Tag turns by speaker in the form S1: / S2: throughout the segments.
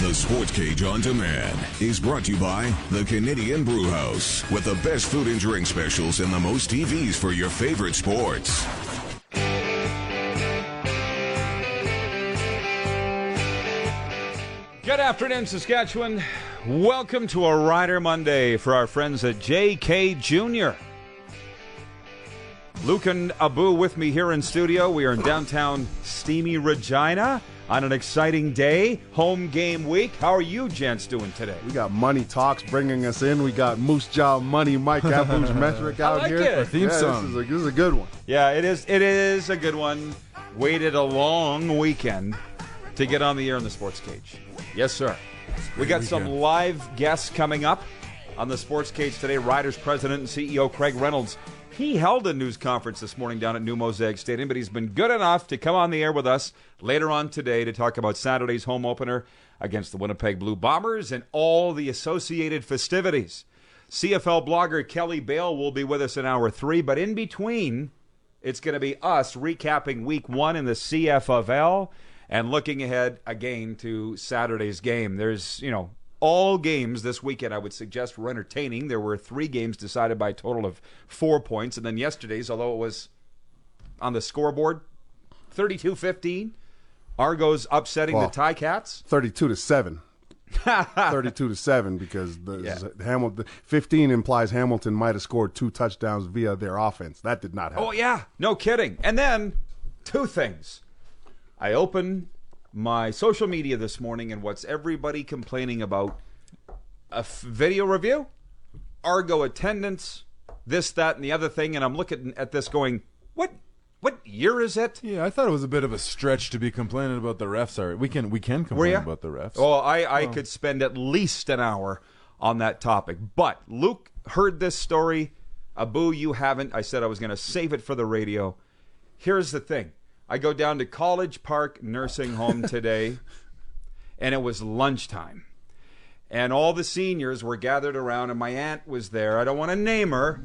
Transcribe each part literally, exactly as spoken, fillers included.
S1: The Sports Cage on Demand is brought to you by the Canadian Brew House, with the best food and drink specials and the most T Vs for your favorite sports.
S2: Good afternoon, Saskatchewan. Welcome to a Rider Monday for our friends at J K Junior Luke and Abu with me here in studio. We are in downtown steamy Regina on an exciting day, home game week. How are you gents doing today?
S3: We got Money Talks bringing us in. We got Moose Jaw Money, Mike Abuj-Metric out
S2: I like
S3: here.
S2: it.
S3: Our
S4: theme
S3: yeah,
S4: song.
S3: This is, a, this is a good one.
S2: Yeah, it is. It is a good one. Waited a long weekend to get on the air in the Sports Cage. Yes, sir. We got some live guests coming up on the Sports Cage today. Riders president and C E O Craig Reynolds. He held a news conference this morning down at New Mosaic Stadium, but he's been good enough to come on the air with us later on today to talk about Saturday's home opener against the Winnipeg Blue Bombers and all the associated festivities. C F L blogger Kelly Bale will be with us in hour three, but in between, it's going to be us recapping week one in the C F L and looking ahead again to Saturday's game. There's, you know, all games this weekend, I would suggest, were entertaining. There were three games decided by a total of four points. And then yesterday's, although it was on the scoreboard, thirty-two fifteen. Argos upsetting
S3: Well,
S2: the Ticats.
S3: thirty-two to seven. thirty-two to seven because the
S2: Yeah.
S3: Hamilton fifteen implies Hamilton might have scored two touchdowns via their offense. That did not happen.
S2: Oh, yeah. No kidding. And then two things. I opened my social media this morning, and what's everybody complaining about? A f- video review, Argo attendance, this, that, and the other thing, and I'm looking at this going, what what year is it?
S4: Yeah, I thought it was a bit of a stretch to be complaining about the refs. Are we can we can
S2: Were
S4: complain
S2: ya?
S4: about the refs?
S2: Oh, I, I could spend at least an hour on that topic. But Luke heard this story. Abu, you haven't. I said I was going to save it for the radio. Here's the thing. I go down to College Park Nursing Home today, and it was lunchtime. And all the seniors were gathered around, and my aunt was there. I don't want to name her.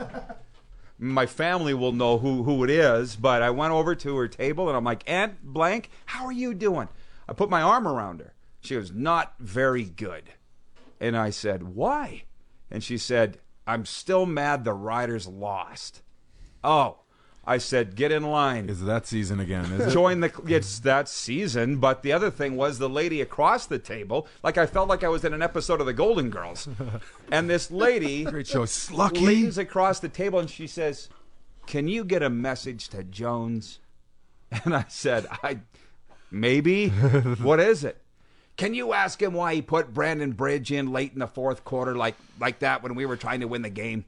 S2: My family will know who, who it is, but I went over to her table, and I'm like, Aunt Blank, how are you doing? I put my arm around her. She goes, not very good. And I said, why? And she said, I'm still mad the Riders lost. Oh. I said, get in line.
S4: Is it that season again? Is it?
S2: Join the, it's that season. But the other thing was the lady across the table, like I felt like I was in an episode of The Golden Girls. And this lady
S4: Great show. Slucky.
S2: leans across the table and she says, can you get a message to Jones? And I said, I maybe. What is it? Can you ask him why he put Brandon Bridge in late in the fourth quarter like, like that when we were trying to win the game?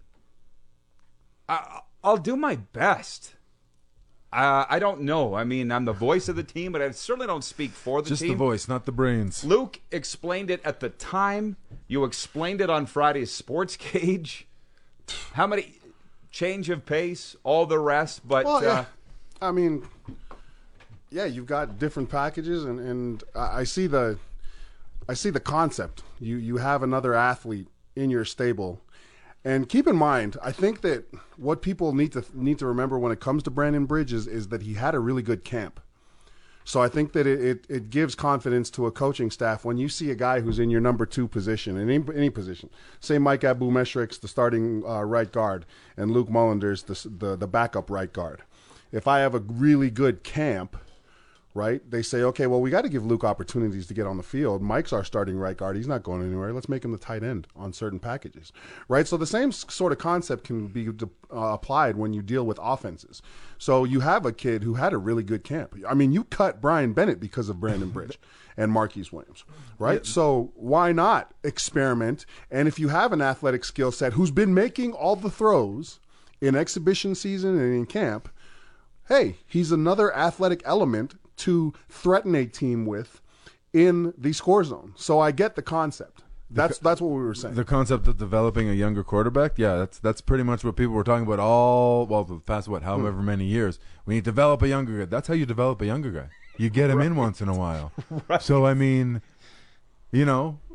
S2: I, I'll do my best. Uh, I don't know. I mean, I'm the voice of the team, but I certainly don't speak for the
S4: Just
S2: team.
S4: the voice, not the brains.
S2: Luke explained it at the time. You explained it on Friday's Sports Cage. How many change of pace, all the rest, but
S3: Well, yeah.
S2: uh,
S3: I mean, yeah, you've got different packages, and, and I I see the, I see the concept. You you have another athlete in your stable. And keep in mind, I think that what people need to need to remember when it comes to Brandon Bridges is that he had a really good camp. So I think that it, it, it gives confidence to a coaching staff when you see a guy who's in your number two position, in any, any position. Say Mike Abu-Metric's the starting uh, right guard, and Luke Mullender's the, the the backup right guard. If I have a really good camp, right, they say, okay, well, we got to give Luke opportunities to get on the field. Mike's our starting right guard. He's not going anywhere. Let's make him the tight end on certain packages, right? So the same sort of concept can be uh, applied when you deal with offenses. So you have a kid who had a really good camp. I mean, you cut Brian Bennett because of Brandon Bridge and Marquise Williams, right? Yeah. So why not experiment? And if you have an athletic skill set who's been making all the throws in exhibition season and in camp, hey, he's another athletic element to threaten a team with in the score zone. So I get the concept. That's that's what we were saying.
S4: The concept of developing a younger quarterback, yeah, that's that's pretty much what people were talking about all, well, the past, what, however many years. We need to develop a younger guy. That's how you develop a younger guy. You get him right in once in a while. Right. So, I mean, you know,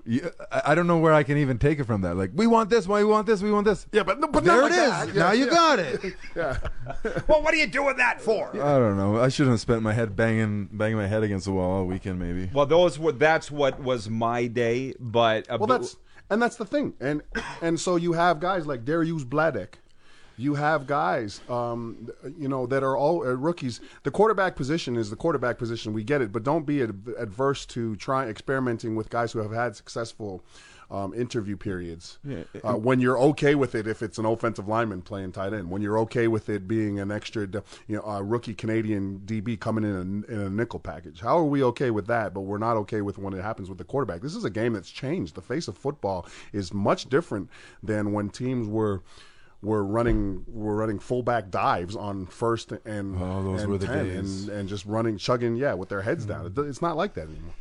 S4: you, I I don't know where I can even take it from that. Like, we want this, why we want this, we want this.
S3: Yeah, but, but
S4: there
S3: not
S4: it
S3: like
S4: is.
S3: that.
S4: Now
S3: Yeah,
S4: you
S3: yeah.
S4: got it.
S3: Yeah.
S2: Well, what are you doing that for?
S4: I don't know. I shouldn't have spent my head banging banging my head against the wall all weekend, maybe.
S2: Well, those were that's what was my day, but uh,
S3: Well, that's and that's the thing, and and so you have guys like Darius Bladek, you have guys, um, you know, that are all uh, rookies. The quarterback position is the quarterback position. We get it, but don't be ad- adverse to trying experimenting with guys who have had successful um, interview periods.
S4: Yeah.
S3: Uh, when you're okay with it, if it's an offensive lineman playing tight end, when you're okay with it being an extra, you know, uh, rookie Canadian D B coming in a, in a nickel package. How are we okay with that? But we're not okay with when it happens with the quarterback. This is a game that's changed. The face of football is much different than when teams were. We're running we're running fullback dives on first and,
S4: Oh, those
S3: and
S4: were the
S3: ten
S4: days.
S3: and, and just running chugging yeah with their heads down. It- It's not like that anymore.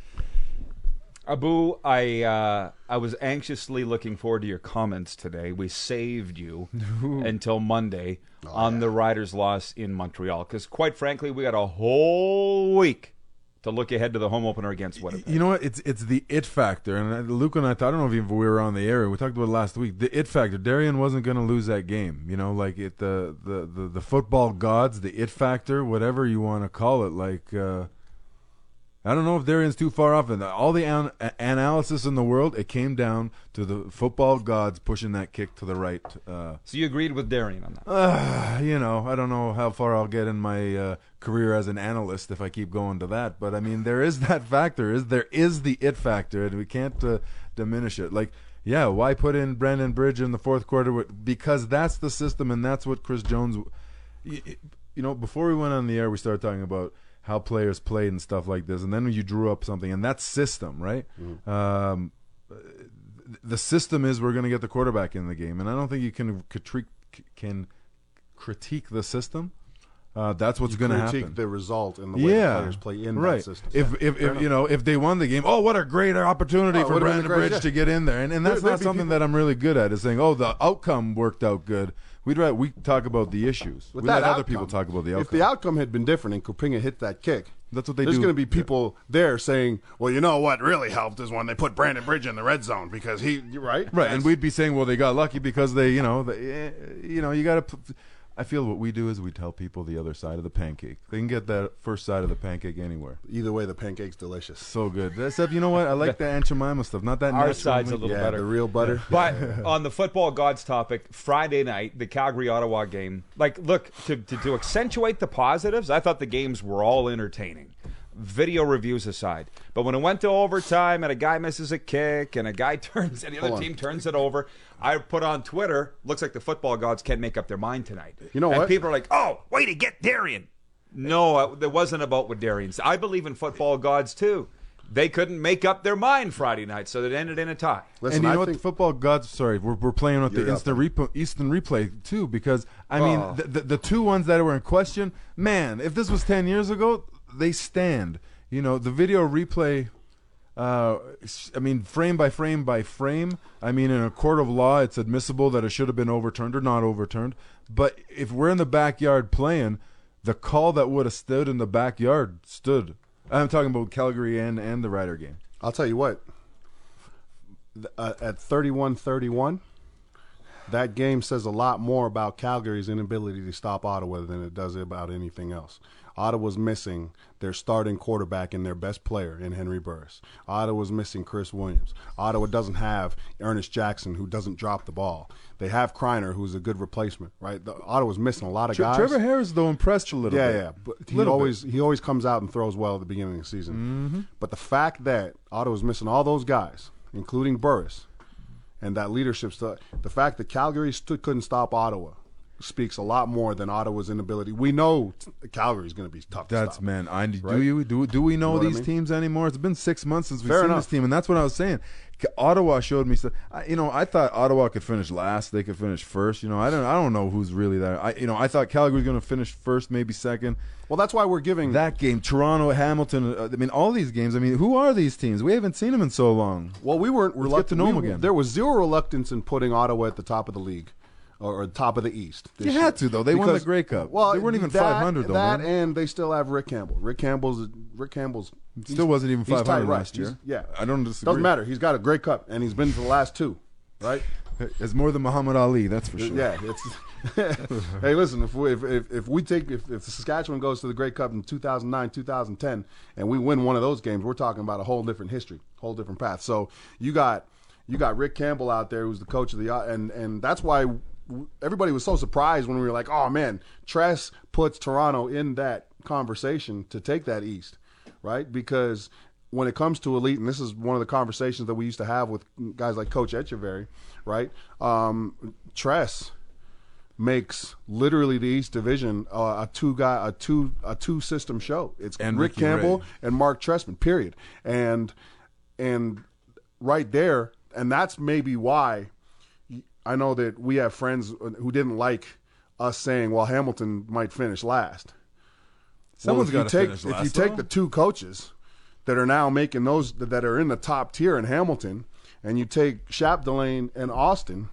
S2: Abu, I uh, I was anxiously looking forward to your comments today. We saved you until Monday on the Riders' loss in Montreal because, quite frankly, we got a whole week to look ahead to the home opener against Winnipeg.
S4: You know what? It's it's the it factor, and uh, Luke and I thought, I don't know if even we were on the air. We talked about it last week. The it factor. Darian wasn't going to lose that game. You know, like it the, the the the football gods, the it factor, whatever you want to call it. Like uh, I don't know if Darian's too far off. And all the an- analysis in the world, it came down to the football gods pushing that kick to the right. Uh,
S2: So you agreed with Darian on that?
S4: Uh, you know, I don't know how far I'll get in my uh, career as an analyst if I keep going to that. But I mean, there is that factor. Is there is the it factor, and we can't uh, diminish it. Like, yeah, why put in Brandon Bridge in the fourth quarter? With, because that's the system, and that's what Chris Jones. You, you know, before we went on the air, we started talking about how players played and stuff like this, and then you drew up something, and that's system, right? Mm. Um, the system is we're going to get the quarterback in the game, and I don't think you can critique can critique the system. Uh, that's what's going to happen.
S3: Critique the result and the way
S4: yeah,
S3: the players play in
S4: right.
S3: that system.
S4: If if, if you know if they won the game, oh, what a great opportunity
S3: Oh,
S4: for
S3: would've been
S4: Brandon
S3: great,
S4: Bridge
S3: yeah.
S4: to get in there, and and that's
S3: There-
S4: not
S3: there'd be
S4: something
S3: people-
S4: that I'm really good at. Is saying, oh, the outcome worked out good. We'd rather we talk about the issues.
S3: With
S4: we
S3: that
S4: let other
S3: outcome,
S4: people talk about the outcome.
S3: If the outcome had been different and Kupinga hit that kick,
S4: That's what they
S3: there's
S4: do.
S3: going to be people there saying, "Well, you know what really helped is when they put Brandon Bridge in the red zone because he you're right,
S4: Right,
S3: That's-
S4: and we'd be saying, well, they got lucky because they, you know, they, eh, you know, you got to. I feel what we do is we tell people the other side of the pancake. They can get that first side of the pancake anywhere.
S3: either way the pancake's delicious.
S4: So good. Except, you know what? I like the Aunt Jemima stuff, not that
S2: Our
S4: natural
S2: side's a
S4: meat.
S2: little
S3: Yeah,
S2: better.
S3: the real butter.
S2: But on the football gods topic, Friday night, the Calgary-Ottawa game, like, look, to, to, to accentuate the positives, I thought the games were all entertaining. Video reviews aside. But when it went to overtime and a guy misses a kick and a guy turns and the other
S3: Hold on.
S2: team turns it over, I put on Twitter, looks like the football gods can't make up their mind tonight.
S3: You know
S2: and
S3: what?
S2: people are like, oh, way to get Darian. No, uh, it wasn't about what Darian's. I believe in football gods too. They couldn't make up their mind Friday night, so it ended in a tie.
S3: Listen,
S4: And you
S3: I
S4: know what?
S3: think
S4: The football gods, sorry, we're, we're playing with the
S3: You're
S4: instant, repo, instant replay, too, because, I
S2: Oh.
S4: mean, the, the, the two ones that were in question, man, if this was ten years ago, they stand. You know, the video replay, uh, I mean, frame by frame by frame, I mean, in a court of law, it's admissible that it should have been overturned or not overturned. But if we're in the backyard playing, the call that would have stood in the backyard stood. I'm talking about Calgary and, and the Rider game.
S3: I'll tell you what. th- Uh, at thirty-one thirty-one, that game says a lot more about Calgary's inability to stop Ottawa than it does about anything else. Ottawa's missing their starting quarterback and their best player in Henry Burris. Ottawa's missing Chris Williams. Ottawa doesn't have Ernest Jackson, who doesn't drop the ball. They have Kreiner, who's a good replacement, right? The, Ottawa's missing a lot of
S4: Tre-
S3: guys.
S4: Trevor Harris, though, impressed a little
S3: Yeah,
S4: bit.
S3: yeah. But he
S4: Little
S3: always he always comes out and throws well at the beginning of the season.
S4: Mm-hmm.
S3: But the fact that Ottawa's missing all those guys, including Burris, and that leadership stuff, the fact that Calgary stood, couldn't stop Ottawa speaks a lot more than Ottawa's inability. We know t- Calgary's going to be tough to
S4: That's
S3: stop.
S4: man. I do
S3: Right?
S4: you do do we know,
S3: know what I
S4: these
S3: mean?
S4: teams anymore? It's been six months since we've
S3: Fair
S4: seen
S3: enough.
S4: this team, and that's what I was saying. C- Ottawa showed me stuff. I, you know, I thought Ottawa could finish last. They could finish first. You know, I don't. I don't know who's really there. I you know, I thought Calgary was going to finish first, maybe second.
S3: Well, that's why we're giving
S4: That game, Toronto, Hamilton. Uh, I mean, all these games. I mean, who are these teams? We haven't seen them in so long.
S3: Well, we weren't
S4: Let's
S3: reluctant.
S4: get to know 'em
S3: we-
S4: again.
S3: There was zero reluctance in putting Ottawa at the top of the league or, or top of the East.
S4: You had to, though. They won the Grey Cup.
S3: Well,
S4: they weren't even
S3: that,
S4: five hundred, though,
S3: that
S4: man.
S3: and they still have Rick Campbell. Rick Campbell's Rick Campbell's
S4: Still wasn't even
S3: he's
S4: five hundred
S3: tight, right.
S4: last year.
S3: He's- yeah,
S4: I don't disagree.
S3: Doesn't matter. He's got a Grey Cup, and he's been to the last two, right?
S4: It's more than Muhammad Ali, that's for sure.
S3: Yeah, it's. Hey, listen. If we if, if, if we take if, if Saskatchewan goes to the Grey Cup in two thousand nine, two thousand ten, and we win one of those games, we're talking about a whole different history, whole different path. So you got you got Rick Campbell out there, who's the coach of the and and that's why everybody was so surprised when we were like, oh man, Tress puts Toronto in that conversation to take that East, right? Because when it comes to elite, and this is one of the conversations that we used to have with guys like Coach Echeverry, right? Um, Tress makes literally the East Division uh, a two guy, a two, a two system show. It's
S4: And
S3: Rick
S4: Ricky
S3: Campbell
S4: Ray.
S3: and Mark Trestman, period. And and right there, and that's maybe why I know that we have friends who didn't like us saying, well, Hamilton might finish last.
S4: Someone's
S3: well,
S4: got
S3: if
S4: to
S3: you take,
S4: finish
S3: If
S4: last,
S3: you take
S4: though.
S3: the two coaches that are now making those, that are in the top tier in Hamilton, and you take Chapdelaine and Austin,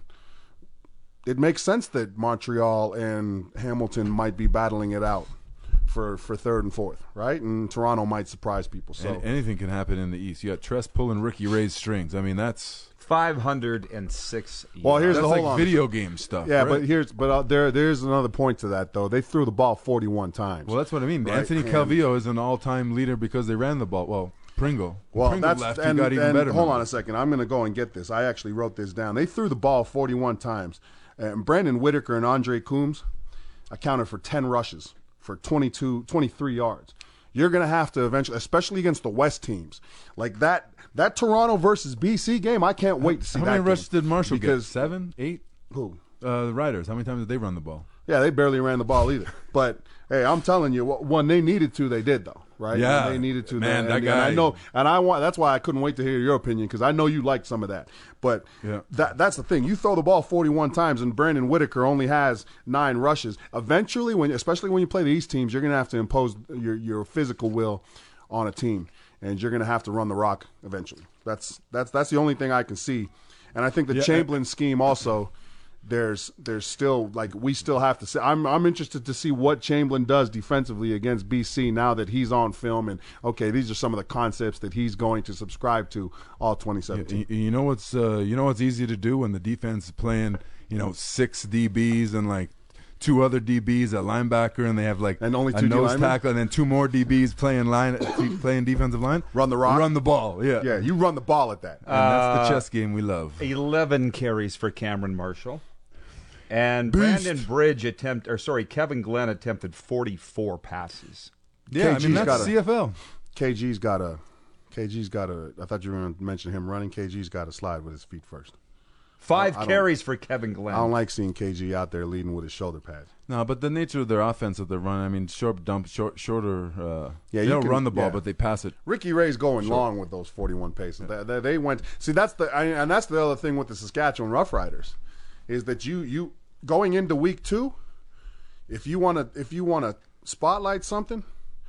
S3: it makes sense that Montreal and Hamilton might be battling it out for, for third and fourth, right? And Toronto might surprise people. So
S4: An- anything can happen in the East. You got Tress pulling Ricky Ray's strings. I mean, that's
S2: five hundred six.
S3: Well, here's
S4: that's
S3: the
S4: like
S3: hold on.
S4: video game stuff.
S3: Yeah,
S4: right?
S3: but here's but uh, there there's another point to that though. They threw the ball forty-one times.
S4: Well, that's what I mean.
S3: Right,
S4: Anthony
S3: and-
S4: Calvillo is an all-time leader because they ran the ball. Well, Pringle.
S3: Well,
S4: Pringle
S3: that's
S4: left.
S3: and,
S4: you got even
S3: and
S4: better.
S3: hold on a
S4: numbers.
S3: second. I'm going to go and get this. I actually wrote this down. They threw the ball forty-one times, and Brandon Whitaker and Andre Coombs accounted for ten rushes for twenty-two, twenty-three yards. You're going to have to eventually, especially against the West teams, like that. That Toronto versus B C game, I can't wait to see
S4: How
S3: that
S4: many
S3: game.
S4: rushes did Marshall
S3: because,
S4: get? Seven, eight.
S3: Who?
S4: Uh, the Riders. How many times did they run the ball?
S3: Yeah, they barely ran the ball either. But hey, I'm telling you, when they needed to, they did though, right?
S4: Yeah.
S3: when they needed to.
S4: Man,
S3: they,
S4: that
S3: and,
S4: guy-
S3: And I know, and I want. That's why I couldn't wait to hear your opinion because I know you liked some of that. But
S4: Yeah.
S3: that that's the thing. You throw the ball forty-one times, and Brandon Whitaker only has nine rushes. Eventually, when especially when you play the East teams, you're going to have to impose your your physical will on a team, and you're going to have to run the rock eventually. That's that's that's the only thing I can see. And I think the
S4: Yeah,
S3: Chamberlain scheme also. There's there's still like we still have to see. I'm I'm interested to see what Chamberlain does defensively against B C now that he's on film and okay, these are some of the concepts that he's going to subscribe to all twenty seventeen.
S4: You, you know what's uh, you know what's easy to do when the defense is playing, you know, six D Bs and like two other D Bs at linebacker, and they have like
S3: And only
S4: a
S3: two D
S4: nose
S3: linemen?
S4: tackle, and then two more D Bs playing line, playing defensive line.
S3: Run the rock?
S4: run the ball. Yeah,
S3: Yeah, you run the ball at that.
S4: and that's the chess game we love.
S2: eleven carries for Cameron Marshall. And
S4: Beast.
S2: Brandon Bridge attempt or sorry, Kevin Glenn attempted forty-four passes.
S4: Yeah, I
S3: K G's
S4: mean that's
S3: got a-
S4: C F L.
S3: K G's got a K G's got a I thought you were going to mention him running. K G's got to slide with his feet first.
S2: Five
S3: I don't-
S2: carries for Kevin Glenn.
S3: I don't like seeing K G out there leading with his shoulder pads.
S4: No, but the nature of their offense that they're running, I mean, short dump, short, shorter. Uh,
S3: Yeah,
S4: they
S3: you
S4: don't
S3: can-
S4: run the ball,
S3: yeah.
S4: but they pass it.
S3: Ricky Ray's going long with those forty-one paces. They, they, they went. See, that's the I, and that's the other thing with the Saskatchewan Roughriders, is that you you going into week two, if you want to if you want to spotlight something,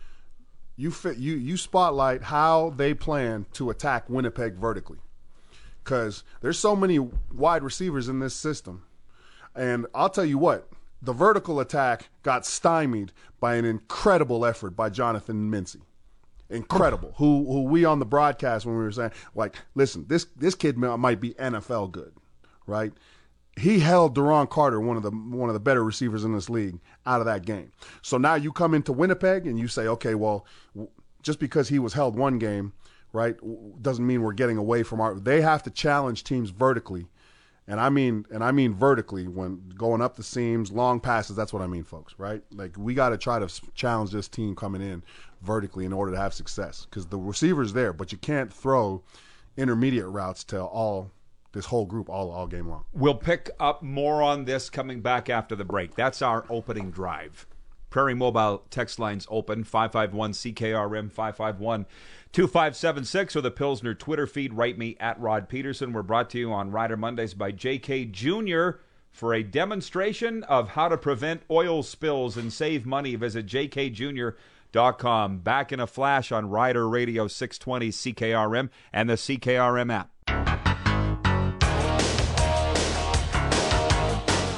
S3: you fit you you spotlight how they plan to attack Winnipeg vertically, because there's so many wide receivers in this system, and I'll tell you what. The vertical attack got stymied by an incredible effort by Jonathan Mincy. Incredible. who who we on the broadcast when we were saying, like, listen, this this kid might be N F L good, right? He held Deron Carter, one of the one of the better receivers in this league, out of that game. So now you come into Winnipeg and you say, okay, well, w- just because he was held one game, right, w- doesn't mean we're getting away from our. They have to challenge teams vertically. And I mean, and I mean vertically when going up the seams, long passes. That's what I mean, folks. Right? Like we got to try to challenge this team coming in vertically in order to have success. Because the receiver's there, but you can't throw intermediate routes to all this whole group all all game long.
S2: We'll pick up more on this coming back after the break. That's our opening drive. Prairie Mobile text lines open, five five one C K R M, five five one, two five seven six, or the Pilsner Twitter feed. Write me at Rod Peterson. We're brought to you on Rider Mondays by J K Junior For a demonstration of how to prevent oil spills and save money, visit j k junior dot com. Back in a flash on Rider Radio six twenty C K R M and the C K R M app.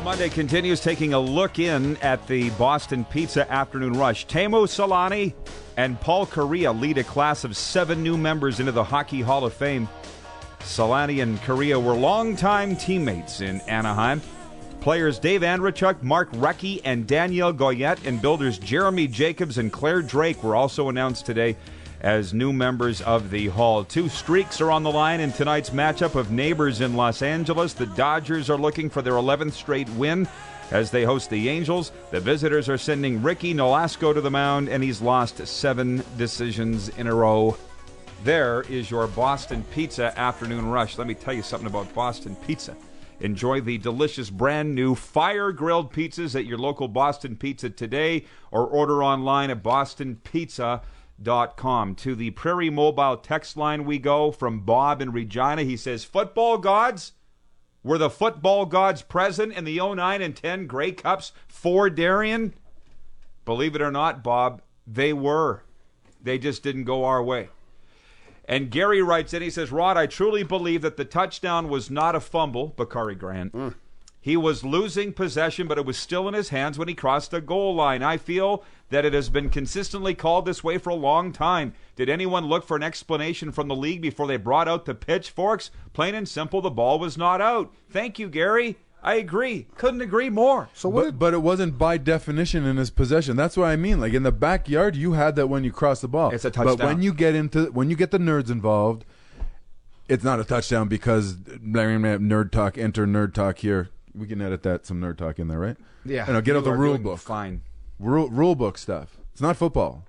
S2: Monday continues, taking a look in at the Boston Pizza Afternoon Rush. Teemu Selanne and Paul Kariya lead a class of seven new members into the Hockey Hall of Fame. Selanne and Kariya were longtime teammates in Anaheim. Players Dave Andrechuk, Mark Recchi, and Danielle Goyette, and builders Jeremy Jacobs and Claire Drake were also announced today as new members of the Hall. Two streaks are on the line in tonight's matchup of neighbors in Los Angeles. The Dodgers are looking for their eleventh straight win as they host the Angels. The visitors are sending Ricky Nolasco to the mound, and he's lost seven decisions in a row. There is your Boston Pizza Afternoon Rush. Let me tell you something about Boston Pizza. Enjoy the delicious brand new fire-grilled pizzas at your local Boston Pizza today, or order online at boston pizza dot com. To the Prairie Mobile text line we go from Bob in Regina. He says, football gods? Were the football gods present in the oh nine and ten Grey Cups for Darien? Believe it or not, Bob, they were. They just didn't go our way. And Gary writes in, he says, Rod, I truly believe that the touchdown was not a fumble, Bakari Grant. Mm. He was losing possession, but it was still in his hands when he crossed the goal line. I feel that it has been consistently called this way for a long time. Did anyone look for an explanation from the league before they brought out the pitchforks? Plain and simple, the ball was not out. Thank you, Gary. I agree. Couldn't agree more.
S4: So what? But, but it wasn't by definition in his possession. That's what I mean. Like in the backyard, you had that when you cross the ball.
S2: It's a touchdown.
S4: But when you get into when you get the nerds involved, it's not a touchdown because nerd talk. Enter nerd talk here. We can edit that some nerd talk in there, right?
S2: Yeah.
S4: And I'll get out the rule book.
S2: Fine.
S4: Rule rule book stuff. It's not football.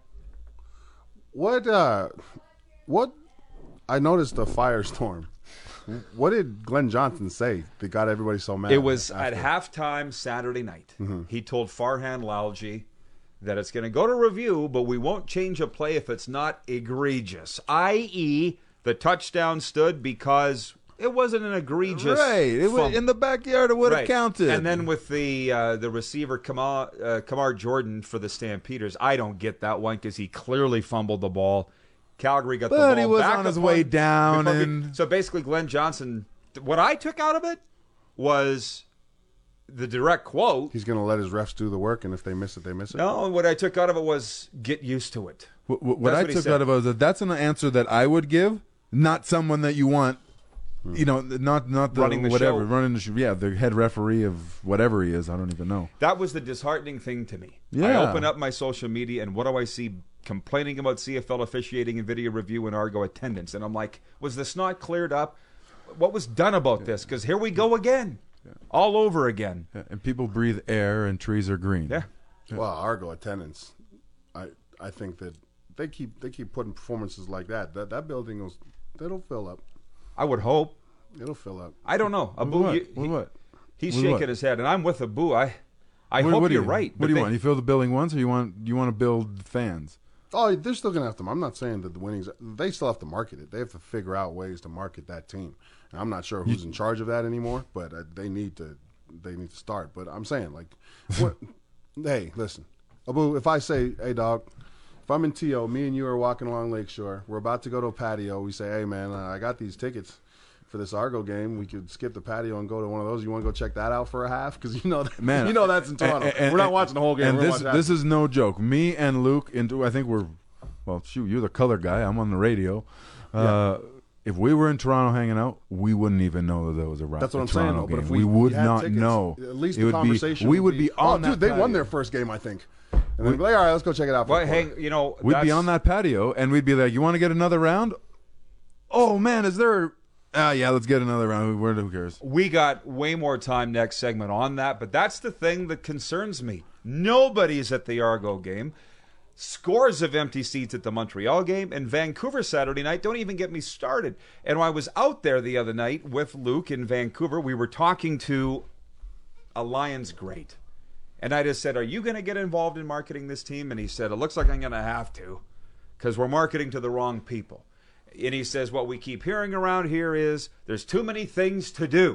S3: What? Uh, what? I noticed a firestorm. What did Glenn Johnson say that got everybody so mad?
S2: It was
S3: after?
S2: at halftime Saturday night.
S3: Mm-hmm.
S2: He told Farhan Lalji that it's going to go to review, but we won't change a play if it's not egregious, that is the touchdown stood because it wasn't an egregious
S4: Right. It was
S2: fumble.
S4: in the backyard. It would have
S2: Right.
S4: counted.
S2: And then with the uh, the receiver, Kamar, uh, Kamar Jordan for the Stampeders, I don't get that one because he clearly fumbled the ball. Calgary got
S4: but
S2: the ball
S4: he was
S2: back
S4: on his
S2: upon-
S4: way down.
S2: before he-
S4: and
S2: So basically, Glenn Johnson, what I took out of it was the direct quote.
S3: He's going to let his refs do the work, and if they miss it, they miss it.
S2: No, what I took out of it was get used to it.
S4: What, what
S2: That's
S4: I
S2: what he
S4: took
S2: said.
S4: out of it was that that's an answer that I would give, not someone that you want, you know, not not the
S2: Running the
S4: whatever
S2: show.
S4: running the show. Yeah, the head referee of whatever he is. I don't even know.
S2: That was the disheartening thing to me. I
S4: Yeah.
S2: open up my social media, and what do I see? Complaining about C F L officiating and video review and Argo attendance. And I'm like, was this not cleared up? What was done about this? Because here we go again. Yeah. All over again.
S4: Yeah, and people breathe air, and trees are green.
S2: Yeah.
S3: Well, Argo attendance, I I think that they keep they keep putting performances like that. That that building will it'll fill up.
S2: I would hope.
S3: It'll fill up.
S2: I don't know.
S4: With
S2: Abu,
S4: what?
S2: you-
S4: With
S2: he-
S4: what?
S2: he's
S4: With
S2: shaking
S4: what?
S2: his head, and I'm with Abu. I, I
S4: What-
S2: hope
S4: what do
S2: you're
S4: you,
S2: right.
S4: What
S2: but
S4: do you
S2: they-
S4: want? You fill the building once, or you want you want to build fans?
S3: Oh, they're still going to have to. I'm not saying that the winnings. They still have to market it. They have to figure out ways to market that team. And I'm not sure who's in charge of that anymore, but uh, they need to. They need to start. But I'm saying, like, what, hey, listen, Abu. If I say, hey, dog, if I'm in T O, me and you are walking along Lakeshore. We're about to go to a patio. We say, hey, man, uh, I got these tickets for this Argo game. We could skip the patio and go to one of those. You want to go check that out for a half? Because you know, that,
S4: Man,
S3: you know that's in Toronto.
S4: and- and-
S3: we're not
S4: and-
S3: watching the whole game.
S4: And
S3: we're
S4: this
S3: watching that.
S4: this is no joke. Me and Luke, into I think we're, well, shoot, you're the color guy. I'm on the radio. Uh, If we were in Toronto hanging out, we wouldn't even know that there was a, ra-
S3: That's what
S4: a
S3: I'm saying,
S4: Toronto
S3: though.
S4: game.
S3: But if we,
S4: would
S3: we had
S4: not
S3: tickets,
S4: know.
S3: At least
S4: it
S3: the
S4: would
S3: conversation.
S4: Be, we would
S3: be,
S4: be on
S3: oh,
S4: that
S3: dude, they won
S4: patio.
S3: their first game, I think. And then be like, all right, let's go check it out. For
S2: Well,
S3: a
S2: hang,
S3: quarter.
S2: you know,
S4: We'd be
S2: that's-
S4: on that patio, and we'd be like, "You want to get another round? Oh man, is there? Ah, yeah, let's get another round. Who, who cares?
S2: We got way more time next segment on that, but that's the thing that concerns me. Nobody's at the Argo game. Scores of empty seats at the Montreal game, and Vancouver Saturday night. Don't even get me started. And when I was out there the other night with Luke in Vancouver, we were talking to a Lions great. And I just said, are you going to get involved in marketing this team? And he said, it looks like I'm going to have to because we're marketing to the wrong people. And he says, what we keep hearing around here is there's too many things to do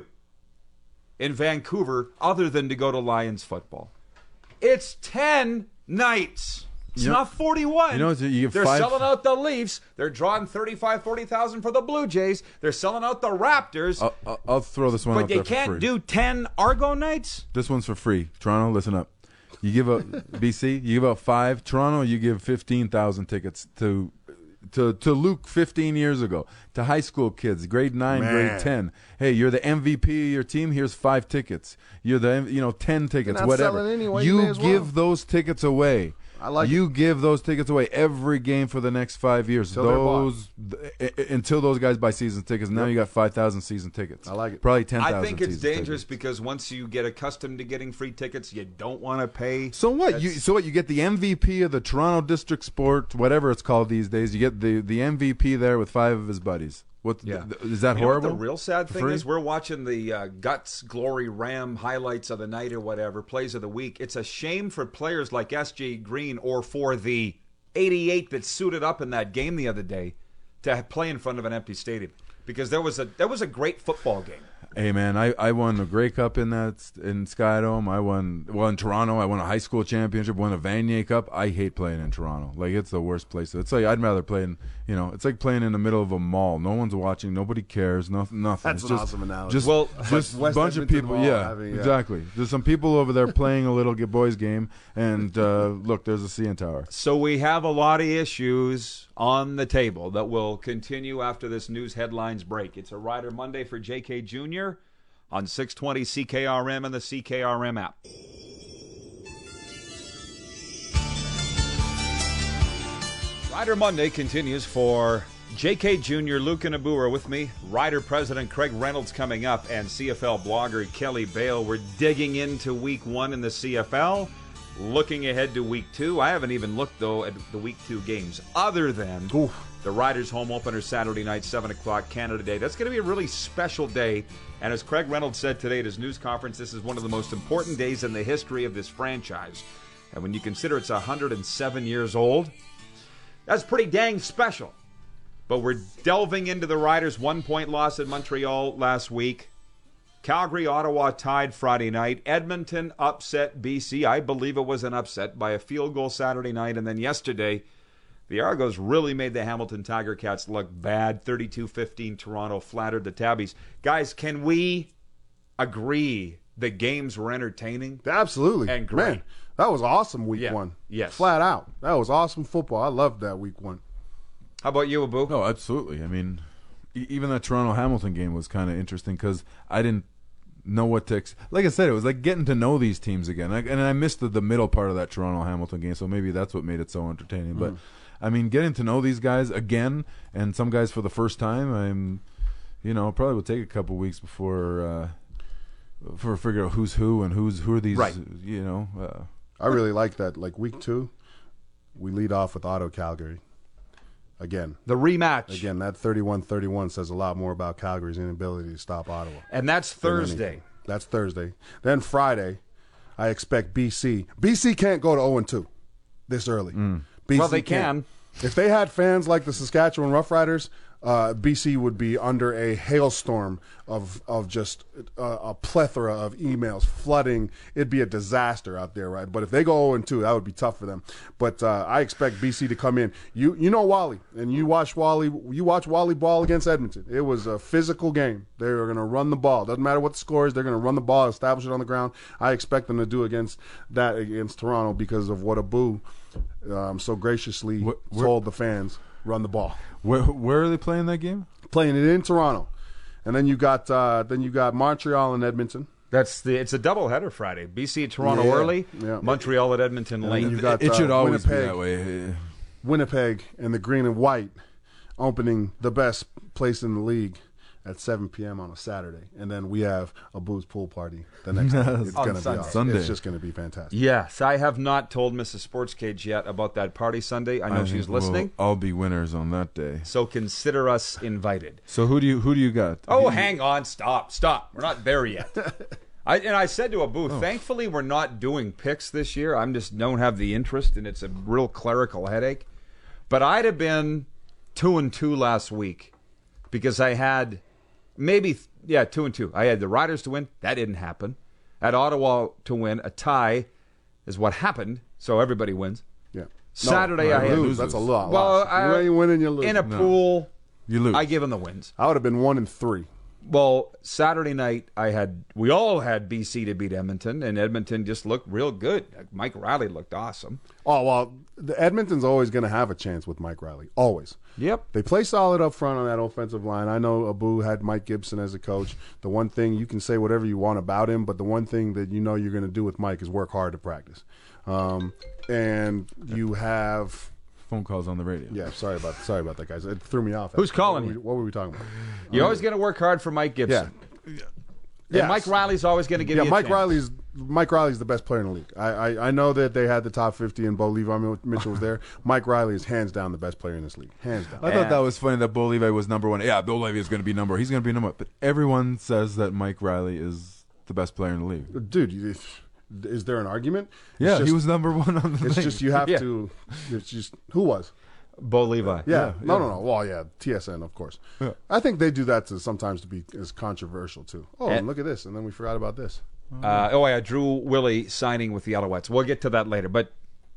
S2: in Vancouver other than to go to Lions football. It's ten nights. It's
S4: You know-
S2: not forty-one.
S4: you know, you get
S2: They're
S4: five-
S2: selling out the Leafs. They're drawing thirty-five, forty thousand for the Blue Jays. They're selling out the Raptors.
S4: I'll, I'll- I'll throw this one
S2: but
S4: out
S2: they
S4: there for
S2: can't
S4: free.
S2: do ten Argo nights?
S4: This one's for free. Toronto, listen up. You give out B C. You give out five. Toronto, you give fifteen thousand tickets to. To, to Luke fifteen years ago, to high school kids, grade nine,
S3: Man.
S4: grade ten. Hey, you're the M V P of your team. Here's five tickets. You're the you know ten tickets,
S3: not
S4: whatever.
S3: selling anyway, you
S4: you
S3: may as well.
S4: give those tickets away.
S3: I like
S4: you give those tickets away every game for the next five years.
S3: Till they're bought.
S4: those th- i- until those guys buy season tickets. Now you got five thousand season tickets.
S3: I like it.
S4: Probably ten thousand.
S2: I think it's
S4: season
S2: dangerous
S4: tickets.
S2: because once you get accustomed to getting free tickets, you don't want to pay.
S4: So what? You
S2: That's-
S4: so what? You get the M V P of the Toronto District Sport, whatever it's called these days. You get the the M V P there with five of his buddies. What
S2: Yeah.
S4: th- is that
S2: You know what
S4: horrible?
S2: the real sad thing
S4: Free?
S2: is we're watching the uh, Guts Glory Ram highlights of the night or whatever, plays of the week. It's a shame for players like S J Green or for the eighty-eight that suited up in that game the other day to play in front of an empty stadium because there was a that was a great football game.
S4: Hey man, I, I won the Grey Cup in that in Skydome. I won well in Toronto. I won a high school championship. Won a Vanier Cup. I hate playing in Toronto. Like it's the worst place. It's like I'd rather play in you know. It's like playing in the middle of a mall. No one's watching. Nobody cares. Nothing. Nothing.
S3: That's
S4: it's
S3: an
S4: just,
S3: awesome analogy.
S4: Just
S2: Well,
S4: just a
S3: West
S4: bunch of
S3: Edmonton
S4: people.
S3: Mall
S4: Yeah,
S3: having, yeah.
S4: exactly. There's some people over there playing a little boys game, and uh, look, there's a C N Tower.
S2: So we have a lot of issues on the table that will continue after this news headlines break. It's a Rider Monday for J K Junior on six twenty C K R M and the C K R M app. Rider Monday continues for J K Junior Luke and Abu are with me. Rider President Craig Reynolds coming up, and C F L blogger Kelly Bale. We're digging into week one in the C F L, looking ahead to week two. I haven't even looked, though, at the week two games, other than
S3: Oof.
S2: the Riders home opener Saturday night, seven o'clock Canada Day. That's going to be a really special day. And as Craig Reynolds said today at his news conference, this is one of the most important days in the history of this franchise. And when you consider it's one hundred seven years old, that's pretty dang special. But we're delving into the Riders' one-point loss at Montreal last week. Calgary, Ottawa tied Friday night. Edmonton upset B C. I believe it was an upset by a field goal Saturday night. And then yesterday, the Argos really made the Hamilton Tiger Cats look bad. thirty-two fifteen Toronto flattered the Tabbies. Guys, can we agree the games were entertaining?
S3: Absolutely.
S2: And great.
S3: Man, that was awesome week
S2: Yeah.
S3: one.
S2: Yes.
S3: Flat out. That was awesome football. I loved that week one.
S2: How about you, Abu?
S4: No, absolutely. I mean, e- even that Toronto Hamilton game was kind of interesting because I didn't know what to. Ex- like I said, it was like getting to know these teams again. I, and I missed the, the middle part of that Toronto Hamilton game, so maybe that's what made it so entertaining. But I mean, getting to know these guys again, and some guys for the first time, I'm, you know, probably will take a couple weeks before uh, for figure out who's who and who's who are these.
S2: Right.
S4: You know. Uh,
S3: I really like that. Like week two, we lead off with Auto Calgary. Again.
S2: The rematch.
S3: Again, that thirty-one thirty-one says a lot more about Calgary's inability to stop Ottawa.
S2: And that's
S3: than
S2: Thursday.
S3: anything. That's Thursday. Then Friday, I expect B C. B C can't go to oh and two this early. B C
S2: Well, they
S3: can't.
S2: can.
S3: If they had fans like the Saskatchewan Roughriders, uh, B C would be under a hailstorm of of just uh, a plethora of emails flooding. It'd be a disaster out there, right? But if they go oh and two, that would be tough for them. But uh, I expect B C to come in. You you know Wally, and you watch Wally. You watch Wally ball against Edmonton. It was a physical game. They are going to run the ball. Doesn't matter what the score is. They're going to run the ball, establish it on the ground. I expect them to do against that against Toronto because of what Abu um, so graciously
S4: Wh- where-
S3: told the fans. Run the ball.
S4: where where are they playing that game?
S3: Playing it in Toronto, and then you got uh, then you got Montreal and Edmonton.
S2: That's the. It's a doubleheader Friday. B C at Toronto
S3: Yeah,
S2: early,
S3: yeah.
S2: Montreal at Edmonton
S3: And
S2: late.
S3: then you got
S4: it should
S3: uh,
S4: always
S3: Winnipeg,
S4: be that way.
S3: Winnipeg and the green and white opening the best place in the league at seven p.m. on a Saturday, and then we have a booze pool party the next day. It's
S2: On
S3: going to be
S2: Sunday.
S3: awesome.
S4: Sunday.
S3: It's just going to be fantastic.
S2: Yes, I have not told Missus Sports Cage yet about that party Sunday. I know
S4: I
S2: she's
S4: think we'll
S2: listening,
S4: all be winners on that day.
S2: so consider us invited.
S4: So who do you who do you got?
S2: Oh,
S4: You-
S2: hang on, stop, stop. We're not there yet. I, and I said to Abu,
S4: Oh.
S2: thankfully we're not doing picks this year. I'm just don't have the interest, and it's a real clerical headache. But I'd have been two and two last week because I had maybe yeah two and two. I had the Riders to win. That didn't happen. I had Ottawa to win. A tie is what happened, so everybody wins.
S3: Yeah.
S2: Saturday
S3: no,
S2: I had
S3: lose. That's a lot.
S2: Well,
S3: loss.
S2: I,
S3: you ain't winning, you lose.
S2: in a
S3: No.
S2: pool.
S4: You lose.
S2: I give them the wins.
S3: I would have been one and three.
S2: Well, Saturday night I had we all had B C to beat Edmonton, and Edmonton just looked real good. Mike Riley looked awesome.
S3: Oh well, the Edmonton's always going to have a chance with Mike Riley. Always.
S2: Yep.
S3: They play solid up front on that offensive line. I know Abu had Mike Gibson as a coach. The one thing you can say whatever you want about him, but the one thing that you know you're going to do with Mike is work hard to practice. Um, and you have.
S4: Phone calls on the radio.
S3: Yeah, sorry about sorry about that, guys. It threw me off.
S2: Who's calling
S3: what were
S2: you?
S3: we, what were we talking about?
S2: You're always going to work hard for Mike Gibson.
S3: Yeah.
S2: And
S3: Yes.
S2: Mike Riley's always going to give
S3: Yeah,
S2: you a
S3: Mike
S2: chance.
S3: Riley's Mike Riley's the best player in the league. I, I I know that they had the top fifty and Bo Levi Mitchell was there. Mike Riley is hands down the best player in this league. Hands down.
S4: I thought that was funny that Bo Levi was number one. Yeah, Bo Levi is going to be number. He's going to be number one. But everyone says that Mike Riley is the best player in the league.
S3: Dude, you, is there an argument? It's
S4: Yeah,
S3: just,
S4: he was number one on the
S3: It's
S4: thing.
S3: just you have
S2: Yeah.
S3: to. It's just who was.
S2: Bo Levi.
S3: Yeah.
S4: Yeah,
S3: No,
S4: yeah.
S3: no, no. Well, yeah, T S N, of course.
S4: Yeah.
S3: I think they do that to sometimes to be as controversial too. Oh,
S2: And-
S3: and look at this, and then we forgot about this.
S2: Uh, oh, yeah, Drew Willie signing with the Alouettes. We'll get to that later. But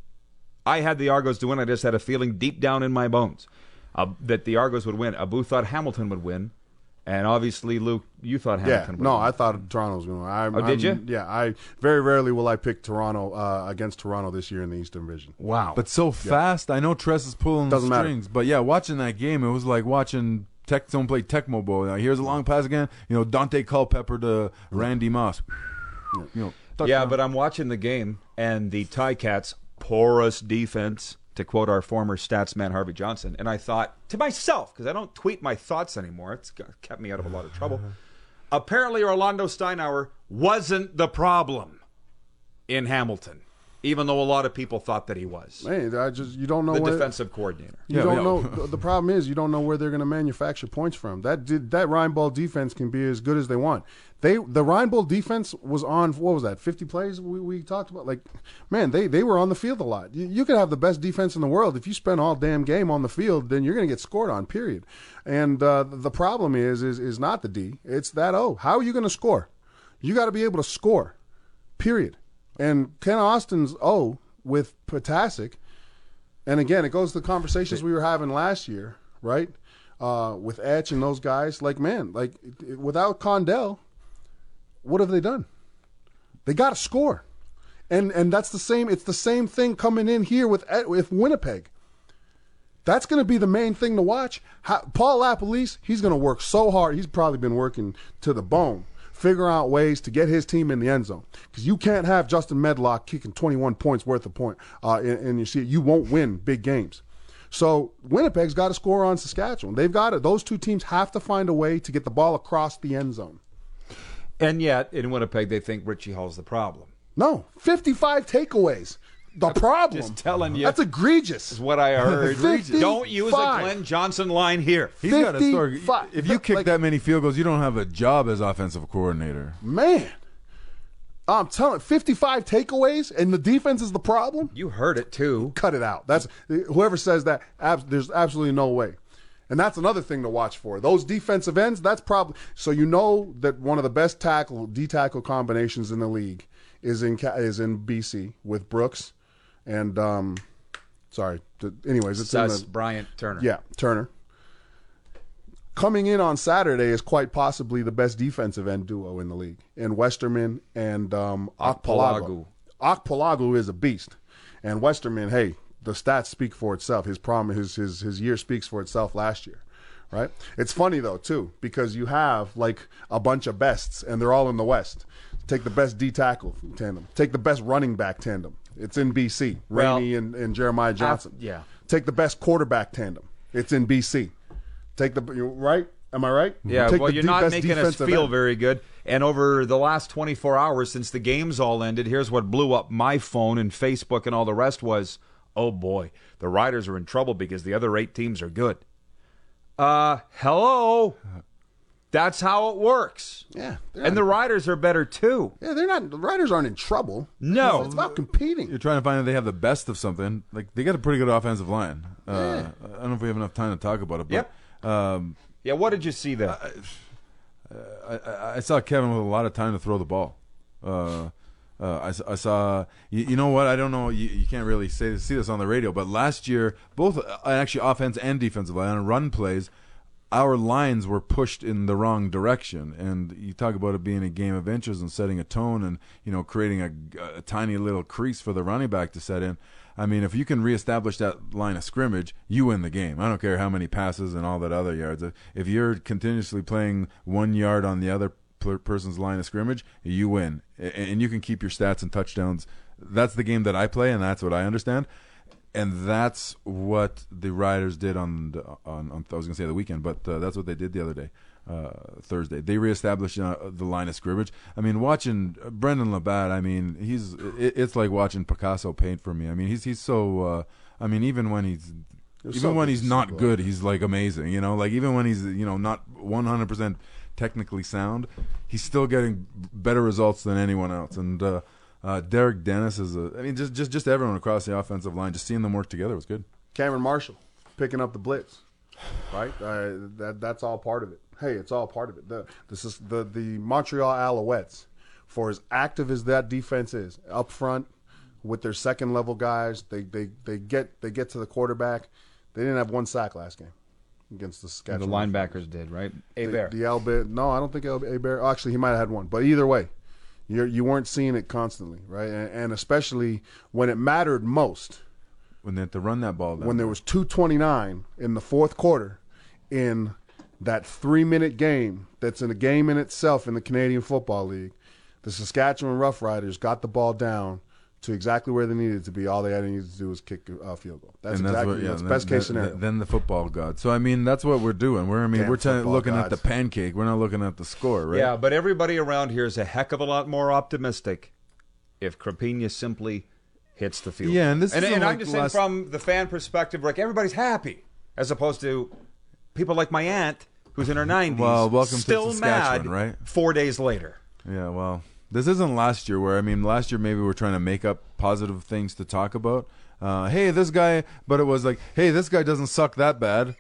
S2: I had the Argos to win. I just had a feeling deep down in my bones uh, that the Argos would win. Abu thought Hamilton would win. And obviously, Luke, you thought
S3: Yeah,
S2: Hamilton would
S3: no,
S2: win.
S3: I thought Toronto was going to win.
S2: Oh, did you?
S3: Yeah, I very rarely will I pick Toronto uh, against Toronto this year in the Eastern Division.
S2: Wow.
S4: But so fast. I know Tress is pulling
S3: Doesn't
S4: the
S3: matter.
S4: strings. But yeah, watching that game, it was like watching Tech Zone play Tecmo Bowl. Now, here's a long pass again. You know, Dante Culpepper to Randy Moss. You know,
S2: yeah,
S4: touchdown.
S2: but I'm watching the game, and the Ticats porous defense, to quote our former stats man Harvey Johnson, and I thought to myself, because I don't tweet my thoughts anymore, it's got- kept me out of a lot of trouble. Apparently, Orlando Steinauer wasn't the problem in Hamilton, even though a lot of people thought that he was.
S3: Hey, I just you don't know
S2: The
S3: where,
S2: defensive coordinator.
S3: You
S4: Yeah,
S3: don't
S4: yeah.
S3: know. The, the problem is you don't know where they're going to manufacture points from. That did that Ryan Ball defense can be as good as they want. They the Ryan Ball defense was on what was that fifty plays we, we talked about. Like, man, they they were on the field a lot. You, you could have the best defense in the world if you spend all damn game on the field, then you're going to get scored on. Period. And uh, the problem is is is not the D. It's that O. How are you going to score? You got to be able to score. Period. And Ken Austin's O with Potasic. And again, it goes to the conversations we were having last year, right? Uh, with Etch and those guys. Like, man, like without Condell, what have they done? They got to score, and and that's the same. It's the same thing coming in here with with Winnipeg. That's going to be the main thing to watch. How, Paul LaPolice, he's going to work so hard. He's probably been working to the bone, figuring out ways to get his team in the end zone. Because you can't have Justin Medlock kicking twenty-one points worth of point, uh, and, and you see you won't win big games. So Winnipeg's got to score on Saskatchewan. They've got it. Those two teams have to find a way to get the ball across the end zone.
S2: And yet, in Winnipeg, they think Richie Hall's the problem.
S3: No, fifty-five takeaways. The problem.
S2: Just telling you.
S3: That's egregious.
S2: Is what I heard.
S3: fifty-five.
S2: Don't use a Glenn Johnson line here.
S4: He's got a story.
S3: fifty-five.
S4: If you kick
S3: Like-
S4: that many field goals, you don't have a job as offensive coordinator.
S3: Man, I'm telling fifty-five takeaways and the defense is the problem?
S2: You heard it, too.
S3: Cut it out. That's whoever says that, ab- there's absolutely no way. And that's another thing to watch for. Those defensive ends, that's probably so you know that one of the best tackle D tackle combinations in the league is in Ca- is in B C with Brooks and um sorry, th- anyways, it's
S2: Sus,
S3: in the
S2: Bryant, Turner.
S3: Yeah, Turner. Coming in on Saturday is quite possibly the best defensive end duo in the league. In Westerman and um, Okpalagu. Okpalagu is a beast. And Westerman, hey, the stats speak for itself. His prom, his, his, his year speaks for itself last year, right? It's funny, though, too, because you have, like, a bunch of bests, and they're all in the West. Take the best D-tackle tandem. Take the best running back tandem. It's in B C.
S2: Well,
S3: Rainey and, and Jeremiah Johnson.
S2: Uh, yeah.
S3: Take the best quarterback tandem. It's in B C. Take the you- right. Am I right?
S2: Yeah,
S3: Take
S2: well,
S3: the
S2: you're
S3: de-
S2: not
S3: best
S2: making us
S3: defensive
S2: feel
S3: end.
S2: very good. And over the last twenty-four hours since the games all ended, here's what blew up my phone and Facebook and all the rest was, oh, boy, the Riders are in trouble because the other eight teams are good. Uh, hello? That's how it works.
S3: Yeah, they're
S2: And
S3: not-
S2: the Riders are better, too.
S3: yeah, they're not. The Riders aren't in trouble.
S2: No.
S3: it's about competing.
S4: You're trying to find that they have the best of something. Like they got a pretty good offensive line. Uh,
S3: Yeah.
S4: I don't know if we have enough time to talk about it. But,
S2: Yep.
S4: Um,
S2: Yeah, what did you see there?
S4: I, I, I saw Kevin with a lot of time to throw the ball. Uh, Uh, I, s- I saw, you, you know what? I don't know. You, you can't really say see this on the radio, but last year, both uh, actually offense and defensive line on run plays, our lines were pushed in the wrong direction. And you talk about it being a game of inches and setting a tone, and you know creating a, a tiny little crease for the running back to set in. I mean, if you can reestablish that line of scrimmage, you win the game. I don't care how many passes and all that other yards. If you're continuously playing one yard on the other person's line of scrimmage, you win, and you can keep your stats and touchdowns. That's the game that I play, and that's what I understand, and that's what the Riders did on the, on, on I was going to say the weekend, but uh, that's what they did the other day, uh, Thursday. They reestablished uh, the line of scrimmage. I mean, watching Brendan Labatt, I mean, he's it, it's like watching Picasso paint for me. I mean, he's he's so. Uh, I mean, even when he's even
S3: so
S4: when he's not
S3: good.
S4: good, he's like amazing. You know, like even when he's you know not one hundred percent technically sound, he's still getting better results than anyone else. And uh, uh, Derek Dennis is a, I mean, just, just just everyone across the offensive line, just seeing them work together was good.
S3: Cameron Marshall picking up the blitz, right? Uh, that that's all part of it. Hey, it's all part of it. The this is the the Montreal Alouettes, for as active as that defense is up front with their second level guys, they they they get they get to the quarterback. They didn't have one sack last game against the Saskatchewan.
S2: The linebackers did, right?
S3: The,
S2: Hebert.
S3: the Albert, no, I don't think Hebert. Actually, he might have had one, but either way, you you weren't seeing it constantly, right? And, and especially when it mattered most,
S4: When they had to run that ball down.
S3: when there was two twenty-nine in the fourth quarter, in that three-minute game that's in a game in itself in the Canadian Football League, the Saskatchewan Roughriders got the ball down to exactly where they needed to be. All they had needed to do was kick a field goal. That's
S4: And
S3: exactly
S4: what, yeah,
S3: that's
S4: then-
S3: best case
S4: then-
S3: scenario.
S4: Then the football god. So I mean, that's what we're doing. We're I mean,
S3: Damn
S4: we're t-
S3: football
S4: looking at the
S3: gods.
S4: pancake. We're not looking at the score, right?
S2: Yeah, but everybody around here is a heck of a lot more optimistic if Krapina simply hits the field.
S4: Yeah, and this
S2: and,
S4: isn't
S2: and I'm
S4: like
S2: just
S4: last-
S2: saying from the fan perspective, like everybody's happy, as opposed to people like my aunt who's in her nineties.
S4: Well, welcome to
S2: still
S4: Saskatchewan,
S2: mad
S4: right?
S2: Four days later.
S4: Yeah, well, this isn't last year where, I mean, last year maybe we're trying to make up positive things to talk about. Uh, hey, this guy, but it was like, hey, this guy doesn't suck that bad.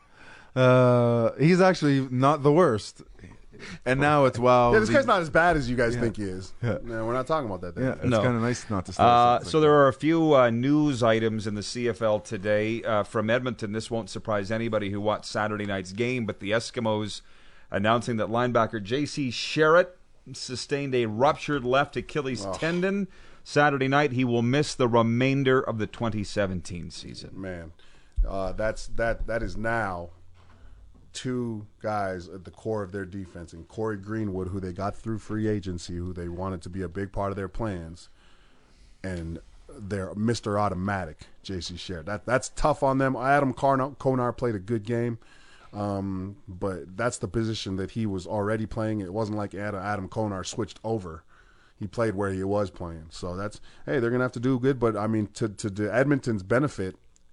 S4: Uh, he's actually not the worst. And now it's, wow.
S3: yeah, this
S4: the-
S3: guy's not as bad as you guys
S4: Yeah.
S3: think he is.
S4: Yeah.
S3: No, we're not talking about that.
S4: Yeah,
S3: Then.
S4: it's
S2: No.
S4: kind of nice not to start.
S2: Uh,
S4: something
S2: so
S4: like
S2: there are a few uh, news items in the C F L today uh, from Edmonton. This won't surprise anybody who watched Saturday night's game, but the Eskimos announcing that linebacker J C Sherritt sustained a ruptured left Achilles tendon Saturday night. He will miss the remainder of the twenty seventeen season.
S3: Man, uh, that's that. That is now two guys at the core of their defense, and Corey Greenwood, who they got through free agency, who they wanted to be a big part of their plans, and their Mister Automatic, J C Sherritt. That that's tough on them. Adam Carno- Konar played a good game, um, but that's the position that he was already playing. It wasn't like Adam, Adam Konar switched over. He played where he was playing. So that's, hey, they're going to have to do good. But, I mean, to, to, to Edmonton's benefit,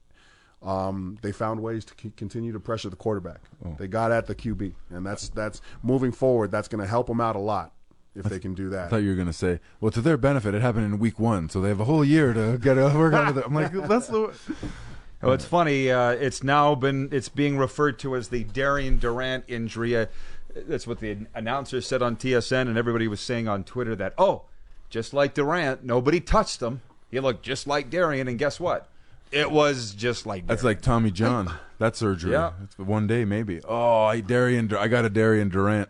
S3: um, they found ways to c- continue to pressure the quarterback.
S4: Oh.
S3: They got at the Q B. And that's, that's moving forward, that's going to help them out a lot if they can do
S4: I
S3: that.
S4: thought you were going to say, well, to their benefit, it happened in week one, so they have a whole year to get a work on with it. I'm like, that's the.
S2: Oh, it's funny. Uh, it's now been it's being referred to as the Darian Durant injury. Uh, that's what the announcer said on T S N, and everybody was saying on Twitter that, oh, just like Durant, nobody touched him. He looked just like Darian, and guess what? It was just like Darian.
S4: That's like Tommy John. That surgery.
S2: Yeah.
S4: It's one day maybe. Oh, I Darian. I got a Darian Durant.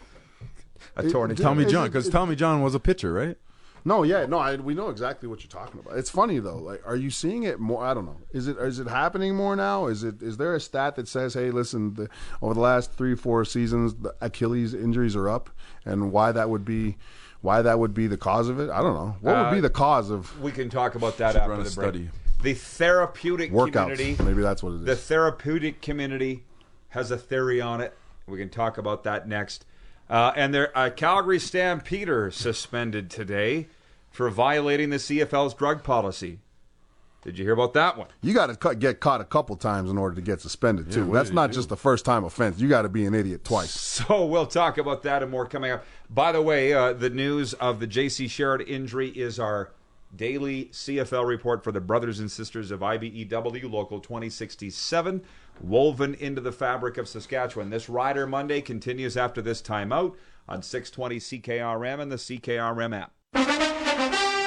S2: a torn
S3: It-
S4: Tommy
S3: Is
S4: John,
S3: it-
S4: because
S3: it-
S4: Tommy John was a pitcher, right?
S3: No, yeah, no, I, we know exactly what you're talking about. It's funny though. Like, are you seeing it more? I don't know. Is it is it happening more now? Is it is there a stat that says, hey, listen, the, over the last three four seasons, the Achilles injuries are up, and why that would be, why that would be the cause of it? I don't know. What would be
S2: Uh,
S3: the cause of
S2: We can talk about that
S4: Should
S2: after
S4: run a
S2: the
S4: study.
S2: break. The therapeutic
S3: workouts?
S2: community.
S3: Maybe that's what it is.
S2: The therapeutic community has a theory on it. We can talk about that next. Uh, and there, a Calgary Stampeder suspended today for violating the C F L's drug policy. Did you hear about that one?
S3: You got to get caught a couple times in order to get suspended too.
S4: what
S3: That's
S4: did
S3: not
S4: he
S3: just a first time offense. You got to be an idiot twice.
S2: So we'll talk about that and more coming up. By the way, uh, the news of the J C Sherritt injury is our daily C F L report for the brothers and sisters of I B E W, Local twenty sixty-seven, woven into the fabric of Saskatchewan. This Rider Monday continues after this timeout on six twenty C K R M and the C K R M app.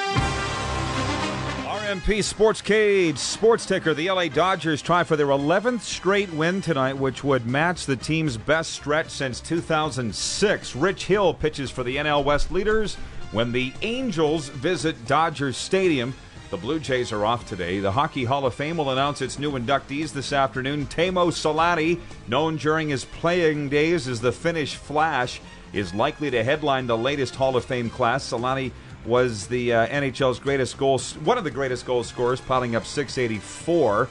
S2: M P Sports Cage Sports Ticker. The L A Dodgers try for their eleventh straight win tonight, which would match the team's best stretch since two thousand six. Rich Hill pitches for the N L West leaders when the Angels visit Dodgers Stadium. The Blue Jays are off today. The Hockey Hall of Fame will announce its new inductees this afternoon. Teemu Selanne, known during his playing days as the Finnish Flash, is likely to headline the latest Hall of Fame class. Selanne was the uh, N H L's greatest goal, one of the greatest goal scorers, piling up six eighty-four.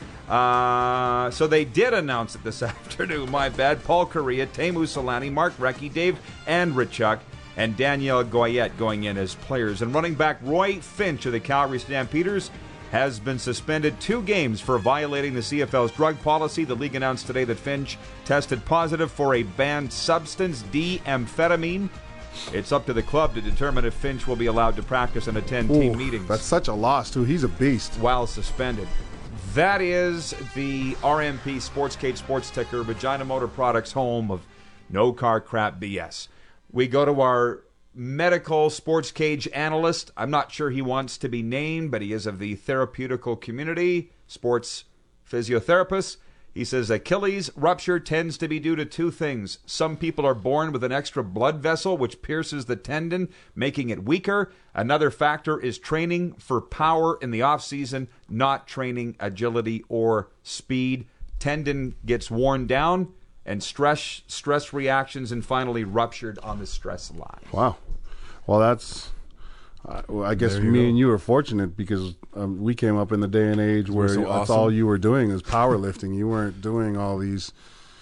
S2: Uh, so they did announce it this afternoon. My bad. Paul Correa, Teemu Selanne, Mark Recchi, Dave Andreychuk, and Danielle Goyette going in as players. And running back Roy Finch of the Calgary Stampeders has been suspended two games for violating the C F L's drug policy. The league announced today that Finch tested positive for a banned substance, D-amphetamine. It's up to the club to determine if Finch will be allowed to practice and attend team
S3: Ooh,
S2: meetings.
S3: That's such a loss, too. He's a beast.
S2: While suspended. That is the R M P Sports Cage Sports Ticker, Regina Motor Products, home of no car crap B S. We go to our medical sports cage analyst. I'm not sure he wants to be named, but he is of the therapeutical community, sports physiotherapist. He says Achilles rupture tends to be due to two things. Some people are born with an extra blood vessel which pierces the tendon, making it weaker. Another factor is training for power in the off-season, not training agility or speed. Tendon gets worn down, and stress stress reactions, and finally ruptured on the stress line.
S3: Wow. Well, that's... Uh, well, I guess
S4: There you
S3: me
S4: go.
S3: and you were fortunate because um, we came up in the day and age where
S4: so
S3: that's
S4: awesome.
S3: all you were doing is powerlifting. You weren't doing all these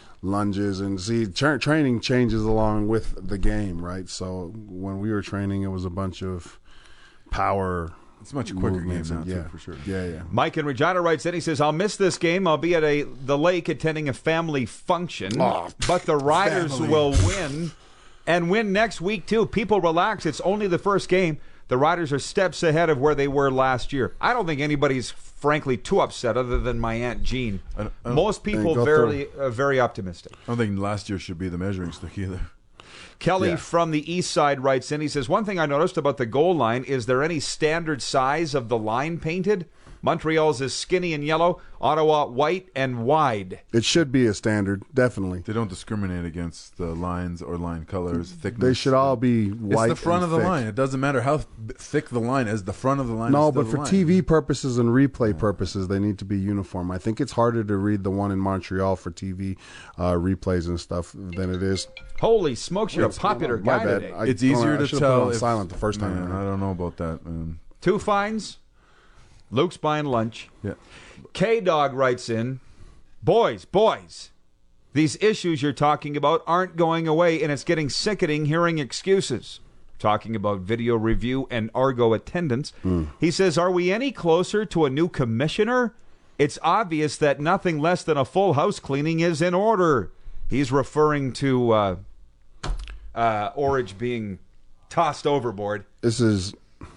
S3: lunges and see tra- training changes along with the game, right? So when we were training, it was a bunch of power.
S4: It's a much quicker game
S3: movements
S4: now,
S3: and-
S4: too,
S3: yeah,
S4: for sure.
S3: Yeah, yeah.
S2: Mike in Regina writes in, he says, I'll miss this game. I'll be at a the lake attending a family function,
S3: Oh,
S2: but the Riders
S4: family.
S2: will win and win next week, too. People relax. It's only the first game. The Riders are steps ahead of where they were last year. I don't think anybody's, frankly, too upset other than my Aunt Jean.
S4: I don't- I don't-
S2: Most people
S3: go
S2: very, uh, very optimistic.
S4: I don't think last year should be the measuring stick either.
S2: Kelly
S3: Yeah.
S2: from the east side writes in, he says, one thing I noticed about the goal line, is there any standard size of the line painted? Montreal's is skinny and yellow, Ottawa white and wide.
S3: It should be a standard, definitely.
S4: They don't discriminate against the lines or line colors, thickness.
S3: They should all be white.
S4: It's the front
S3: and
S4: of the
S3: thick.
S4: line. It doesn't matter how th- thick the line is. The front of the line
S3: No,
S4: is still
S3: but
S4: the
S3: for
S4: line.
S3: T V purposes and replay purposes, they need to be uniform. I think it's harder to read the one in Montreal for T V uh, replays and stuff than it is.
S2: Holy smokes, you're a popular
S3: My
S2: guy
S3: bad.
S2: today.
S3: I-
S4: It's
S3: oh,
S4: easier
S3: I
S4: to
S3: should've put it
S4: tell
S3: on
S4: if,
S3: silent the first time.
S4: Man, I don't know about that, man.
S2: Two fines, Luke's buying lunch.
S4: Yeah.
S2: K-Dog writes in, boys, boys, these issues you're talking about aren't going away, and it's getting sickening hearing excuses. Talking about video review and Argo attendance.
S3: Mm.
S2: He says, are we any closer to a new commissioner? It's obvious that nothing less than a full house cleaning is in order. He's referring to uh, uh, Orage being tossed overboard.
S3: This is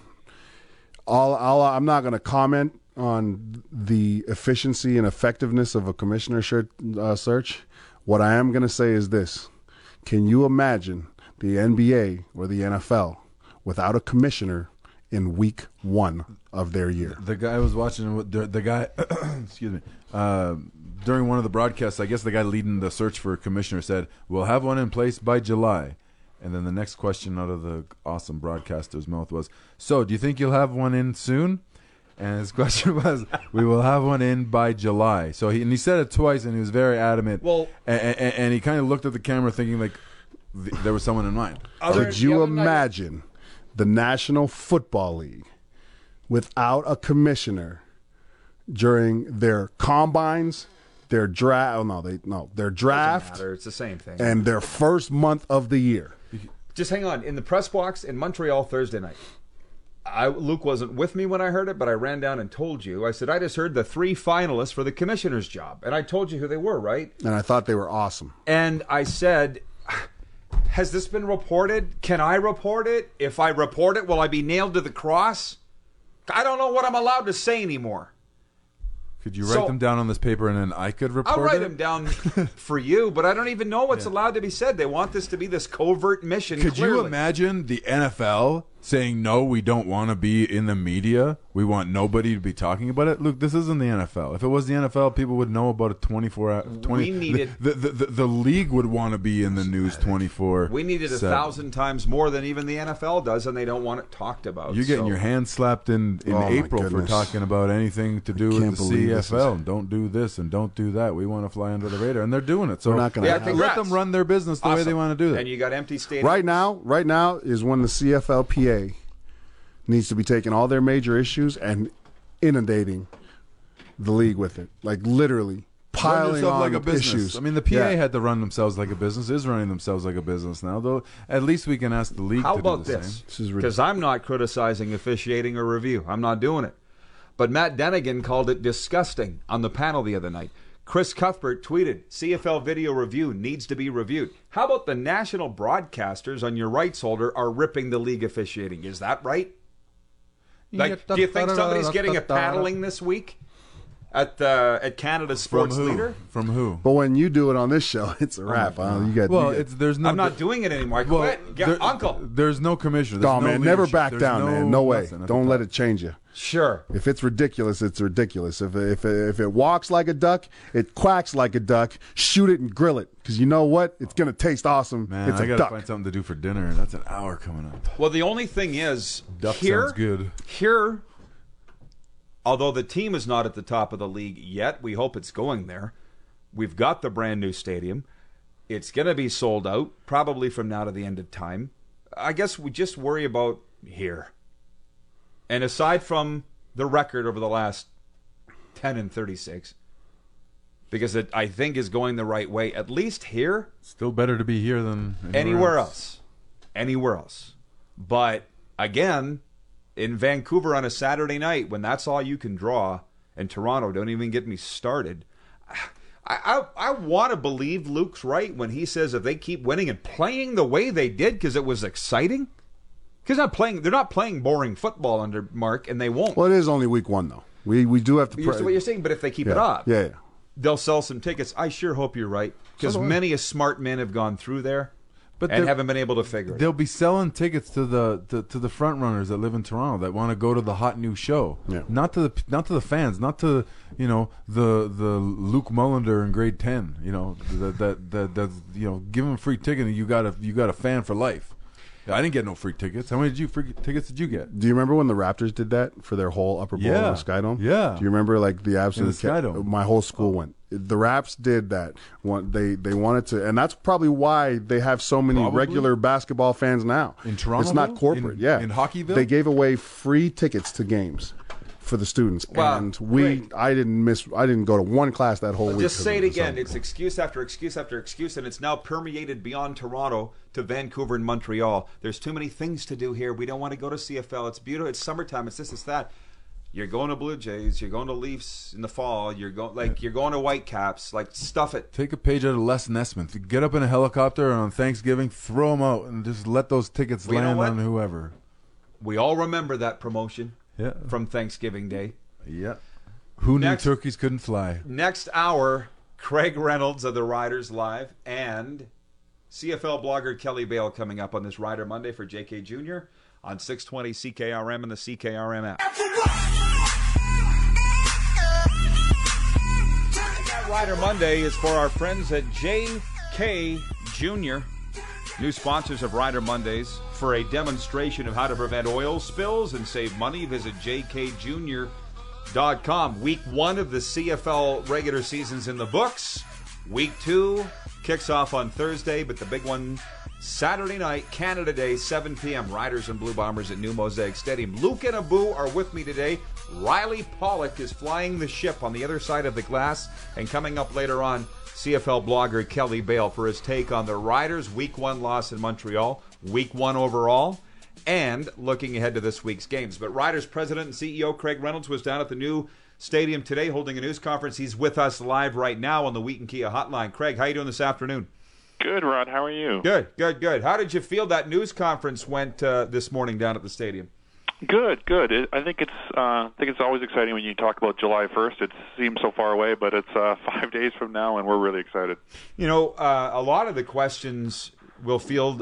S3: all. all I'm not going to comment on the efficiency and effectiveness of a commissioner shirt, uh, search. What I am going to say is this: can you imagine the N B A or the N F L without a commissioner in week one of their year?
S4: The guy was watching the, the guy. excuse me. Uh, during one of the broadcasts, I guess the guy leading the search for a commissioner said, "We'll have one in place by July." And then the next question out of the awesome broadcaster's mouth was, "So, do you think you'll have one in soon?" And his question was, "We will have one in by July." So he and he said it twice, and he was very adamant.
S2: Well-
S4: and, and, and he kind of looked at the camera, thinking like th- there was someone in mind.
S2: Other-
S3: Could you
S2: the other night-
S3: imagine the National Football League without a commissioner during their combines, their draft? Oh no, they no their
S2: Doesn't
S3: draft
S2: matter. It's the same thing.
S3: and their first month of the year.
S2: Just hang on. In the press box in Montreal Thursday night, I, Luke wasn't with me when I heard it, but I ran down and told you. I said, I just heard the three finalists for the commissioner's job. And I told you who they were, right?
S3: And I thought they were awesome.
S2: And I said, has this been reported? Can I report it? If I report it, will I be nailed to the cross? I don't know what I'm allowed to say anymore.
S4: Could you write
S2: So-
S4: them down on this paper, and then I could report
S2: I'll write
S4: it?
S2: them down for you, but I don't even know what's allowed to be said. They want this to be this covert mission.
S4: Could you
S2: clearly.
S4: imagine the N F L saying, no, we don't want to be in the media. We want nobody to be talking about it. Look, this isn't the N F L. If it was the N F L, people would know about it twenty-four hours. twenty,
S2: we needed,
S4: the, the, the, the league would want to be in the news twenty-four.
S2: We needed a thousand times more than even the N F L does, and they don't want it talked about.
S4: You're getting
S2: so.
S4: your hand slapped in, in
S3: Oh,
S4: April for talking about anything to do with the C F L.
S3: Is...
S4: Don't do this and don't do that. We want to fly under the radar. And they're doing it. So
S3: We're not gonna
S2: yeah,
S3: have
S4: let them run their business the
S2: awesome.
S4: way they want to do it.
S2: And you got empty stadiums.
S3: Right now, right now is when the C F L P A needs to be taking all their major issues and inundating the league with it. Like literally piling on
S4: like a business.
S3: issues.
S4: I mean, the P A
S3: yeah.
S4: had to run themselves like a business, is running themselves like a business now, though at least we can ask the league
S2: How
S4: to
S2: about
S4: do the
S2: this?
S4: same.
S2: Because I'm not criticizing officiating or review. I'm not doing it. But Matt Denigan called it disgusting on the panel the other night. Chris Cuthbert tweeted, C F L video review needs to be reviewed. How about the national broadcasters on your rights holder are ripping the league officiating? Is that right? Like, do you think somebody's getting a paddling this week at uh, at Canada's sports
S4: From who?
S2: leader?
S4: From who?
S3: But when you do it on this show, it's a wrap.
S2: Oh
S3: huh? You got
S4: Well,
S3: you got,
S4: it's there's no.
S2: I'm not doing it anymore. I
S4: well,
S2: quit. Get,
S4: there-
S2: Uncle.
S4: There's no commissioner. There's
S3: oh
S4: no
S3: man, never
S4: leadership.
S3: back
S4: There's
S3: down, man. No way.
S4: nothing at
S3: Don't
S4: the
S3: let
S4: top.
S3: it change you.
S2: Sure.
S3: If it's ridiculous, it's ridiculous. If if if it walks like a duck, it quacks like a duck. Shoot it and grill it, because you know what? It's gonna taste awesome.
S4: Man,
S3: it's
S4: I
S3: a
S4: gotta
S3: duck.
S4: find something to do for dinner, and that's an hour coming up.
S2: Well, the only thing is,
S4: Duck
S2: here,
S4: sounds good.
S2: Here, although the team is not at the top of the league yet, we hope it's going there. We've got the brand new stadium. It's going to be sold out, probably from now to the end of time. I guess we just worry about here. And aside from the record over the last ten and thirty-six, because it, I think, is going the right way, at least here.
S4: Still better to be here than anywhere,
S2: Anywhere
S4: else.
S2: else. Anywhere else. But, again, in Vancouver on a Saturday night, when that's all you can draw, and Toronto, don't even get me started, I, I, I want to believe Luke's right when he says if they keep winning and playing the way they did because it was exciting. Because not playing, they're not playing boring football under Mark, and they won't.
S3: Well, it is only week one though. We we do have to.
S2: That's what you're saying, but if they keep
S3: yeah.
S2: it up,
S3: yeah, yeah.
S2: they'll sell some tickets. I sure hope you're right, because
S3: So do I.
S2: many a smart men have gone through there
S4: But
S2: and
S4: they're-
S2: haven't been able to figure it out.
S4: They'll be selling tickets to the to, to the front runners that live in Toronto that want to go to the hot new show.
S3: Yeah.
S4: Not to the not to the fans, not to you know the the Luke Mullender in grade ten. You know that that that that's, you know give them a free ticket and you got a you got a fan for life. I didn't get no free tickets. How many did you free tickets did you get?
S3: Do you remember when the Raptors did that for their whole upper bowl
S4: Yeah.
S3: in the Skydome?
S4: Yeah.
S3: Do you remember like the absolute
S4: In the Skydome.
S3: My whole school went. The Raps did that. One, they they wanted to, and that's probably why they have so many
S4: Probably.
S3: regular basketball fans now.
S4: In Toronto,
S3: it's not
S4: though?
S3: corporate.
S4: In-
S3: yeah,
S4: in Hockeyville?
S3: they gave away free tickets to games for the students,
S2: Wow,
S3: and we
S2: great.
S3: I didn't miss. I didn't go to one class that whole
S2: I'll
S3: week.
S2: just
S3: 'cause
S2: say
S3: of
S2: it
S3: the
S2: again.
S3: summer.
S2: It's excuse after excuse after excuse, and it's now permeated beyond Toronto to Vancouver and Montreal. There's too many things to do here. We don't want to go to C F L. It's beautiful. It's summertime. It's this, it's that. You're going to Blue Jays. You're going to Leafs in the fall. You're going like you're going to Whitecaps. Like stuff it.
S4: Take a page out of Les Nesmith. Get up in a helicopter on Thanksgiving, throw them out, and just let those tickets
S2: Well, you know
S4: land
S2: what?
S4: on whoever.
S2: We all remember that promotion
S4: Yeah.
S2: from Thanksgiving Day.
S4: Yeah. Who
S2: Next-
S4: knew turkeys couldn't fly?
S2: Next hour, Craig Reynolds of the Riders Live and C F L blogger Kelly Bale coming up on this Rider Monday for J K Junior on six twenty C K R M and the C K R M app. That Rider Monday is for our friends at J K Junior, new sponsors of Rider Mondays. For a demonstration of how to prevent oil spills and save money, visit j k junior dot com. Week one of the C F L regular season's in the books. Week two kicks off on Thursday, but the big one Saturday night, Canada Day, seven p.m. Riders and Blue Bombers at New Mosaic Stadium. Luke and Abu are with me today. Riley Pollock is flying the ship on the other side of the glass. And coming up later on, C F L blogger Kelly Bale for his take on the Riders' Week one loss in Montreal, Week one overall, and looking ahead to this week's games. But Riders president and C E O Craig Reynolds was down at the new stadium today holding a news conference. He's with us live right now on the Wheaton Kia hotline. Craig, how you doing this afternoon?
S5: Good, Rod. How are you?
S2: Good, good, good. How did you feel that news conference went uh, this morning down at the stadium?
S5: Good, good. It, I think it's uh, I think it's always exciting when you talk about July first. It seems so far away, but it's uh, five days from now, and we're really excited.
S2: You know, uh, a lot of the questions we'll field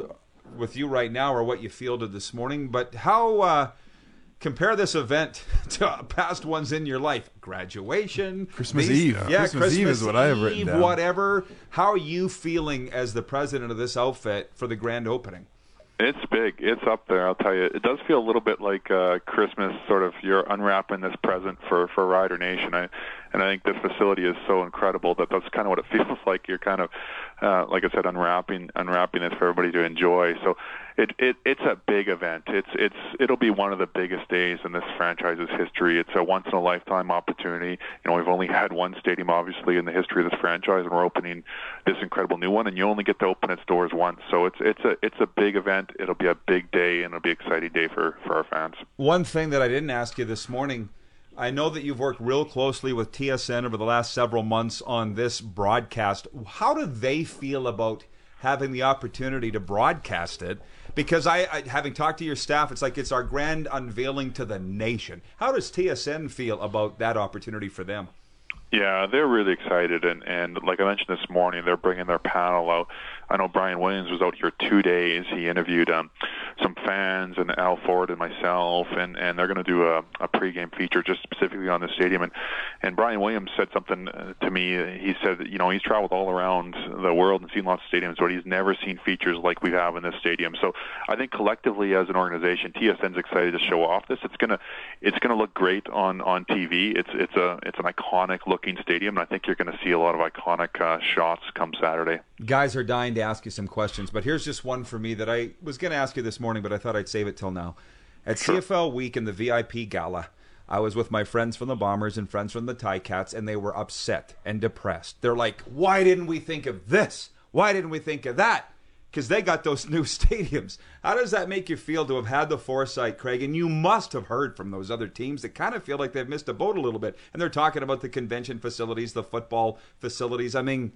S2: with you right now or what you fielded this morning, but how uh, compare this event to past ones in your life? Graduation,
S4: Christmas
S2: these,
S4: Eve.
S2: yeah,
S4: Christmas,
S2: Christmas
S4: Eve is what I have written
S2: Eve,
S4: down.
S2: Whatever. How are you feeling as the president of this outfit for the grand opening?
S5: It's big. It's up there, I'll tell you. It does feel a little bit like uh, Christmas, sort of you're unwrapping this present for, for Rider Nation. I, and I think this facility is so incredible that that's kind of what it feels like. You're kind of, uh, like I said, unwrapping unwrapping this for everybody to enjoy. So it, it it's a big event. It's it's it'll be one of the biggest days in this franchise's history. It's a once-in-a-lifetime opportunity. You know, we've only had one stadium, obviously, in the history of this franchise, and we're opening this incredible new one, and you only get to open its doors once. So it's it's a it's a big event. It'll be a big day, and it'll be an exciting day for, for our fans.
S2: One thing that I didn't ask you this morning, I know that you've worked real closely with T S N over the last several months on this broadcast. How do they feel about having the opportunity to broadcast it? Because I, I having talked to your staff, it's like it's our grand unveiling to the nation. How does T S N feel about that opportunity for them?
S5: Yeah, they're really excited, and, and like I mentioned this morning, they're bringing their panel out. I know Brian Williams was out here two days. He interviewed um, some fans and Al Ford and myself, and, and they're going to do a, a pregame feature just specifically on the stadium. And, and Brian Williams said something to me. He said that, you know, he's traveled all around the world and seen lots of stadiums, but he's never seen features like we have in this stadium. So I think collectively as an organization, T S N's excited to show off this. It's going to it's going to look great on, on T V. It's it's a it's an iconic looking stadium, and I think you're going to see a lot of iconic uh, shots come Saturday.
S2: Guys are dying to ask you some questions, but here's just one for me that I was going to ask you this morning, but I thought I'd save it till now. At sure. C F L Week in the V I P Gala, I was with my friends from the Bombers and friends from the Ticats, and they were upset and depressed. They're like, why didn't we think of this? Why didn't we think of that? Because they got those new stadiums. How does that make you feel to have had the foresight, Craig? And you must have heard from those other teams that kind of feel like they've missed a boat a little bit. And they're talking about the convention facilities, the football facilities. I mean,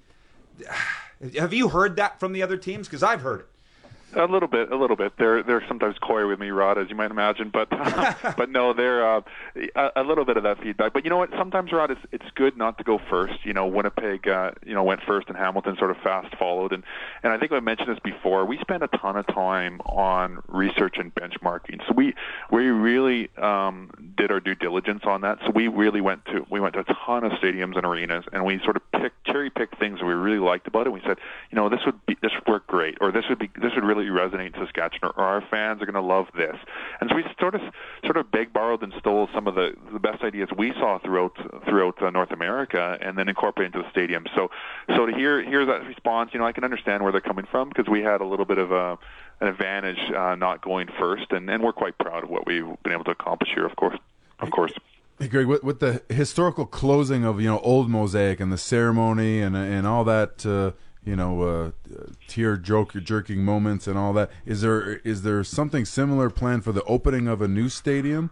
S2: have you heard that from the other teams? Because I've heard it.
S5: A little bit, a little bit. They're they're sometimes coy with me, Rod, as you might imagine, but but no, they're uh, a, a little bit of that feedback. But you know what? Sometimes, Rod, it's it's good not to go first. You know, Winnipeg, uh, you know, went first, and Hamilton sort of fast followed. And and I think I mentioned this before. We spent a ton of time on research and benchmarking. So we we really um, did our due diligence on that. So we really went to we went to a ton of stadiums and arenas, and we sort of picked cherry picked things that we really liked about it. We said, you know, this would be this would work great, or this would be this would really resonate in Saskatchewan, or our fans are going to love this. And so we sort of sort of begged, borrowed, and stole some of the, the best ideas we saw throughout throughout uh, North America, and then incorporated into the stadium. So so to hear hear that response, you know, I can understand where they're coming from, because we had a little bit of a an advantage uh, not going first, and, and we're quite proud of what we've been able to accomplish here. Of course, of course.
S4: Hey, Greg, with, with the historical closing of, you know, Old Mosaic and the ceremony and and all that. Uh, you know, uh, tear joke, jerking moments and all that. Is there is there something similar planned for the opening of a new stadium?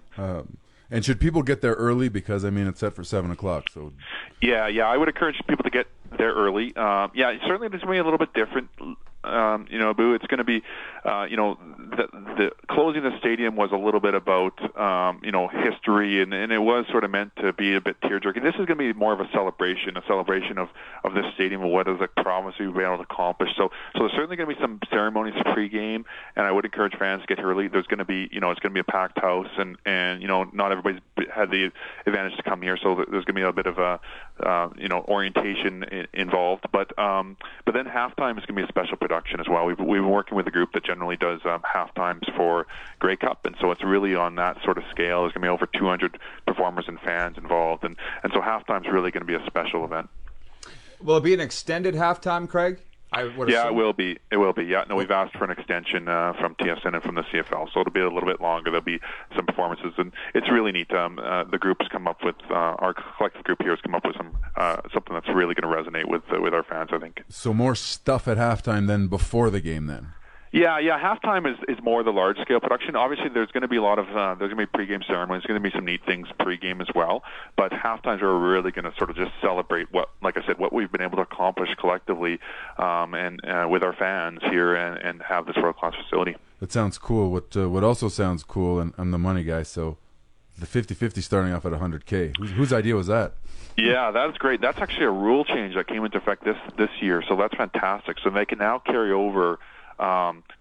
S4: Um, and should people get there early? Because, I mean, it's set for seven o'clock. So,
S5: yeah, yeah, I would encourage people to get there early. Um, yeah, certainly it's going to be a little bit different. Um, you know, Boo, it's going to be, uh, you know, the, the closing the stadium was a little bit about, um, you know, history, and, and it was sort of meant to be a bit tear-jerking. This is going to be more of a celebration, a celebration of, of this stadium and what is a promise we've been able to accomplish. So, so there's certainly going to be some ceremonies pre-game, and I would encourage fans to get here early. There's going to be, you know, it's going to be a packed house, and, and you know, not everybody's had the advantage to come here, so there's going to be a bit of a, uh, you know, orientation in, involved. But, um, but then halftime is going to be a special production as well. We've, we've been working with a group that generally does um, half times for Grey Cup, and so it's really on that sort of scale. There's going to be over two hundred performers and fans involved, and, and so halftime is really going to be a special event.
S2: Will it be an extended halftime, Craig? I would
S5: yeah,
S2: assume.
S5: it will be. It will be. Yeah, no, we've asked for an extension uh, from T S N and from the C F L, so it'll be a little bit longer. There'll be some performances, and it's really neat. Um, uh, the group has come up with uh, our collective group here has come up with some uh, something that's really going to resonate with uh, with our fans, I think.
S4: So more stuff at halftime than before the game, then.
S5: Yeah, yeah. Halftime is, is more the large scale production. Obviously, there's going to be a lot of uh, there's going to be pregame ceremonies. There's going to be some neat things pregame as well. But halftimes are really going to sort of just celebrate what, like I said, what we've been able to accomplish collectively, um, and uh, with our fans here, and, and have this world class facility.
S4: That sounds cool. What uh, what also sounds cool, and I'm the money guy, so the fifty-fifty starting off at one hundred K. Whose, whose idea was that?
S5: Yeah, that's great. That's actually a rule change that came into effect this this year, so that's fantastic. So they can now carry over. Um,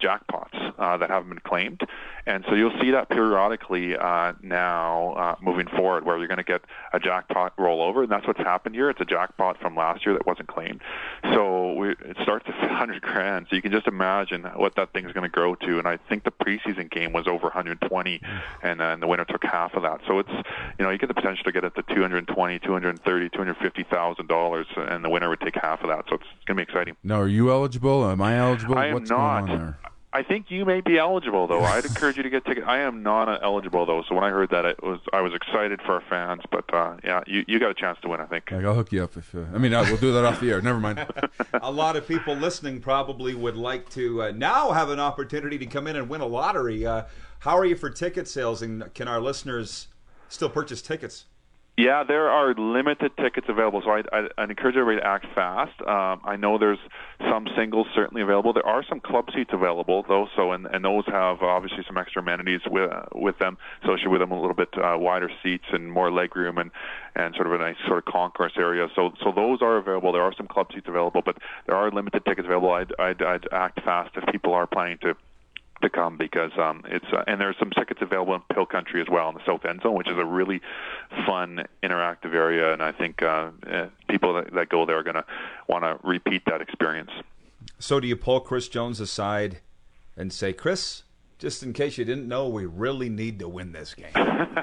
S5: jackpots uh, that haven't been claimed. And so you'll see that periodically uh, now uh, moving forward, where you're going to get a jackpot rollover, and that's what's happened here. It's a jackpot from last year that wasn't claimed. So we, it starts at one hundred grand, so you can just imagine what that thing's going to grow to. And I think the preseason game was over one hundred twenty, and, uh, and the winner took half of that. So it's, you know, you get the potential to get it to two hundred twenty, two hundred thirty, two hundred fifty thousand dollars, and the winner would take half of that. So it's going to be exciting.
S4: Now, are you eligible? Am I eligible?
S5: I am
S4: What's
S5: not.
S4: going on there?
S5: I think you may be eligible, though. I'd encourage you to get tickets. I am not eligible, though. So when I heard that, it was I was excited for our fans. But uh, yeah, you you got a chance to win, I think.
S4: Like, I'll hook you up if. Uh, I mean, uh, we'll do that off the air. Never mind.
S2: A lot of people listening probably would like to uh, now have an opportunity to come in and win a lottery. Uh, how are you for ticket sales, and can our listeners still purchase tickets?
S5: Yeah, there are limited tickets available, so I'd, I'd, I'd encourage everybody to act fast. Um, I know there's some singles certainly available. There are some club seats available, though, so and, and those have uh, obviously some extra amenities with uh, with them, associated with them, a little bit uh, wider seats and more legroom and, and sort of a nice sort of concourse area. So so those are available. There are some club seats available, but there are limited tickets available. I'd, I'd, I'd act fast if people are planning to to come, because um, it's uh, and there's some tickets available in Pill Country as well in the South End Zone, which is a really fun, interactive area, and I think uh, eh, people that, that go there are going to want to repeat that experience.
S2: So do you pull Chris Jones aside and say, Chris, just in case you didn't know, we really need to win this game?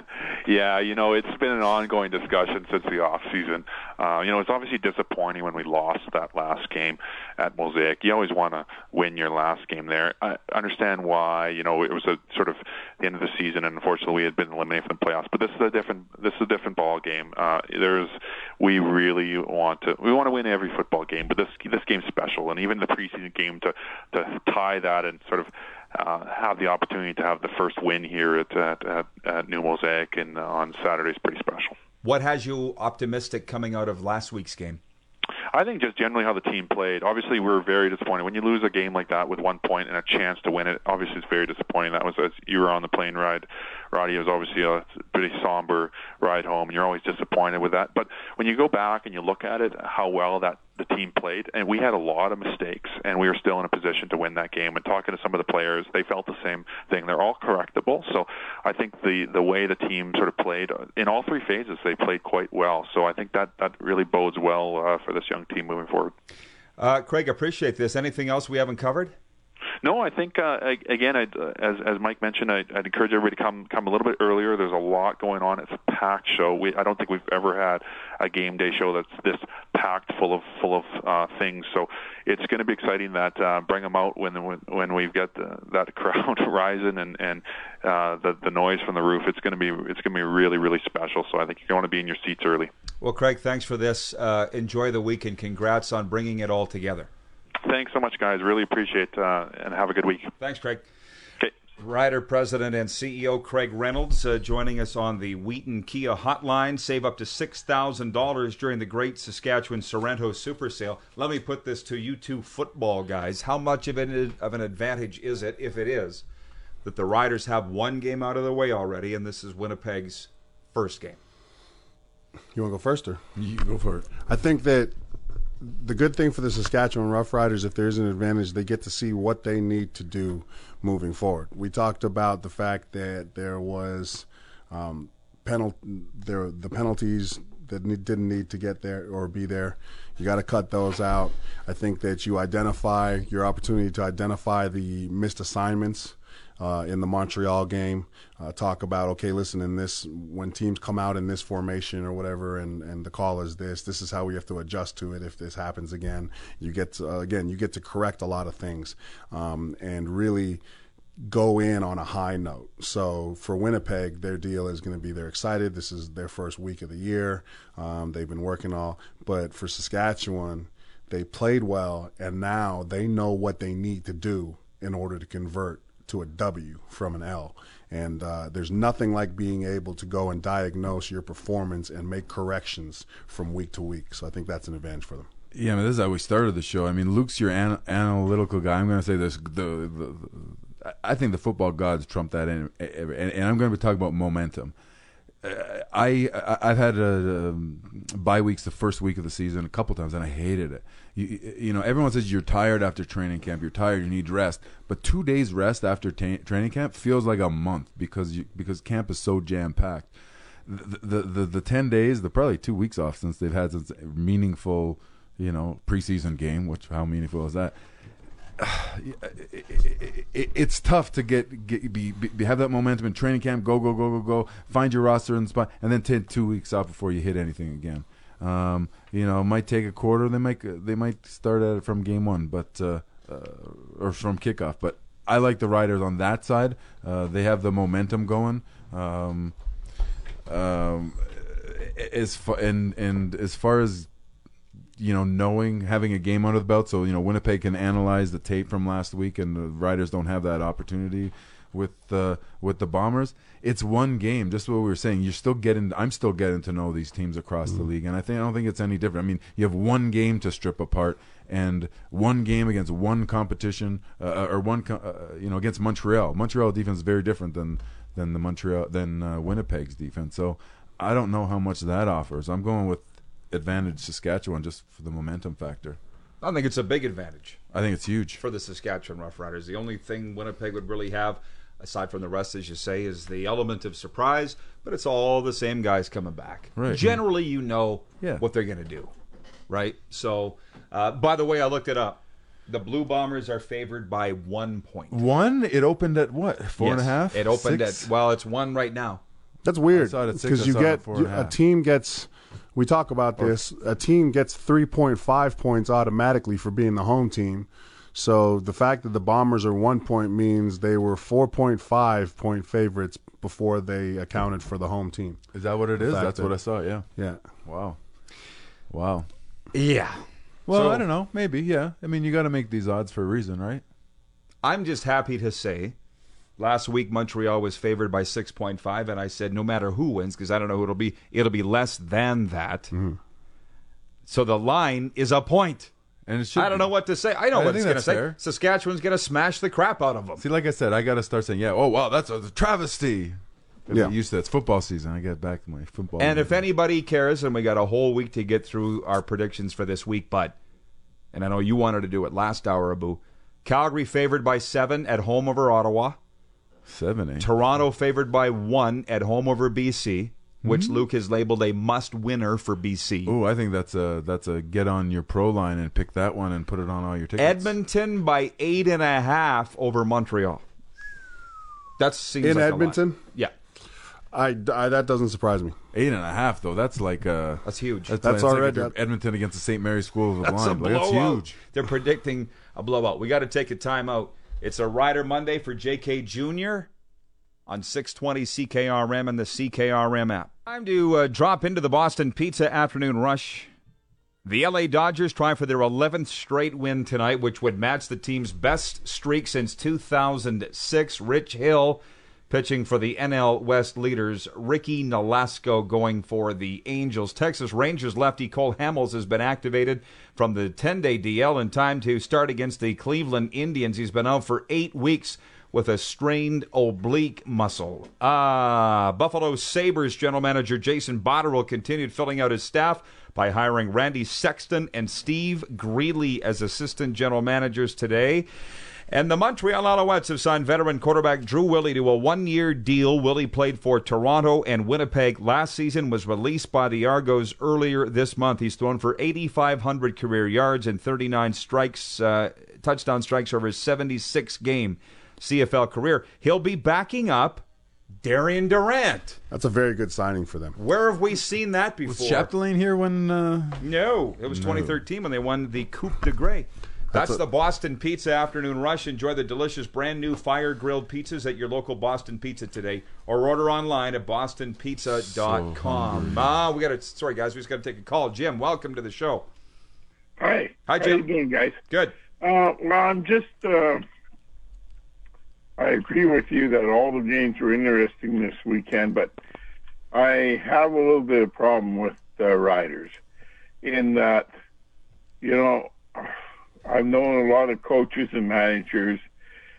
S5: Yeah, you know, it's been an ongoing discussion since the off season. Uh, you know, it's obviously disappointing when we lost that last game at Mosaic. You always want to win your last game there. I understand why. You know, it was a sort of the end of the season, and unfortunately, we had been eliminated from the playoffs. But this is a different. This is a different ball game. Uh, there's, we really want to. We want to win every football game, but this this game's special, and even the preseason game to to tie that and sort of Uh, have the opportunity to have the first win here at at, at, at New Mosaic and uh, on Saturday is pretty special.
S2: What has you optimistic coming out of last week's game?
S5: I think just generally how the team played. Obviously, we were very disappointed. When you lose a game like that with one point and a chance to win it, obviously it's very disappointing. That was as you were on the plane ride, Roddy. It was obviously a pretty somber ride home, and you're always disappointed with that. But when you go back and you look at it, how well that the team played, and we had a lot of mistakes, and we were still in a position to win that game. And talking to some of the players, they felt the same thing. They're all correctable. So I think the, the way the team sort of played in all three phases, they played quite well. So I think that, that really bodes well uh, for this young team moving forward.
S2: Uh, Craig, appreciate this. Anything else we haven't covered?
S5: No, I think uh, again, I'd, uh, as as Mike mentioned, I'd, I'd encourage everybody to come come a little bit earlier. There's a lot going on. It's a packed show. We I don't think we've ever had a game day show that's this packed full of full of uh, things. So it's going to be exciting. That uh, bring them out when when, when we've got the, that crowd rising and and uh, the the noise from the roof. It's going to be it's going to be really really special. So I think you're going to be in your seats early.
S2: Well, Craig, thanks for this. Uh, enjoy the week and congrats on bringing it all together.
S5: Thanks so much, guys. Really appreciate uh, and have a good week.
S2: Thanks, Craig.
S5: Okay.
S2: Rider President and C E O Craig Reynolds uh, joining us on the Wheaton Kia hotline. Save up to six thousand dollars during the Great Saskatchewan Sorrento Super Sale. Let me put this to you two football guys. How much of, it, of an advantage is it, if it is, that the Riders have one game out of the way already, and this is Winnipeg's first game?
S3: You want to go first, or?
S4: You go for it.
S3: I think that the good thing for the Saskatchewan Roughriders, if there's an advantage, they get to see what they need to do moving forward. We talked about the fact that there was um, penal- there the penalties that need, didn't need to get there or be there. You got to cut those out. I think that you identify your opportunity to identify the missed assignments Uh, in the Montreal game, uh, talk about, okay, listen, in this, when teams come out in this formation or whatever, and, and the call is this, this is how we have to adjust to it if this happens again. You get to, uh, again, you get to correct a lot of things um, and really go in on a high note. So for Winnipeg, their deal is going to be they're excited. This is their first week of the year. Um, they've been working all, but for Saskatchewan, they played well, and now they know what they need to do in order to convert to a W from an L. And uh, there's nothing like being able to go and diagnose your performance and make corrections from week to week. So I think that's an advantage for them.
S4: Yeah, I mean, this is how we started the show. I mean, Luke's your an- analytical guy. I'm going to say this. The, the, the, I think the football gods trump that in, and, and I'm going to be talking about momentum. Uh, I, I I've had a, um, bye weeks the first week of the season a couple times, and I hated it. You, you know, everyone says you're tired after training camp. You're tired. You need rest. But two days rest after ta- training camp feels like a month because you, because camp is so jam packed. The, the the the ten days, the probably two weeks off since they've had this meaningful, you know, preseason game. Which how meaningful is that? It, it, it, it's tough to get, get be, be have that momentum in training camp. Go go go go go. Find your roster in the spot, and then take two weeks off before you hit anything again. Um, you know, it might take a quarter. They might they might start at it from game one, but uh, uh, or from kickoff. But I like the Riders on that side. Uh, they have the momentum going. Um, um, as far, and and as far as you know, knowing having a game under the belt, so you know Winnipeg can analyze the tape from last week, and the Riders don't have that opportunity with the with the Bombers. It's one game, just what we were saying. You're still getting. I'm still getting to know these teams across mm-hmm. the league, and I think I don't think it's any different. I mean, you have one game to strip apart, and one game against one competition, uh, or one uh, you know against Montreal. Montreal defense is very different than than the Montreal than uh, Winnipeg's defense. So I don't know how much that offers. I'm going with advantage Saskatchewan just for the momentum factor.
S2: I think it's a big advantage.
S4: I think it's huge
S2: for the Saskatchewan Roughriders. The only thing Winnipeg would really have, aside from the rest, as you say, is the element of surprise, but it's all the same guys coming back.
S4: Right.
S2: Generally, you know
S4: yeah.
S2: what they're going to do, right? So, uh, by the way, I looked it up. The Blue Bombers are favored by one point.
S4: One? It opened at what? Four
S2: yes,
S4: and a half?
S2: It opened
S4: Six?
S2: at, well, it's one right now.
S3: That's weird
S4: because
S3: you get you, a, a team gets. We talk about this. A team gets three point five points automatically for being the home team. So the fact that the Bombers are one point means they were four point five point favorites before they accounted for the home team.
S4: Is that what it is? That's
S3: that,
S4: what I saw. Yeah.
S3: Yeah.
S4: Wow. Wow.
S2: Yeah.
S4: Well,
S2: so,
S4: I don't know. Maybe. Yeah. I mean, you got to make these odds for a reason, right?
S2: I'm just happy to say. Last week, Montreal was favored by six point five, and I said no matter who wins, because I don't know who it'll be, it'll be less than that. Mm. So the line is a point.
S4: And it should
S2: I don't
S4: be.
S2: know what to say. I know
S4: I
S2: what it's going to say.
S4: Fair.
S2: Saskatchewan's going to smash the crap out of them.
S4: See, like I said, I got to start saying, yeah, oh, wow, that's a travesty.
S3: Yeah.
S4: Used to, it's football season. I get back to my football.
S2: And
S4: movie.
S2: if anybody cares, and we got a whole week to get through our predictions for this week, but, and I know you wanted to do it last hour, Abu, Calgary favored by seven at home over Ottawa.
S4: Seven, eh?
S2: Toronto favored by one at home over B C, which
S4: mm-hmm.
S2: Luke has labeled a must-winner for B C.
S4: Oh, I think that's a that's a get on your pro line and pick that one and put it on all your tickets.
S2: Edmonton by eight and a half over Montreal. That seems
S3: in
S2: like
S3: Edmonton.
S2: A lot. Yeah,
S3: I, I that doesn't surprise me.
S4: Eight and a half though. That's like uh
S2: that's huge.
S4: That's,
S3: that's
S4: like,
S3: already
S4: like Edmonton against the Saint Mary's School of the
S2: that's
S4: Blind.
S2: a
S4: Like, that's
S2: blowout.
S4: huge.
S2: They're predicting a blowout. We got to take a timeout. It's a Rider Monday for J K Junior on six twenty C K R M and the C K R M app. Time to uh, drop into the Boston Pizza Afternoon Rush. The L A Dodgers try for their eleventh straight win tonight, which would match the team's best streak since two thousand six. Rich Hill pitching for the N L West leaders. Ricky Nolasco going for the Angels. Texas Rangers lefty Cole Hamels has been activated from the ten-day D L in time to start against the Cleveland Indians. He's been out for eight weeks with a strained oblique muscle. Ah, Buffalo Sabres general manager Jason Botterill continued filling out his staff by hiring Randy Sexton and Steve Greeley as assistant general managers today. And the Montreal Alouettes have signed veteran quarterback Drew Willie to a one-year deal. Willie played for Toronto and Winnipeg last season, was released by the Argos earlier this month. He's thrown for eighty-five hundred career yards and thirty-nine strikes, uh, touchdown strikes over his seventy-six game C F L career. He'll be backing up Darian Durant.
S3: That's a very good signing for them.
S2: Where have we seen that before?
S4: Was Chapdelaine here when... Uh...
S2: No, it was
S4: no.
S2: twenty thirteen when they won the Coupe de Grey. That's, That's a- the Boston Pizza Afternoon Rush. Enjoy the delicious brand new fire-grilled pizzas at your local Boston Pizza today, or order online at boston pizza dot com. So ah, we got to. Sorry, guys, we just got to take a call. Jim, welcome to the show.
S6: Hi.
S2: Hi, Jim.
S6: How you doing, guys?
S2: Good.
S6: Uh, well, I'm just. Uh, I agree with you that all the games were interesting this weekend, but I have a little bit of problem with the Riders in that, you know, I've known a lot of coaches and managers,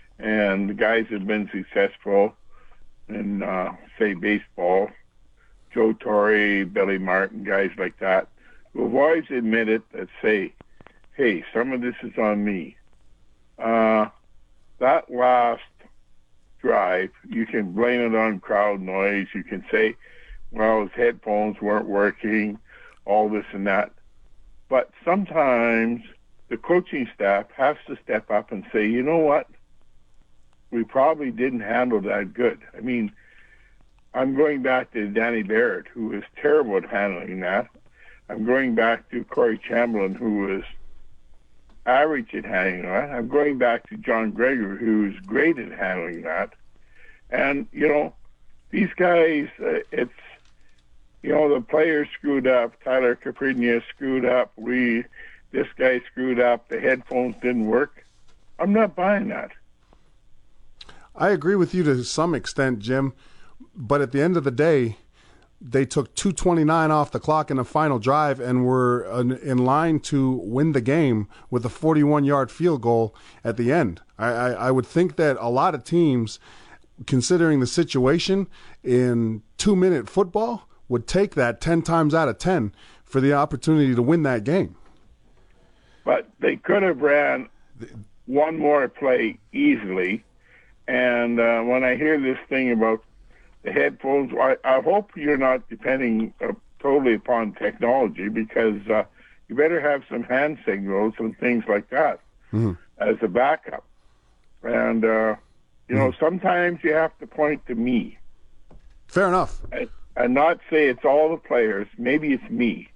S6: and the guys have been successful in, uh, say, baseball, Joe Torre, Billy Martin, guys like that, who have always admitted that say, hey, some of this is on me. Uh, that last drive, you can blame it on crowd noise. You can say, well, his headphones weren't working, all this and that. But sometimes the coaching staff has to step up and say, you know what? We probably didn't handle that good. I mean, I'm going back to Danny Barrett, who was terrible at handling that. I'm going back to Corey Chamberlain, who was average at handling that. I'm going back to John Gregory, who's great at handling that. And, you know, these guys, uh, it's, you know, the players screwed up. Tyler Caprigna screwed up. We, this guy screwed up. The headphones didn't work. I'm not buying that.
S3: I agree with you to some extent, Jim. But at the end of the day, they took two twenty-nine off the clock in the final drive and were in line to win the game with a forty-one-yard field goal at the end. I, I, I would think that a lot of teams, considering the situation in two-minute football, would take that ten times out of ten for the opportunity to win that game.
S6: But they could have ran one more play easily. And uh, when I hear this thing about the headphones, I, I hope you're not depending uh, totally upon technology, because uh, you better have some hand signals and things like that mm-hmm. as a backup. And, uh, you know, mm-hmm. sometimes you have to point to me.
S3: Fair enough.
S6: And, and not say it's all the players. Maybe it's me.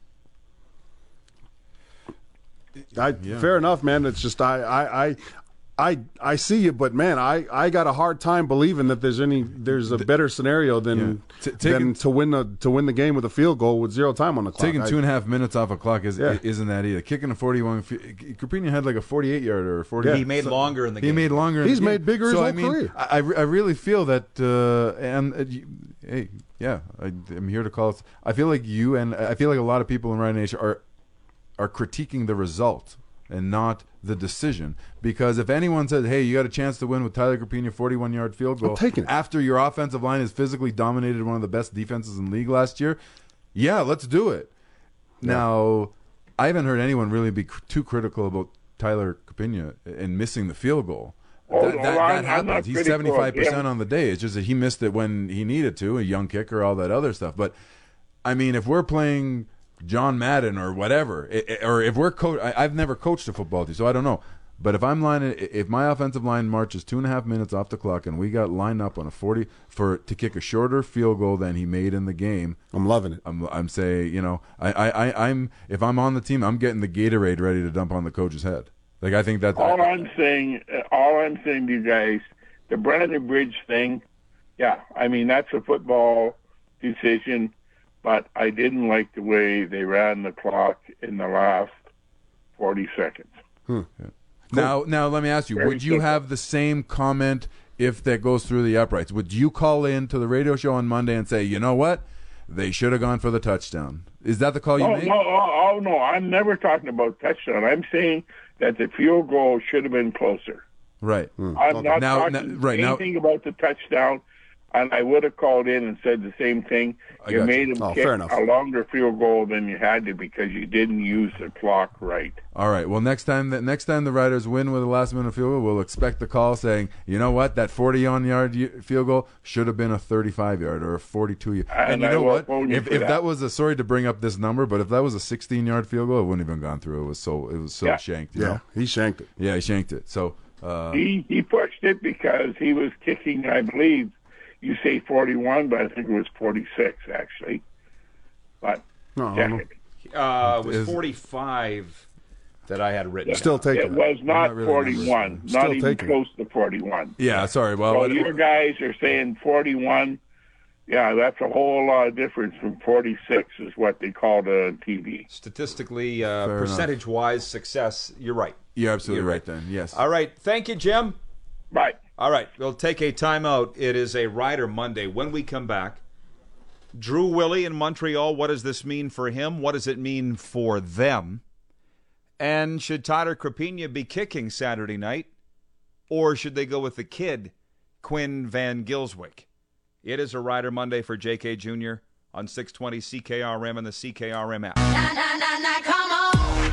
S3: I, yeah. Fair enough, man. It's just I, I, I, I, I see you, but man, I, I got a hard time believing that there's any there's a better scenario than
S4: yeah. T- taking,
S3: than to win the to win the game with a field goal with zero time on the clock.
S4: Taking two and a half minutes off a clock is
S3: yeah.
S4: isn't that either. Kicking a forty-one, Caprigna had like a forty-eight yarder or forty.
S2: Yeah. He made so, longer in the game.
S4: He made longer.
S3: He's
S4: in the
S3: made
S4: game.
S3: bigger
S4: so,
S3: his whole
S4: I mean,
S3: career.
S4: I, I really feel that, uh, and uh, you, hey, yeah, I, I'm here to call it. I feel like you and I feel like a lot of people in Rider Nation are are critiquing the result and not the decision. Because if anyone says, hey, you got a chance to win with Tyler Caprigna, forty-one-yard field goal, after your offensive line has physically dominated one of the best defenses in the league last year, yeah, let's do it. Yeah. Now, I haven't heard anyone really be cr- too critical about Tyler Caprigna and missing the field goal.
S6: Oh,
S4: that, that,
S6: well,
S4: that
S6: I'm,
S4: happens.
S6: I'm
S4: He's seventy-five percent on the day. It's just that he missed it when he needed to, a young kicker, all that other stuff. But, I mean, if we're playing John Madden or whatever, it, or if we're coach, I've never coached a football team, so I don't know. But if I'm lining, if my offensive line marches two and a half minutes off the clock and we got lined up on a forty for to kick a shorter field goal than he made in the game,
S3: I'm loving it.
S4: I'm I'm saying, you know, I, I, I'm if I'm on the team, I'm getting the Gatorade ready to dump on the coach's head. Like I think that's
S6: all
S4: I,
S6: I'm saying. All I'm saying to you guys, the Brandon Bridge thing, yeah, I mean that's a football decision. But I didn't like the way they ran the clock in the last forty seconds.
S4: Hmm. Yeah. Cool. Now, now let me ask you: Very would you simple. have the same comment if that goes through the uprights? Would you call in to the radio show on Monday and say, "You know what? They should have gone for the touchdown"? Is that the call you
S6: oh,
S4: made?
S6: No, oh, oh no, I'm never talking about touchdown. I'm saying that the field goal should have been closer.
S4: Right.
S6: Hmm. I'm okay. not
S4: now,
S6: talking
S4: now, right,
S6: anything
S4: now,
S6: about the touchdown. And I would have called in and said the same thing. You made
S3: you.
S6: him
S3: oh,
S6: kick a longer field goal than you had to because you didn't use the clock right.
S4: All right. Well, next time that next time the Riders win with a last minute field goal, we'll expect the call saying, you know what, that forty-yard field goal should have been a thirty-five yard or a forty-two yard. And,
S6: and
S4: you know what?
S6: You
S4: if if
S6: that.
S4: that was a sorry to bring up this number, but if that was a sixteen yard field goal, it wouldn't have even gone through. It was so it was so
S6: yeah.
S4: shanked. You
S3: yeah,
S4: know?
S3: he shanked it.
S4: Yeah, he shanked it. So uh,
S6: he he pushed it because he was kicking, I believe. You say forty-one, but I think it was forty-six, actually. But
S3: no,
S6: check
S3: no.
S6: it.
S2: Uh, it was
S4: Is,
S2: forty-five that I had written.
S3: Still taking
S6: it. It was not, not really forty-one, not
S3: Still
S6: even
S3: taking
S6: close it. to forty-one.
S4: Yeah, sorry. Well,
S6: so your guys are saying forty-one. Yeah, that's a whole lot of difference from forty-six is what they called it on T V.
S2: Statistically, uh, percentage-wise, success, you're right.
S4: You're absolutely
S2: you're
S4: right, right then, yes.
S2: All right. Thank you, Jim.
S6: Bye.
S2: All right, we'll take a timeout. It is a Rider Monday. When we come back, Drew Willie in Montreal, what does this mean for him? What does it mean for them? And should Tyler Caprigna be kicking Saturday night? Or should they go with the kid, Quinn Van Gilswyk? It is a Rider Monday for J K Junior on six twenty C K R M and the C K R M app.
S7: Na, na, na, na, come on.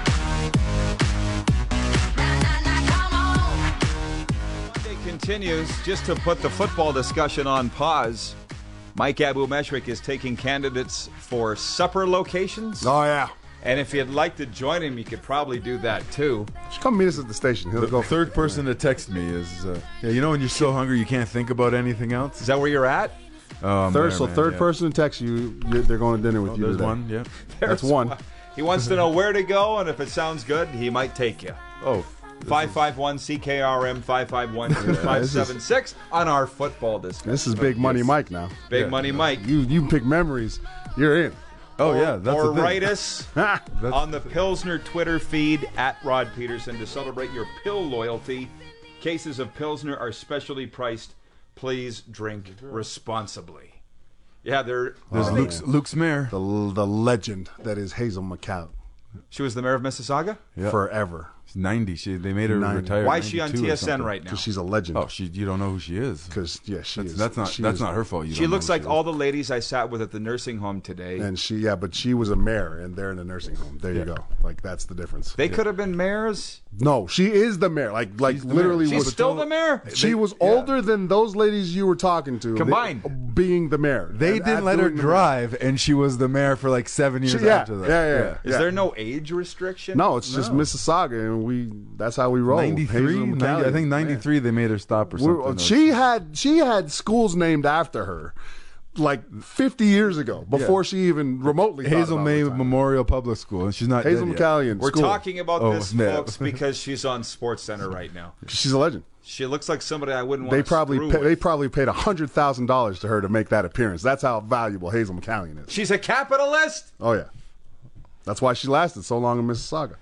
S7: Na, na, na, come on.
S2: Monday continues. Just to put the football discussion on pause, Mike Abu-Meshrik is taking candidates for supper locations.
S3: Oh, yeah.
S2: And if you'd like to join him, you could probably do that too.
S3: Just come meet us at the station. He'll
S4: The
S3: go
S4: third person to text me is, uh, yeah, you know when you're so hungry you can't think about anything else?
S2: Is that where you're at?
S4: Oh,
S3: Third,
S4: man,
S3: so
S4: man,
S3: third
S4: yeah.
S3: person to text you, you, they're going to dinner with
S4: Oh,
S3: you
S4: there's
S3: today.
S4: one, yeah.
S3: That's
S2: There's
S3: one.
S2: He wants to know where to go, and if it sounds good, he might take you.
S4: Oh,
S2: five five one C K R M, five five one two five seven six on our football discussion.
S3: This is Big Money
S4: yes.
S3: Mike now.
S2: Big
S4: yeah.
S2: Money Mike.
S3: You you pick memories, you're in.
S4: oh
S2: or,
S4: yeah, that's
S2: or
S4: the thing.
S2: write us
S4: That's-
S2: on the Pilsner Twitter feed at Rod Peterson to celebrate your pill loyalty. Cases of Pilsner are specially priced. Please drink responsibly. Yeah, they're.
S4: There's
S3: Oh,
S4: Luke's,
S3: man.
S4: Luke's mayor.
S3: The the legend that is Hazel McCall
S2: She was the mayor of Mississauga?
S4: Yeah.
S3: forever.
S4: She's ninety. She they made her
S3: ninety.
S4: retire.
S2: Why
S4: at
S2: is she on
S4: ninety-two
S2: T
S4: or
S2: S N
S4: something.
S2: right now?
S3: Because she's a legend.
S4: Oh, she you don't know who she is.
S3: Because yeah, she
S4: That's,
S3: is.
S4: that's not
S3: she
S4: that's
S3: is-
S4: not her fault. You
S2: She
S4: don't know
S2: looks
S4: who
S2: like
S4: is.
S2: all the ladies I sat with at the nursing home today.
S3: And she yeah, but she was a mayor, and they're in a nursing home. There you
S4: Yeah.
S3: go. Like that's the difference.
S2: They could have been mayors.
S3: No, she is the mayor. Like like
S4: She's the
S3: literally
S4: mayor.
S2: She's
S3: was
S2: still the mayor.
S3: She was older than those ladies you were talking to.
S2: Combined.
S3: They- being the mayor.
S4: They
S3: And
S4: didn't
S3: at
S4: let her
S3: doing the mayor.
S4: drive, and she was the mayor for like seven years
S3: She- yeah,
S4: after that.
S3: yeah, yeah.
S2: Is there no age restriction?
S3: No, it's just Mississauga, and we that's how we roll.
S4: ninety-three,
S3: Hazel
S4: ninety,
S3: McCallion.
S4: I think ninety-three. They made her stop or
S3: We're-
S4: something.
S3: She had she had schools named after her, like fifty years ago, before she even remotely. thought
S4: Hazel
S3: about
S4: May
S3: retirement.
S4: Memorial Public School, and she's not
S3: Hazel
S4: dead yet.
S3: McCallion.
S2: We're
S3: school.
S2: talking about
S4: Oh,
S2: this,
S4: snap.
S2: folks, because she's on SportsCenter right now.
S3: She's a legend.
S2: She looks like somebody I wouldn't want
S3: They
S2: to
S3: probably
S2: screw
S3: pay,
S2: with.
S3: they probably paid a hundred thousand dollars to her to make that appearance. That's how valuable Hazel McCallion is.
S2: She's a capitalist.
S3: Oh yeah, that's why she lasted so long in Mississauga.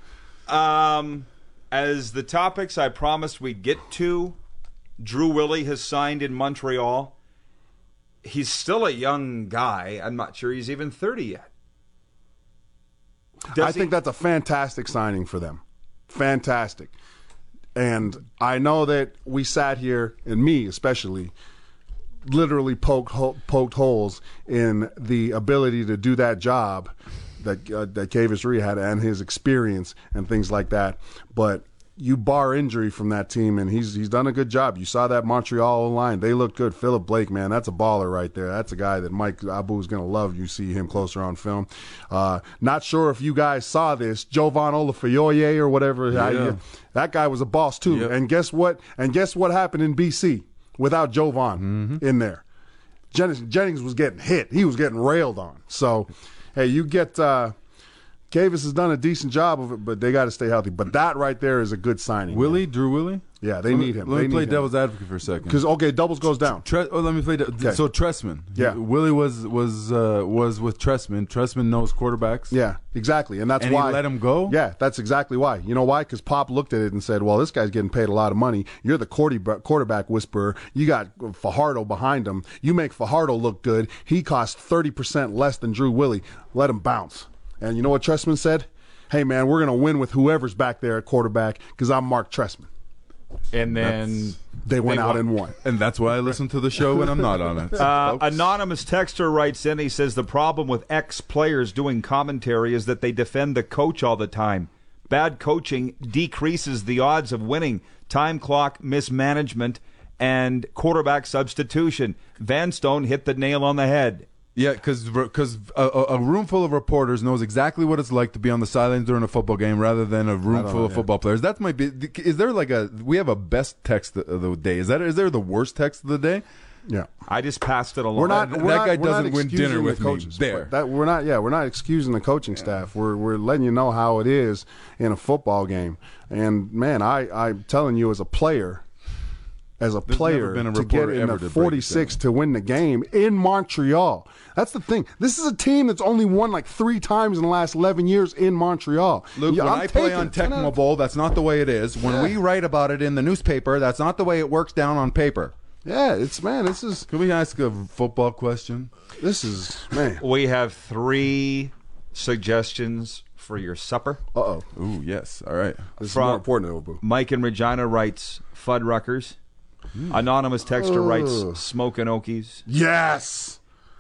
S2: Um, as the topics I promised we'd get to, Drew Willie has signed in Montreal. He's still a young guy. I'm not sure he's even thirty yet. Does
S3: I
S2: he-
S3: think that's a fantastic signing for them. Fantastic. And I know that we sat here, and me especially, literally poked ho- poked holes in the ability to do that job that uh, that Kavis Ree had and his experience and things like that. But you bar injury from that team, and he's he's done a good job. You saw that Montreal line; they look good. Philip Blake, man, that's a baller right there. That's a guy that Mike Abu is going to love. You see him closer on film. Uh, not sure if you guys saw this, Jovan Olafoyoye or whatever.
S4: Yeah.
S3: That guy was a boss too.
S4: Yep.
S3: And guess what? And guess what happened in B C without Jovan
S4: Mm-hmm.
S3: in there? Jennings, Jennings was getting hit. He was getting railed on. So, hey, you get uh, Kavis has done a decent job of it, but they got to stay healthy. But that right there is a good signing.
S4: Willie, Drew Willie.
S3: Yeah, they
S4: Let
S3: need
S4: me-
S3: him.
S4: Let
S3: They
S4: me play
S3: need him.
S4: devil's advocate for a second.
S3: Because okay, doubles goes down.
S4: Tre- oh, let me play. De-
S3: Okay.
S4: So Tressman,
S3: Yeah.
S4: Willie was was uh, was with Tressman. Tressman knows quarterbacks.
S3: Yeah, exactly, and that's
S4: And he
S3: why
S4: let him go?
S3: Yeah, that's exactly why. You know why? Because Pop looked at it and said, "Well, this guy's getting paid a lot of money. You're the quarterback quarterback whisperer. You got Fajardo behind him. You make Fajardo look good. He costs thirty percent less than Drew Willie. Let him bounce." And you know what Tressman said? "Hey, man, we're gonna win with whoever's back there at quarterback because I'm Mark Tressman."
S2: And then
S3: They went
S2: They
S3: out
S2: won.
S3: and won.
S4: And that's why I listen to the show when I'm not on it.
S2: Uh,
S4: folks.
S2: anonymous texter writes in, he says, the problem with ex-players doing commentary is that they defend the coach all the time. Bad coaching decreases the odds of winning. Time clock mismanagement and quarterback substitution. Van Stone hit the nail on the head.
S4: Yeah, because a, a, a room full of reporters knows exactly what it's like to be on the sidelines during a football game, rather than a room full
S3: know,
S4: of
S3: yeah.
S4: football players. That might be. Is there like a? We have a best text of the day. Is that? Is there the worst text of the day?
S3: Yeah.
S2: I just passed it along.
S3: We're not.
S4: That
S3: we're
S4: guy
S3: not, we're
S4: doesn't
S3: not
S4: win
S3: excusing
S4: dinner with
S3: the
S4: me.
S3: coaches.
S4: There.
S3: That we're not. Yeah, we're not excusing the coaching staff. We're we're letting you know how it is in a football game. And man, I I'm telling you as a player, as a
S4: There's
S3: player,
S4: never been a
S3: to get
S4: reporter
S3: in
S4: ever
S3: the
S4: to break it
S3: forty-six
S4: down.
S3: to win the game in Montreal. That's the thing. This is a team that's only won like three times in the last eleven years in Montreal.
S4: Luke,
S3: Yeah,
S4: when
S3: I'm
S4: I play
S3: taking
S4: on
S3: ten out
S4: Tecmo
S3: of-
S4: Bowl, that's not the way it is. When we write about it in the newspaper, that's not the way it works down on paper.
S3: Yeah, it's man. This is
S4: Can we ask a football question?
S3: this is man.
S2: We have three suggestions for your supper.
S3: Uh oh.
S4: Ooh, yes. All right.
S3: This is
S2: From-
S3: more important than Obu.
S2: Mike in Regina writes Fuddruckers. Anonymous texter
S3: Ugh.
S2: writes Smokin' Okies.
S3: Yes.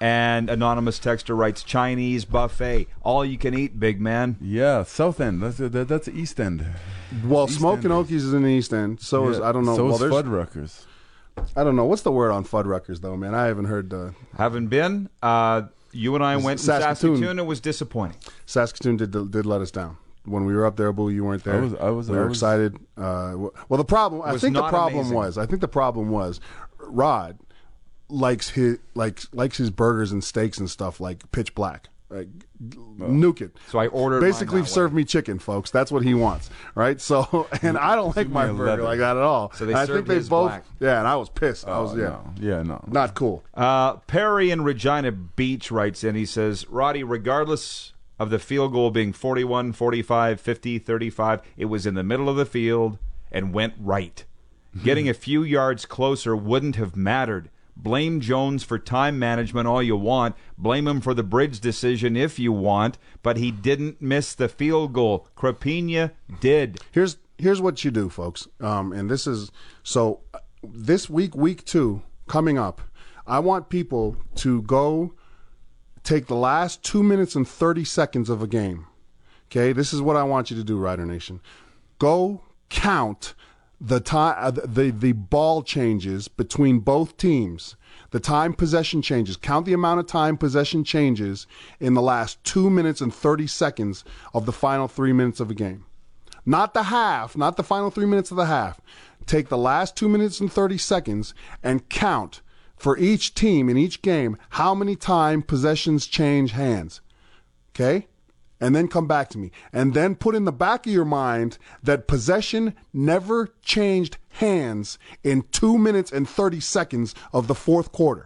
S2: And anonymous texter writes, Chinese buffet, all you can eat, big man.
S4: Yeah, South End. That's that, that's East End.
S3: Well,
S4: East
S3: Smoking
S4: End.
S3: Okies is in the East End. So is
S4: Yeah,
S3: I don't know.
S4: So
S3: well,
S4: is
S3: there's-
S4: Fuddruckers.
S3: I don't know what's the word on Fuddruckers though, man. I haven't heard. Uh,
S2: Haven't been. Uh, you and I went to
S3: Saskatoon.
S2: Saskatoon. It was disappointing.
S3: Saskatoon did did let us down when we were up there. Boo, you weren't there.
S4: I was- I was-
S3: We
S4: I
S3: were
S4: was-
S3: excited. Uh, w- well, the problem. I
S2: was
S3: think the
S2: not
S3: problem
S2: amazing.
S3: was. I think the problem was, Rod likes his likes likes his burgers and steaks and stuff like pitch black. Like, nuke it.
S2: So I ordered mine
S3: basically
S2: that
S3: serve
S2: way.
S3: me chicken, folks. That's what he wants, right? So, and I don't like
S4: me
S3: my
S4: a
S3: burger
S4: leather.
S3: like that at all.
S2: So they
S3: I
S2: served
S3: think they
S2: his
S3: both.
S2: black.
S3: Yeah, and I was pissed. I was
S4: Oh,
S3: yeah,
S4: no. Yeah, no.
S3: not cool.
S2: Uh, Perry in Regina Beach writes in, he says, Roddy, regardless of the field goal being forty-one, forty-five, fifty, thirty-five, it was in the middle of the field and went right. Getting a few yards closer wouldn't have mattered. Blame Jones for time management all you want. Blame him for the bridge decision if you want, but he didn't miss the field goal. Krapina did.
S3: Here's here's what you do, folks. Um, and this is so uh, this week, week two coming up. I want people to go take the last two minutes and thirty seconds of a game. Okay, this is what I want you to do, Rider Nation. Go count the time, uh, the the ball changes between both teams. The time possession changes. Count the amount of time possession changes in the last two minutes and thirty seconds of the final three minutes of a game. Not the half, not the final three minutes of the half. Take the last two minutes and thirty seconds and count for each team in each game how many time possessions change hands. Okay? And then come back to me. And then put in the back of your mind that possession never changed hands in two minutes and thirty seconds of the fourth quarter.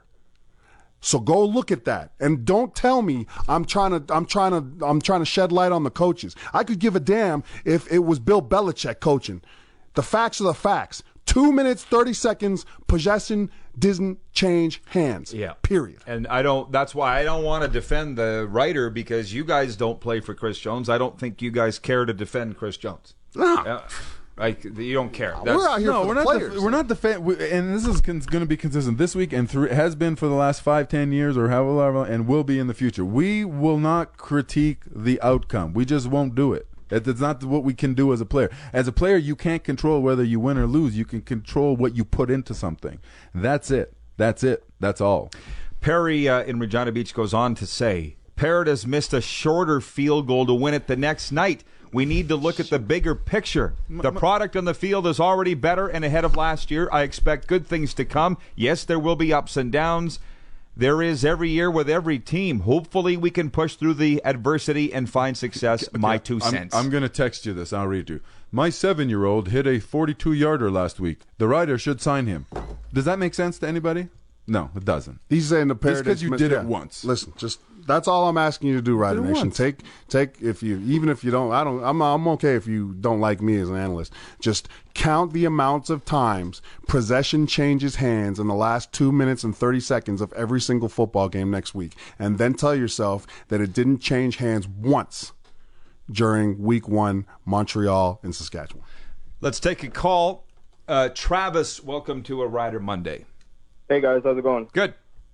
S3: So go look at that, and don't tell me I'm trying to I'm trying to I'm trying to shed light on the coaches. I could give a damn if it was Bill Belichick coaching. The facts are the facts. Two minutes, thirty seconds, possession didn't change hands.
S2: Yeah.
S3: Period.
S2: And I don't, that's why I don't want to defend the writer, because you guys don't play for Chris Jones. I don't think you guys care to defend Chris Jones.
S3: No.
S2: Uh, like, you don't care.
S3: We're out here
S4: No,
S3: for
S4: we're
S3: the
S4: not.
S3: players.
S4: The, we're not the fan. We, and this is con- going to be consistent this week, and through, has been for the last five, ten years, or however, long, and will be in the future. We will not critique the outcome. We just won't do it. It's not what we can do as a player. As a player, you can't control whether you win or lose. You can control what you put into something. That's it. That's it. That's all.
S2: Perry uh, in Regina Beach goes on to say, Parrott has missed a shorter field goal to win it the next night. We need to look at the bigger picture. The product on the field is already better and ahead of last year. I expect good things to come. Yes, there will be ups and downs. There is every year with every team. Hopefully we can push through the adversity and find success. My two
S4: I'm,
S2: cents.
S4: I'm going to text you this. I'll read you. My seven-year-old hit a forty-two-yarder last week. The Rider should sign him. Does that make sense to anybody? No, it doesn't.
S3: He's saying the
S4: Just 'cause
S3: Paradise
S4: you
S3: Miss-
S4: did it
S3: yeah.
S4: once.
S3: Listen, just that's all I'm asking you to do, Rider
S4: Did it
S3: Nation.
S4: once.
S3: Take take if you even if you don't I don't I'm I'm okay if you don't like me as an analyst. Just count the amounts of times possession changes hands in the last two minutes and thirty seconds of every single football game next week, and then tell yourself that it didn't change hands once during Week One, Montreal and Saskatchewan.
S2: Let's take a call. Uh, Travis, welcome to a Rider Monday.
S8: Hey guys, how's it going?
S2: Good.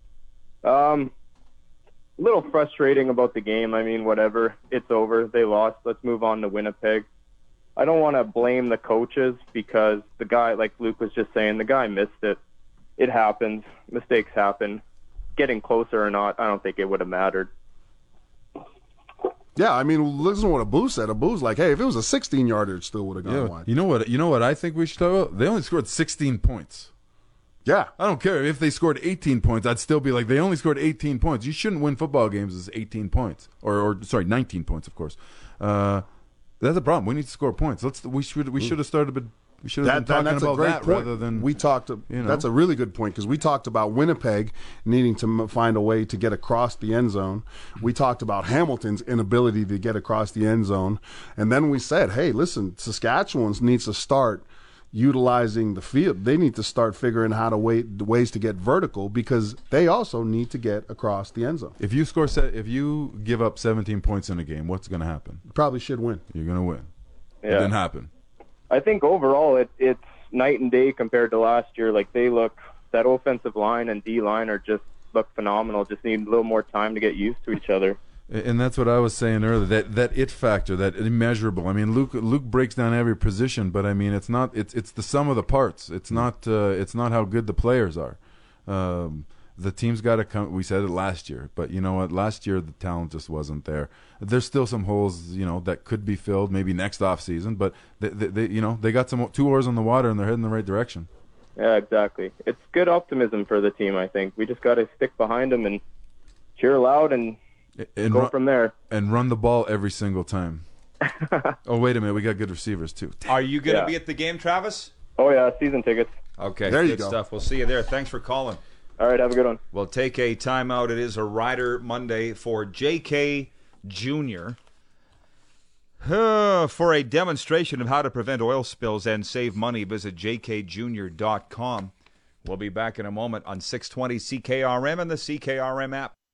S8: Um, a little frustrating about the game. I mean, whatever. It's over. They lost. Let's move on to Winnipeg. I don't want to blame the coaches because the guy, like Luke was just saying, the guy missed it. It happens. Mistakes happen. Getting closer or not, I don't think it would have mattered.
S3: Yeah, I mean, listen to what Abu said. Abu's like, hey, if it was a sixteen-yarder, it still would have gone
S4: Yeah,
S3: wide.
S4: you know what? You know what I think we should talk about? They only scored sixteen points.
S3: Yeah.
S4: I don't care if they scored eighteen points. I'd still be like, they only scored eighteen points. You shouldn't win football games as eighteen points, or, or sorry, nineteen points, of course. Uh, that's a problem. We need to score points. Let's. We should. We should have started. But we should have
S3: That,
S4: been
S3: that,
S4: talking
S3: that's a
S4: about
S3: great
S4: that
S3: point.
S4: rather than
S3: we talked.
S4: you know.
S3: That's a really good point because we talked about Winnipeg needing to m- find a way to get across the end zone. We talked about Hamilton's inability to get across the end zone, and then we said, "Hey, listen, Saskatchewan needs to start utilizing the field. They need to start figuring how to wait ways to get vertical because they also need to get across the end zone.
S4: If you score, se- if you give up seventeen points in a game, what's going to happen?
S3: Probably should win.
S4: You're going to win. It
S8: Yeah.
S4: didn't happen.
S8: I think overall it, it's night and day compared to last year. Like they look, that offensive line and D line are just look phenomenal. Just need a little more time to get used to each other.
S4: And that's what I was saying earlier. That that it factor, that immeasurable. I mean, Luke Luke breaks down every position, but I mean, it's not. It's it's the sum of the parts. It's not. Uh, it's not how good the players are. Um, the team's got to come. We said it last year, but you know what? Last year the talent just wasn't there. There's still some holes, you know, that could be filled maybe next off season. But they, they, they you know, they got some two oars on the water and they're heading in the right direction.
S8: Yeah, exactly. It's good optimism for the team. I think we just got to stick behind them and cheer loud and,
S4: and
S8: go
S4: run,
S8: from there.
S4: And run the ball every single time. Oh, wait a minute. We got good receivers, too.
S2: Are you going to
S8: Yeah.
S2: be at the game, Travis?
S8: Oh, yeah, season tickets.
S2: Okay,
S3: There you
S2: good
S3: go.
S2: stuff. We'll see you there. Thanks for calling.
S8: All right, have a good one.
S2: We'll take a timeout. It is a Rider Monday for J K Junior Uh, for a demonstration of how to prevent oil spills and save money, visit j k junior dot com. We'll be back in a moment on six twenty C K R M and the C K R M app.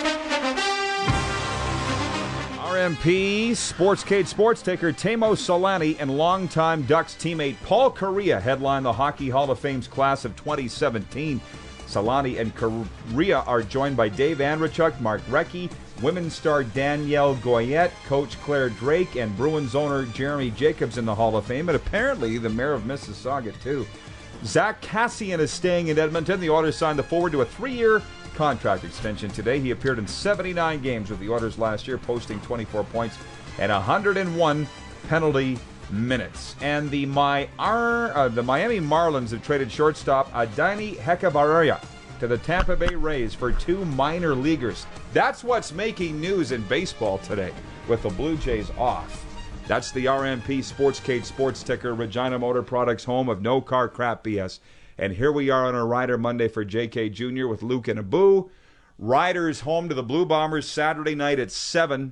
S2: R M P Sportscade Sports taker Teemu Selanne and longtime Ducks teammate Paul Kariya headline the Hockey Hall of Fame's class of twenty seventeen. Selanne and Kariya are joined by Dave Andrechuk, Mark Recchi, women's star Danielle Goyette, coach Claire Drake, and Bruins owner Jeremy Jacobs in the Hall of Fame, and apparently the mayor of Mississauga, too. Zach Cassian is staying in Edmonton. The Oilers signed the forward to a three-year contract extension today. He appeared in seventy-nine games with the Oilers last year, posting twenty-four points and one hundred one penalty minutes. And the my Ar, uh, the Miami Marlins have traded shortstop Adani Hechavarria to the Tampa Bay Rays for two minor leaguers. That's what's making news in baseball today, with the Blue Jays off. That's the R M P Sportscade Sports Ticker, Regina Motor Products, home of no car crap B S. And here we are on a Rider Monday for J K Junior with Luke and Abu. Riders home to the Blue Bombers Saturday night at seven.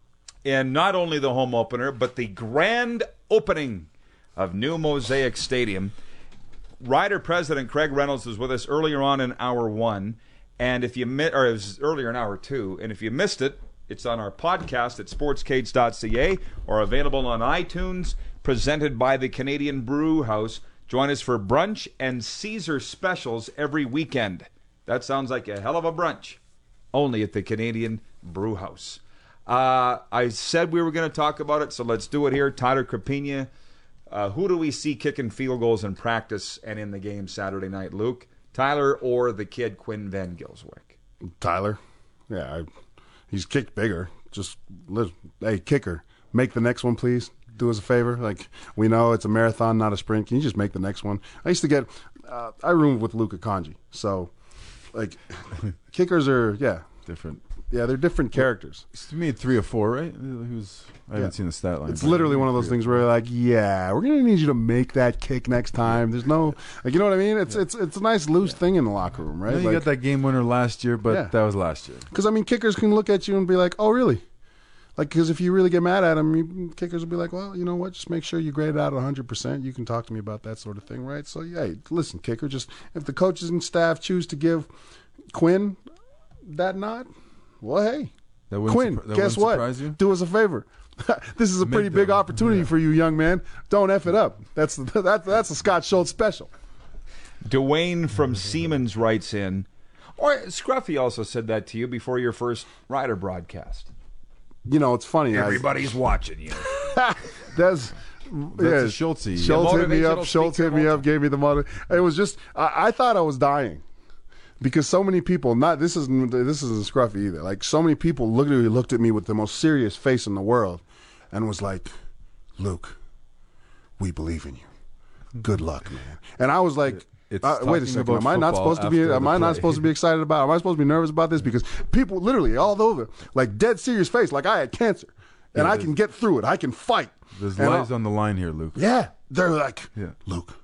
S2: And not only the home opener, but the grand opening of new Mosaic Stadium. Rider President Craig Reynolds was with us earlier on in hour one. And if you mi- or it was earlier in hour two. And if you missed it, it's on our podcast at sportscades dot c a or available on iTunes, presented by the Canadian Brew House. Join us for brunch and Caesar specials every weekend. That sounds like a hell of a brunch. Only at the Canadian Brew House. Uh, I said we were going to talk about it, so let's do it here. Tyler Crapina, uh, who do we see kicking field goals in practice and in the game Saturday night, Luke? Tyler or the kid Quinn Van Gilswick?
S3: Tyler. Yeah, I, he's kicked bigger. Just, hey, kicker, make the next one, please. Do us a favor. Like, we know it's a marathon, not a sprint. Can you just make the next one? I used to get, uh, I roomed with Luka Kanji. So, like, kickers are, yeah.
S4: Different.
S3: Yeah, they're different characters.
S4: He made three or four, right? He was. I haven't
S3: Yeah.
S4: seen the stat line.
S3: It's literally one of those things where you're like, yeah, we're gonna need you to make that kick next time. There's no, like, you know what I mean? It's it's it's a nice loose thing in the locker room, right?
S4: Yeah, you
S3: Like,
S4: got that game winner last year, but
S3: Yeah.
S4: that was last year.
S3: because I mean, kickers can look at you and be like, oh, really? Like, because if you really get mad at them, you, kickers will be like, well, you know what? Just make sure you grade it out at one hundred percent. You can talk to me about that sort of thing, right? So, yeah, listen, kicker, just if the coaches and staff choose to give Quinn that nod, well, hey,
S4: That wouldn't
S3: Quinn,
S4: surpri- that
S3: guess
S4: wouldn't
S3: what?
S4: surprise you?
S3: Do us a favor. This is a pretty
S4: Make
S3: big
S4: them.
S3: opportunity
S4: Yeah.
S3: for you, young man. Don't F it up. That's that's that's a Scott Schultz special.
S2: Dwayne from Siemens writes in, or Scruffy also said that to you before your first Rider broadcast.
S3: You know, it's funny. I-
S2: Everybody's watching you.
S3: That's
S4: That's a Schultze.
S3: Schultz
S2: Yeah,
S3: hit me
S2: motivational
S3: up. Schultz
S2: speaker
S3: hit me
S2: of all
S3: up. Gave me the motive. It was just I, I thought I was dying because so many people. Not this isn't this isn't Scruffy either. Like so many people looked at me, looked at me with the most serious face in the world, and was like, "Luke, we believe in you. Good luck, man." And I was like.
S4: It's
S3: Uh, wait a
S4: talking
S3: second.
S4: about
S3: Am I not
S4: football
S3: supposed to be?
S4: after
S3: Am
S4: the
S3: I not
S4: play.
S3: supposed to be excited about? Am I supposed to be nervous about this? Because people literally all over, like dead serious face, like I had cancer, and
S4: Yeah,
S3: I
S4: there's-
S3: can get through it. I can fight.
S4: There's
S3: And
S4: lives
S3: I'll-
S4: on the line here, Luke.
S3: Yeah, they're like,
S4: Yeah.
S3: Luke,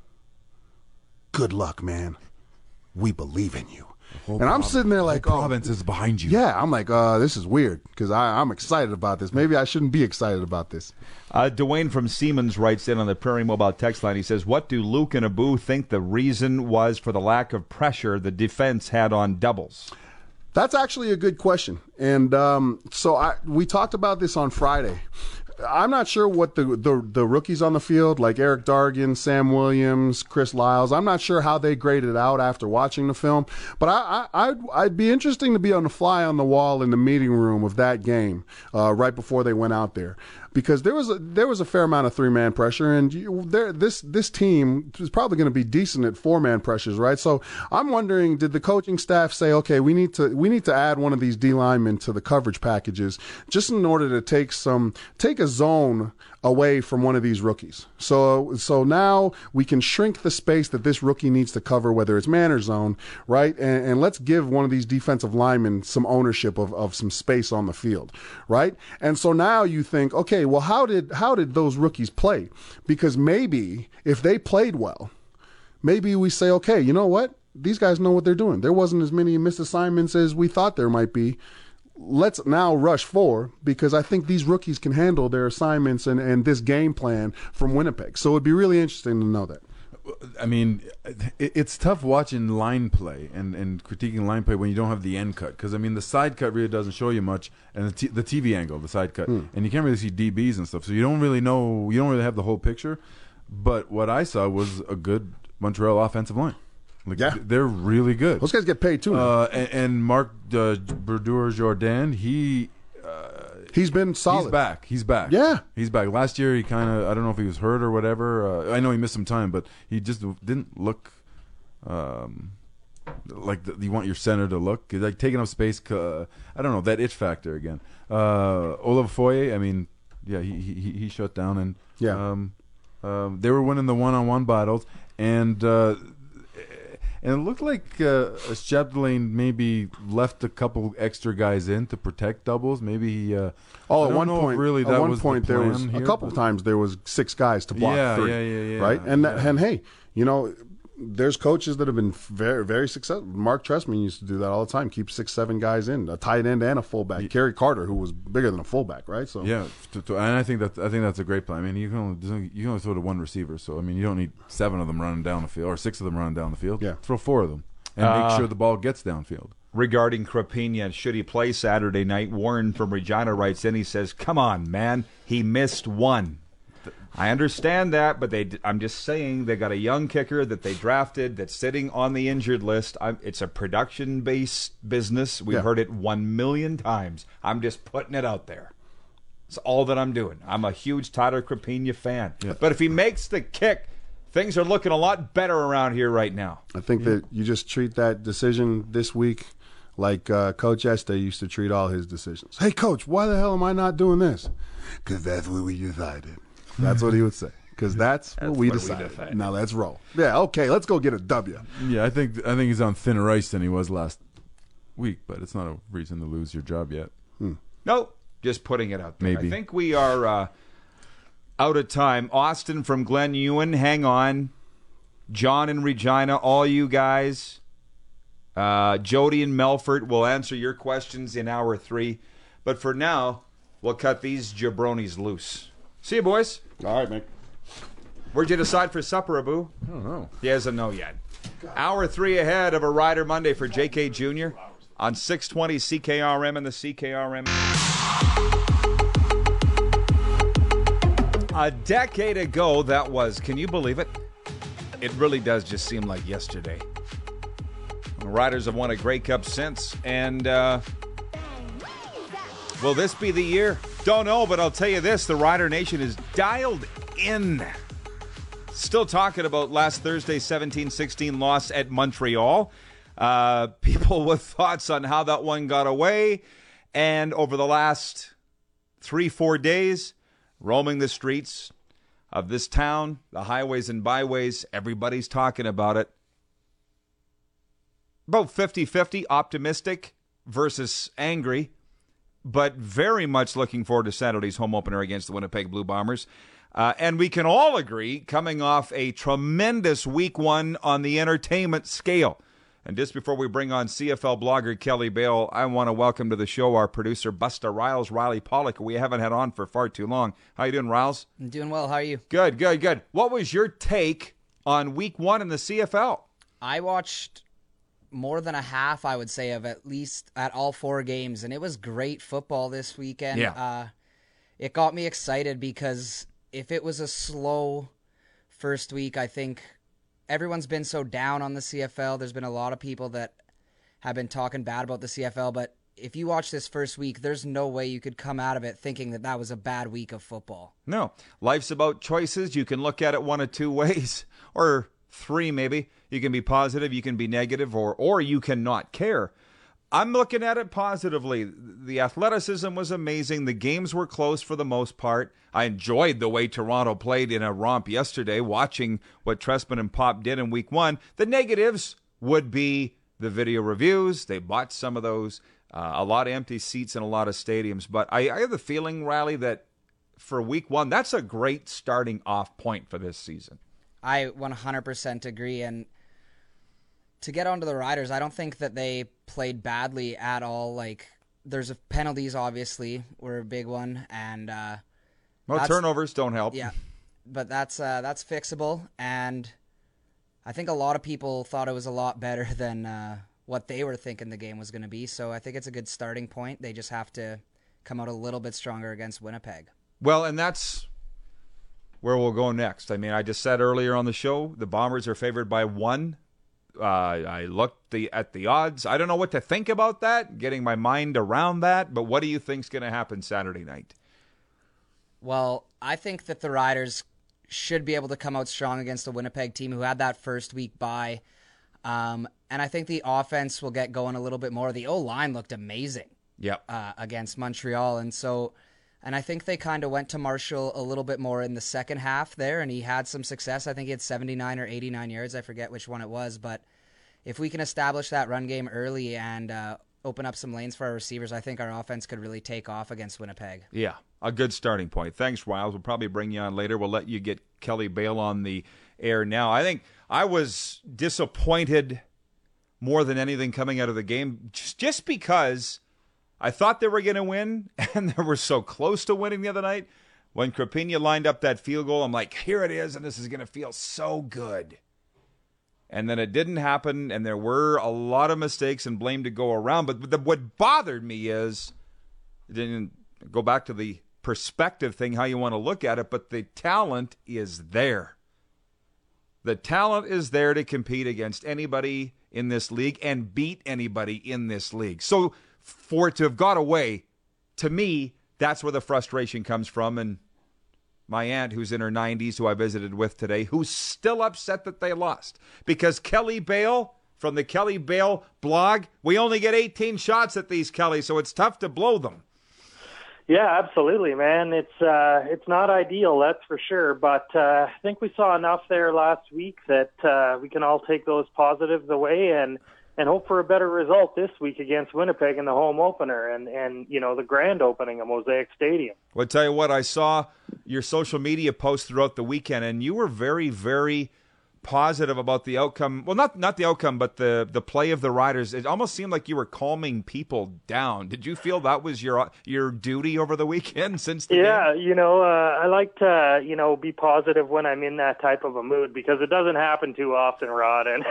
S3: good luck, man. We believe in you.
S4: Whole
S3: And I'm
S4: prov-
S3: sitting there like,
S4: whole
S3: oh,
S4: province is behind you.
S3: yeah. I'm like, uh, this is weird because I'm excited about this. Maybe I shouldn't be excited about this.
S2: Uh, Dwayne from Siemens writes in on the Prairie Mobile text line. He says, what do Luke and Abu think the reason was for the lack of pressure the defense had on doubles?
S3: That's actually a good question. And um, so I, we talked about this on Friday. I'm not sure what the, the the rookies on the field, like Eric Dargan, Sam Williams, Chris Lyles, I'm not sure how they graded out after watching the film. But I, I, I'd, I'd be interesting to be on the fly on the wall in the meeting room of that game uh, right before they went out there. Because there was a, there was a fair amount of three man pressure, and you, there, this this team is probably going to be decent at four man pressures, right? So I'm wondering, did the coaching staff say, okay, we need to we need to add one of these D linemen to the coverage packages just in order to take some take a zone away from one of these rookies? So so now we can shrink the space that this rookie needs to cover, whether it's man or zone, right? And, and let's give one of these defensive linemen some ownership of, of some space on the field, right? And so now you think, okay, well, how did how did those rookies play? Because maybe if they played well, maybe we say, okay, you know what? These guys know what they're doing. There wasn't as many missed assignments as we thought there might be. Let's now rush four, because I think these rookies can handle their assignments and, and this game plan from Winnipeg. So it'd be really interesting to know that.
S4: I mean, it, it's tough watching line play and, and critiquing line play when you don't have the end cut. Because, I mean, the side cut really doesn't show you much, and the, t- the T V angle, the side cut. Hmm. And you can't really see D Bs and stuff. So you don't really know, you don't really have the whole picture. But what I saw was a good Montreal offensive line. Like,
S3: yeah.
S4: They're really good.
S3: Those guys get paid, too.
S4: Uh, and, and Marc uh, Brodeur-Jourdain, he... Uh,
S3: He's been solid.
S4: He's back. He's back.
S3: Yeah.
S4: He's back. Last year, he kind of, I don't know if he was hurt or whatever. Uh, I know he missed some time, but he just didn't look um, like the, you want your center to look. Like taking up space, uh, I don't know, that it factor again. Uh, Olaf Foye, I mean, yeah, he, he, he shut down. And
S3: yeah.
S4: um, um, they were winning the one-on-one battles. And... Uh, And it looked like uh, Chapdelaine maybe left a couple extra guys in to protect doubles. Maybe he, uh,
S3: oh,
S4: I
S3: at
S4: don't
S3: one
S4: know
S3: point,
S4: if really that
S3: at one
S4: was
S3: point
S4: the
S3: there was
S4: plan here,
S3: a couple
S4: but...
S3: times there was six guys to block
S4: yeah,
S3: three,
S4: yeah, yeah, yeah,
S3: right? And that,
S4: yeah.
S3: and hey, you know, there's coaches that have been very, very successful. Mark Trestman used to do that all the time. Keep six, seven guys in, a tight end and a fullback. Yeah. Kerry Carter, who was bigger than a fullback, right? So
S4: yeah, to, to, and I think that I think that's a great plan. I mean, you can only, you can only throw to one receiver, so I mean, you don't need seven of them running down the field or six of them running down the field.
S3: Yeah,
S4: throw four of them and
S2: uh,
S4: make sure the ball gets downfield.
S2: Regarding Krapina, should he play Saturday night? Warren from Regina writes in. He says, "Come on, man, he missed one." I understand that, but they, I'm just saying they got a young kicker that they drafted that's sitting on the injured list. I'm, it's a production-based business. We've
S3: yeah.
S2: heard it one million times. I'm just putting it out there. That's all that I'm doing. I'm a huge Tyler Krapina fan.
S4: Yeah.
S2: But if he makes the kick, things are looking a lot better around here right now.
S3: I think yeah. that you just treat that decision this week like uh, Coach Este used to treat all his decisions. Hey, Coach, why the hell am I not doing this? Because that's what we decided. That's what he would say. Because that's, that's what, we, what decided. we decided. Now let's roll. Yeah, okay, let's go get a W.
S4: Yeah, I think I think he's on thinner ice than he was last week, but it's not a reason to lose your job yet.
S3: Hmm.
S2: Nope, just putting it out there.
S4: Maybe.
S2: I think we are uh, out of time. Austin from Glen Ewan, hang on. John and Regina, all you guys. Uh, Jody and Melfort will answer your questions in hour three. But for now, we'll cut these jabronis loose. See you, boys.
S3: All right, Mick.
S2: Where'd you decide for supper, Abu?
S4: I don't know.
S2: He hasn't know yet. Hour three ahead of a Rider Monday for J K Junior on six twenty C K R M and the C K R M. A decade ago, that was, can you believe it? It really does just seem like yesterday. The Riders have won a Grey Cup since, and uh, will this be the year? Don't know, but I'll tell you this, the Rider Nation is dialed in. Still talking about last Thursday's seventeen sixteen loss at Montreal. Uh, people with thoughts on how that one got away. And over the last three, four days, roaming the streets of this town, the highways and byways, everybody's talking about it. About fifty-fifty, optimistic versus angry, but very much looking forward to Saturday's home opener against the Winnipeg Blue Bombers. Uh, and we can all agree, coming off a tremendous week one on the entertainment scale. And just before we bring on C F L blogger Kelly Bale, I want to welcome to the show our producer, Busta Riles, Riley Pollock, who we haven't had on for far too long. How you doing, Riles?
S9: I'm doing well. How are you?
S2: Good, good, good. What was your take on week one in the C F L?
S9: I watched more than a half, I would say, of at least at all four games, and it was great football this weekend.
S2: Yeah.
S9: Uh, it got me excited because if it was a slow first week, I think everyone's been so down on the C F L. There's been a lot of people that have been talking bad about the C F L, but if you watch this first week, there's no way you could come out of it thinking that that was a bad week of football.
S2: No. Life's about choices. You can look at it one of two ways, or three maybe. You can be positive, you can be negative, or or you can not care. I'm looking at it positively. The athleticism was amazing. The games were close for the most part. I enjoyed the way Toronto played in a romp yesterday, watching what Trestman and Pop did in week one. The negatives would be the video reviews. They bought some of those. Uh, a lot of empty seats in a lot of stadiums. But I, I have the feeling, Riley, that for week one, that's a great starting off point for this season.
S9: I one hundred percent agree. And to get onto the Riders, I don't think that they played badly at all. Like, there's a, penalties, obviously, were a big one. And uh,
S2: well, turnovers don't help.
S9: Yeah, but that's uh, that's fixable. And I think a lot of people thought it was a lot better than uh, what they were thinking the game was going to be. So I think it's a good starting point. They just have to come out a little bit stronger against Winnipeg.
S2: Well, and that's where we'll go next. I mean, I just said earlier on the show, the Bombers are favored by one. Uh, I looked the, at the odds. I don't know what to think about that, getting my mind around that, but what do you think's going to happen Saturday night?
S9: Well, I think that the Riders should be able to come out strong against the Winnipeg team who had that first week bye. Um, and I think the offense will get going a little bit more. The O-line looked amazing
S2: yep.
S9: uh, against Montreal. And so, and I think they kind of went to Marshall a little bit more in the second half there, and he had some success. I think he had seventy-nine or eighty-nine yards. I forget which one it was. But if we can establish that run game early and uh, open up some lanes for our receivers, I think our offense could really take off against Winnipeg.
S2: Yeah, a good starting point. Thanks, Wiles. We'll probably bring you on later. We'll let you get Kelly Bale on the air now. I think I was disappointed more than anything coming out of the game just, just because I thought they were going to win, and they were so close to winning the other night. When Krapina lined up that field goal, I'm like, here it is, and this is going to feel so good. And then it didn't happen, and there were a lot of mistakes and blame to go around. But the, what bothered me is, it didn't go back to the perspective thing, how you want to look at it, but the talent is there. The talent is there to compete against anybody in this league and beat anybody in this league. So for it to have got away, to me, that's where the frustration comes from. And my aunt, who's in her nineties, who I visited with today, who's still upset that they lost. Because Kelly Bale, from the Kelly Bale blog, we only get eighteen shots at these, Kelly, so it's tough to blow them.
S10: Yeah, absolutely, man. It's uh, it's not ideal, that's for sure. But uh, I think we saw enough there last week that uh, we can all take those positives away and, and hope for a better result this week against Winnipeg in the home opener and, and you know, the grand opening of Mosaic Stadium.
S2: Well, I tell you what, I saw your social media posts throughout the weekend, and you were very, very positive about the outcome. Well, not not the outcome, but the the play of the Riders. It almost seemed like you were calming people down. Did you feel that was your your duty over the weekend since the
S10: yeah,
S2: game?
S10: you know, uh, I like to, you know, be positive when I'm in that type of a mood because it doesn't happen too often, Rod. And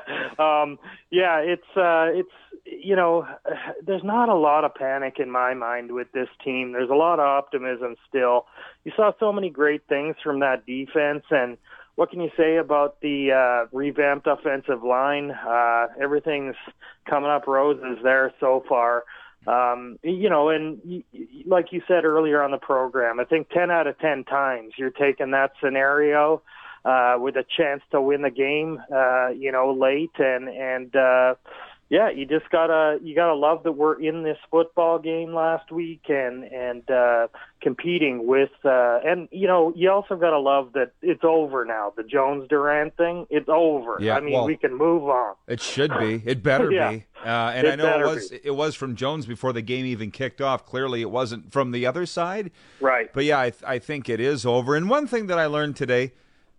S10: um, yeah, it's uh, it's you know, there's not a lot of panic in my mind with this team. There's a lot of optimism still. You saw so many great things from that defense, and what can you say about the uh, revamped offensive line? Uh, everything's coming up roses there so far. Um, you know, and y- y- like you said earlier on the program, I think ten out of ten times you're taking that scenario uh, with a chance to win the game, uh, you know, late. And, and uh, yeah, you just gotta, you gotta love that we're in this football game last week and, and uh, competing with, uh, and, you know, you also gotta love that it's over now. The Jones-Durant thing, it's over.
S2: Yeah,
S10: I mean,
S2: well,
S10: we can move on.
S2: It should be. It better
S10: yeah.
S2: be. Uh, and
S10: it
S2: I know it was
S10: be.
S2: it was from Jones before the game even kicked off. Clearly, it wasn't from the other side.
S10: Right.
S2: But yeah, I, th- I think it is over. And one thing that I learned today,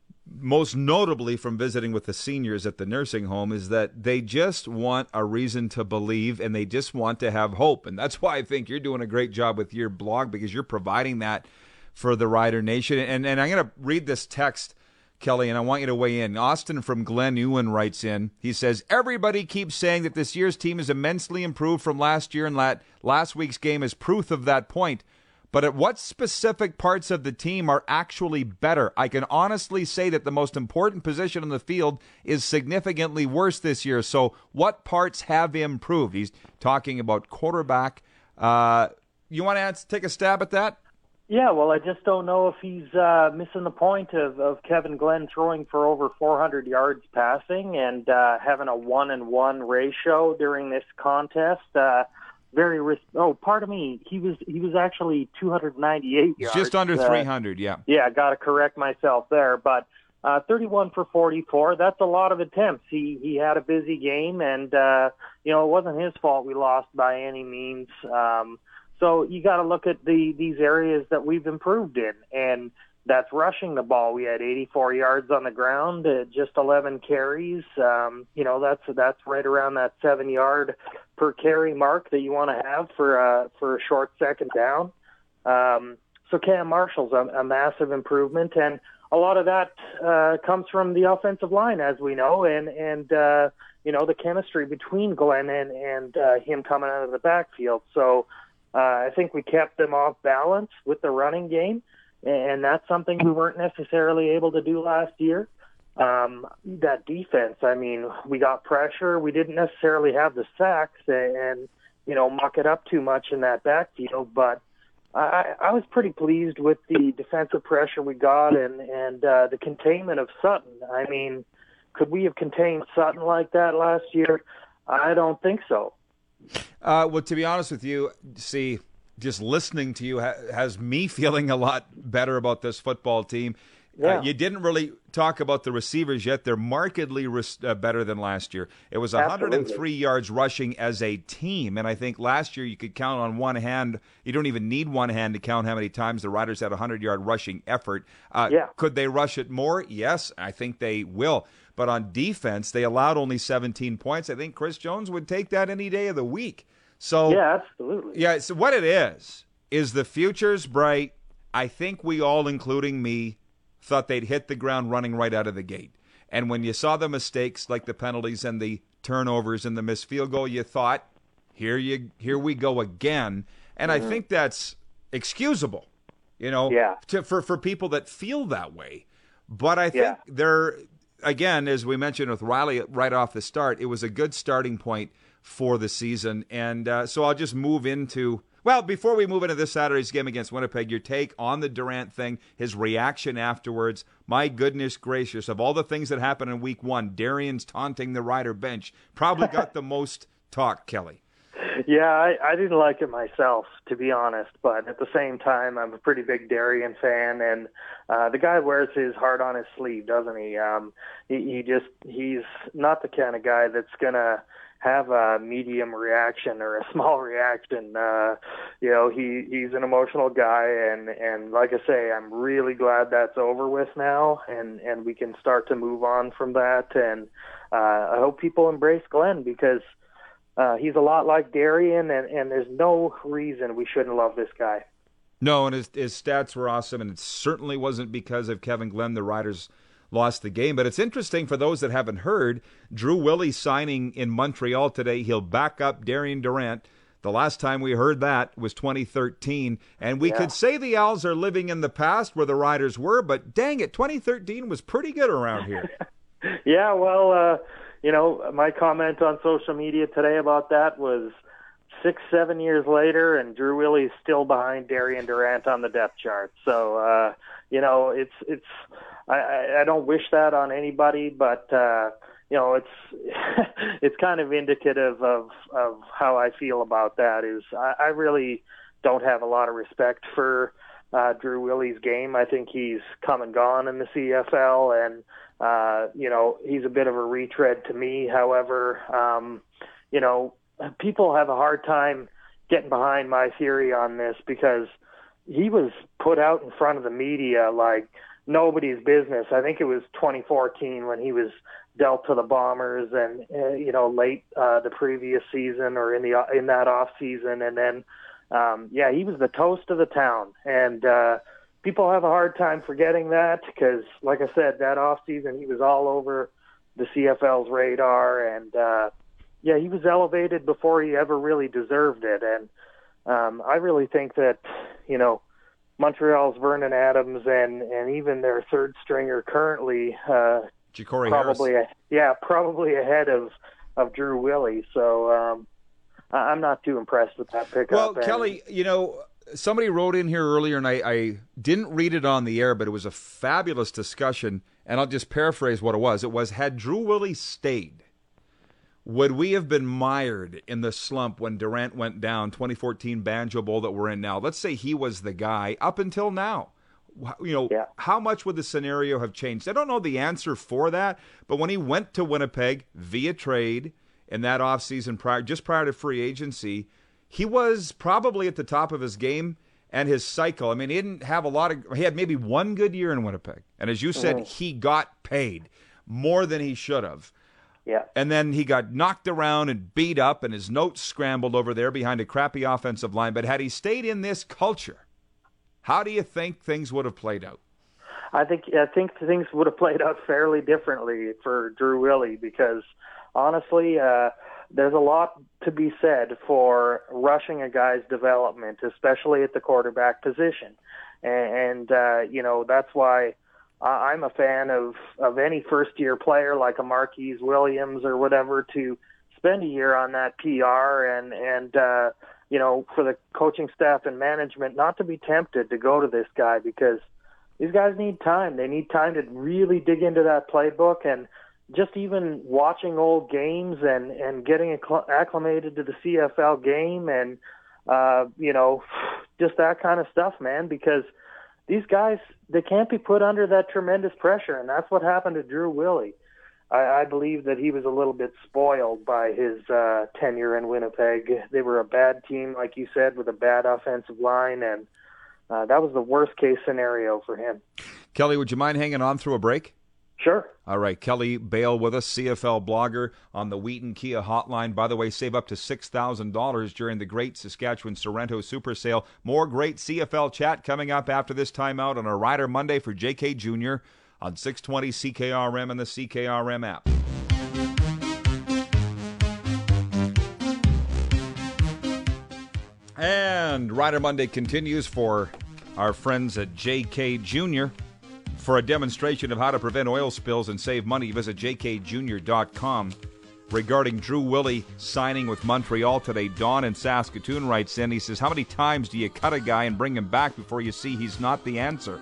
S2: most notably from visiting with the seniors at the nursing home, is that they just want a reason to believe and they just want to have hope. And that's why I think you're doing a great job with your blog, because you're providing that for the Rider Nation. And, and I'm going to read this text, Kelly, and I want you to weigh in. Austin from Glen Ewan writes in. He says, everybody keeps saying that this year's team is immensely improved from last year, and that last week's game is proof of that point. but at what specific parts of the team are actually better? I can honestly say that the most important position on the field is significantly worse this year. So what parts have improved? He's talking about quarterback. Uh, you want to take a stab at that?
S10: Yeah, well, I just don't know if he's uh, missing the point of, of Kevin Glenn throwing for over four hundred yards passing and uh, having a one and one ratio during this contest. Uh, very ris- oh, pardon me, he was he was actually two hundred ninety-eight yards.
S2: Just under
S10: uh,
S2: three hundred, yeah.
S10: Yeah, got to correct myself there, but uh, thirty-one for forty-four. That's a lot of attempts. He he had a busy game, and uh, you know it wasn't his fault we lost by any means. Um, So you got to look at the these areas that we've improved in, and that's rushing the ball. We had eighty-four yards on the ground, uh, just eleven carries. Um, you know, that's that's right around that seven yard per carry mark that you want to have for uh, for a short second down. Um, so Cam Marshall's a, a massive improvement, and a lot of that uh, comes from the offensive line, as we know, and and uh, you know the chemistry between Glenn and and uh, him coming out of the backfield. So. Uh, I think we kept them off balance with the running game, and that's something we weren't necessarily able to do last year. Um, that defense, I mean, we got pressure. We didn't necessarily have the sacks and, and you know, muck it up too much in that backfield, but I, I was pretty pleased with the defensive pressure we got and, and uh, the containment of Sutton. I mean, could we have contained Sutton like that last year? I don't think so.
S2: Uh, well, to be honest with you, see, just listening to you ha- has me feeling a lot better about this football team.
S10: Yeah.
S2: Uh, you didn't really talk about the receivers yet. They're markedly res- uh, better than last year. It was one hundred three
S10: Absolutely.
S2: yards rushing as a team, and I think last year you could count on one hand. You don't even need one hand to count how many times the Riders had a hundred-yard rushing effort. Uh,
S10: Yeah.
S2: Could they rush it more? Yes, I think they will. But on defense, they allowed only seventeen points. I think Chris Jones would take that any day of the week. So
S10: Yeah, absolutely.
S2: yeah, so what it is, is the future's bright. I think we all, including me, thought they'd hit the ground running right out of the gate. And when you saw the mistakes, like the penalties and the turnovers and the missed field goal, you thought, here you, here we go again. And
S10: Mm-hmm.
S2: I think that's excusable, you know,
S10: Yeah.
S2: to, for, for people that feel that way. But I think
S10: Yeah.
S2: they're, again, as we mentioned with Riley right off the start, it was a good starting point for the season. And uh, so I'll just move into, well, before we move into this Saturday's game against Winnipeg, your take on the Durant thing, his reaction afterwards. My goodness gracious, of all the things that happened in week one, Darian's taunting the Rider bench probably got the most talk, Kelly.
S10: Yeah, I, I didn't like it myself, to be honest. But at the same time, I'm a pretty big Darian fan, and uh, the guy wears his heart on his sleeve, doesn't he? Um, he, he just he's not the kind of guy that's gonna have a medium reaction or a small reaction. Uh, you know, he he's an emotional guy, and and like I say, I'm really glad that's over with now, and and we can start to move on from that. And uh, I hope people embrace Glenn, because Uh, he's a lot like Darian, and, and there's no reason we shouldn't love this guy.
S2: No, and his, his stats were awesome, and it certainly wasn't because of Kevin Glenn the Riders lost the game. But it's interesting for those that haven't heard, Drew Willie signing in Montreal today. He'll back up Darian Durant. The last time we heard that was twenty thirteen, and we
S10: Yeah.
S2: could say the Owls are living in the past where the Riders were, but dang it, twenty thirteen was pretty good around here.
S10: Yeah, well, uh, you know, my comment on social media today about that was six, seven years later, and Drew Willie's still behind Darian Durant on the depth chart. So, uh, you know, it's it's. I, I, I don't wish that on anybody, but uh, you know, it's it's kind of indicative of of how I feel about that. Is I, I really don't have a lot of respect for uh, Drew Willie's game. I think he's come and gone in the C F L, and Uh, you know, he's a bit of a retread to me. However, um, you know, people have a hard time getting behind my theory on this, because he was put out in front of the media like nobody's business. I think it was twenty fourteen when he was dealt to the Bombers, and uh, you know, late uh, the previous season or in the in that off season, and then um, yeah, he was the toast of the town, and uh, people have a hard time forgetting that, because, like I said, that offseason he was all over the C F L's radar, and uh, yeah, he was elevated before he ever really deserved it. And um, I really think that, you know, Montreal's Vernon Adams and, and even their third stringer currently, uh,
S2: Ja'Cory
S10: probably,
S2: Harris.
S10: A, yeah, probably ahead of, of Drew Willie. So um, I- I'm not too impressed with that pickup.
S2: Well,
S10: and,
S2: Kelly, you know, somebody wrote in here earlier, and I, I didn't read it on the air, but it was a fabulous discussion, and I'll just paraphrase what it was. It was, had Drew Willie stayed, would we have been mired in the slump when Durant went down, twenty fourteen Banjo Bowl that we're in now? Let's say he was the guy up until now. You know,
S10: yeah.
S2: How much would the scenario have changed? I don't know the answer for that, but when he went to Winnipeg via trade in that offseason prior, just prior to free agency, he was probably at the top of his game and his cycle. I mean, he didn't have a lot of, he had maybe one good year in Winnipeg. And as you said, mm. he got paid more than he should have.
S10: Yeah.
S2: And then he got knocked around and beat up, and his notes scrambled over there behind a crappy offensive line. But had he stayed in this culture, how do you think things would have played out?
S10: I think I think things would have played out fairly differently for Drew Willie because, honestly, uh, there's a lot to be said for rushing a guy's development, especially at the quarterback position. And, and uh, you know, that's why I'm a fan of, of any first-year player like a Marquise Williams or whatever to spend a year on that P R and, and uh, you know, for the coaching staff and management not to be tempted to go to this guy because these guys need time. They need time to really dig into that playbook and just even watching old games and, and getting acclimated to the C F L game and, uh, you know, just that kind of stuff, man, because these guys, they can't be put under that tremendous pressure, and that's what happened to Drew Willie. I, I believe that he was a little bit spoiled by his uh, tenure in Winnipeg. They were a bad team, like you said, with a bad offensive line, and uh, that was the worst-case scenario for him.
S2: Kelly, would you mind hanging on through a break?
S10: Sure.
S2: All right, Kelly Bale with us, C F L blogger on the Wheaton Kia hotline. By the way, save up to six thousand dollars during the Great Saskatchewan Sorrento Super Sale. More great C F L chat coming up after this timeout on a Rider Monday for J K Junior on six twenty C K R M and the C K R M app. And Rider Monday continues for our friends at J K Junior For a demonstration of how to prevent oil spills and save money, visit j k junior dot com. Regarding Drew Willie signing with Montreal today, Don in Saskatoon writes in, he says, how many times do you cut a guy and bring him back before you see he's not the answer?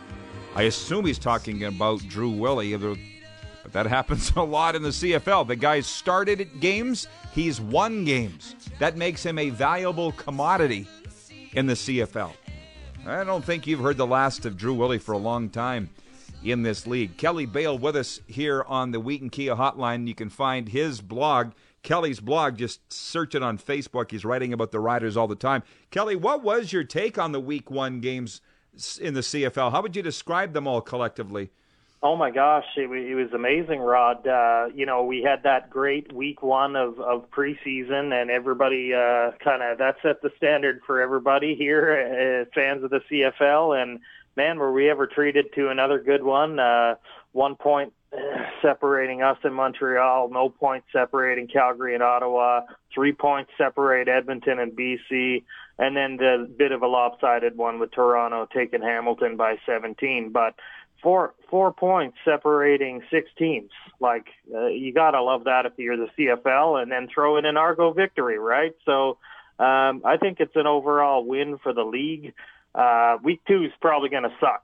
S2: I assume he's talking about Drew Willie, but that happens a lot in the C F L. The guy's started at games, he's won games. That makes him a valuable commodity in the C F L. I don't think you've heard the last of Drew Willie for a long time in this league. Kelly Bale with us here on the Wheaton Kia hotline. You can find his blog, Kelly's blog. Just search it on Facebook. He's writing about the Riders all the time. Kelly, what was your take on the week one games in the C F L? How would you describe them all collectively?
S10: Oh, my gosh, it, it was amazing, Rod. Uh, you know, we had that great week one of, of preseason, and everybody uh, kind of, that set the standard for everybody here, uh, fans of the C F L. And, man, were we ever treated to another good one. Uh, one point separating us and Montreal, no point separating Calgary and Ottawa, three points separate Edmonton and B C, and then the bit of a lopsided one with Toronto taking Hamilton by seventeen. But Four four points separating six teams. Like, uh, you got to love that if you're the C F L, and then throw in an Argo victory, right? So um, I think it's an overall win for the league. Uh, week two is probably going to suck.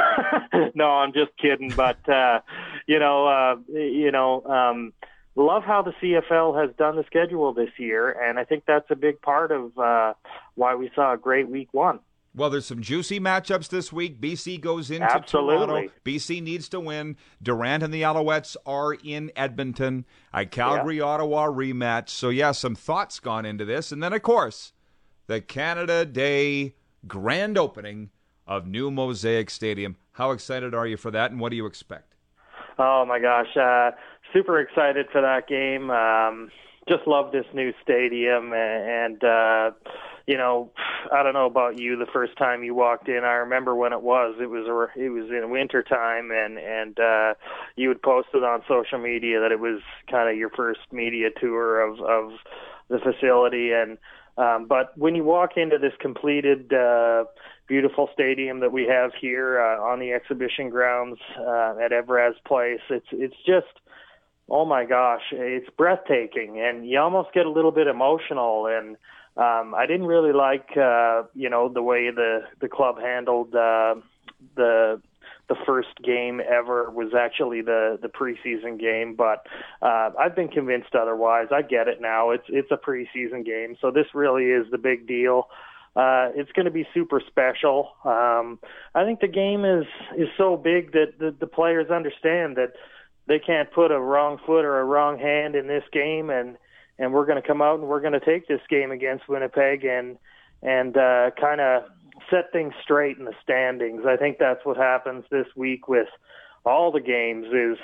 S10: No, I'm just kidding. But, uh, you know, uh, you know, um, love how the C F L has done the schedule this year, and I think that's a big part of uh, why we saw a great week one.
S2: Well, there's some juicy matchups this week. B C goes into
S10: Absolutely.
S2: Toronto. B C needs to win. Durant and the Alouettes are in Edmonton. A Calgary-Ottawa rematch. So, yeah, some thoughts gone into this. And then, of course, the Canada Day grand opening of new Mosaic Stadium. How excited are you for that, and what do you expect?
S10: Oh, my gosh. Uh, super excited for that game. Um, just love this new stadium, and, uh, you know, I don't know about you. The first time you walked in, I remember when it was. It was a, it was in winter time, and and uh, you had posted on social media that it was kind of your first media tour of of the facility. And um, but when you walk into this completed, uh, beautiful stadium that we have here uh, on the exhibition grounds uh, at Evraz Place, it's it's just, oh my gosh, it's breathtaking, and you almost get a little bit emotional. And um, I didn't really like, uh, you know, the way the the club handled uh, the the first game ever was actually the the preseason game. But uh, I've been convinced otherwise. I get it now. It's it's a preseason game, so this really is the big deal. Uh, it's going to be super special. Um, I think the game is is so big that the, the players understand that they can't put a wrong foot or a wrong hand in this game, and, and we're going to come out and we're going to take this game against Winnipeg and and uh, kind of set things straight in the standings. I think that's what happens this week with all the games is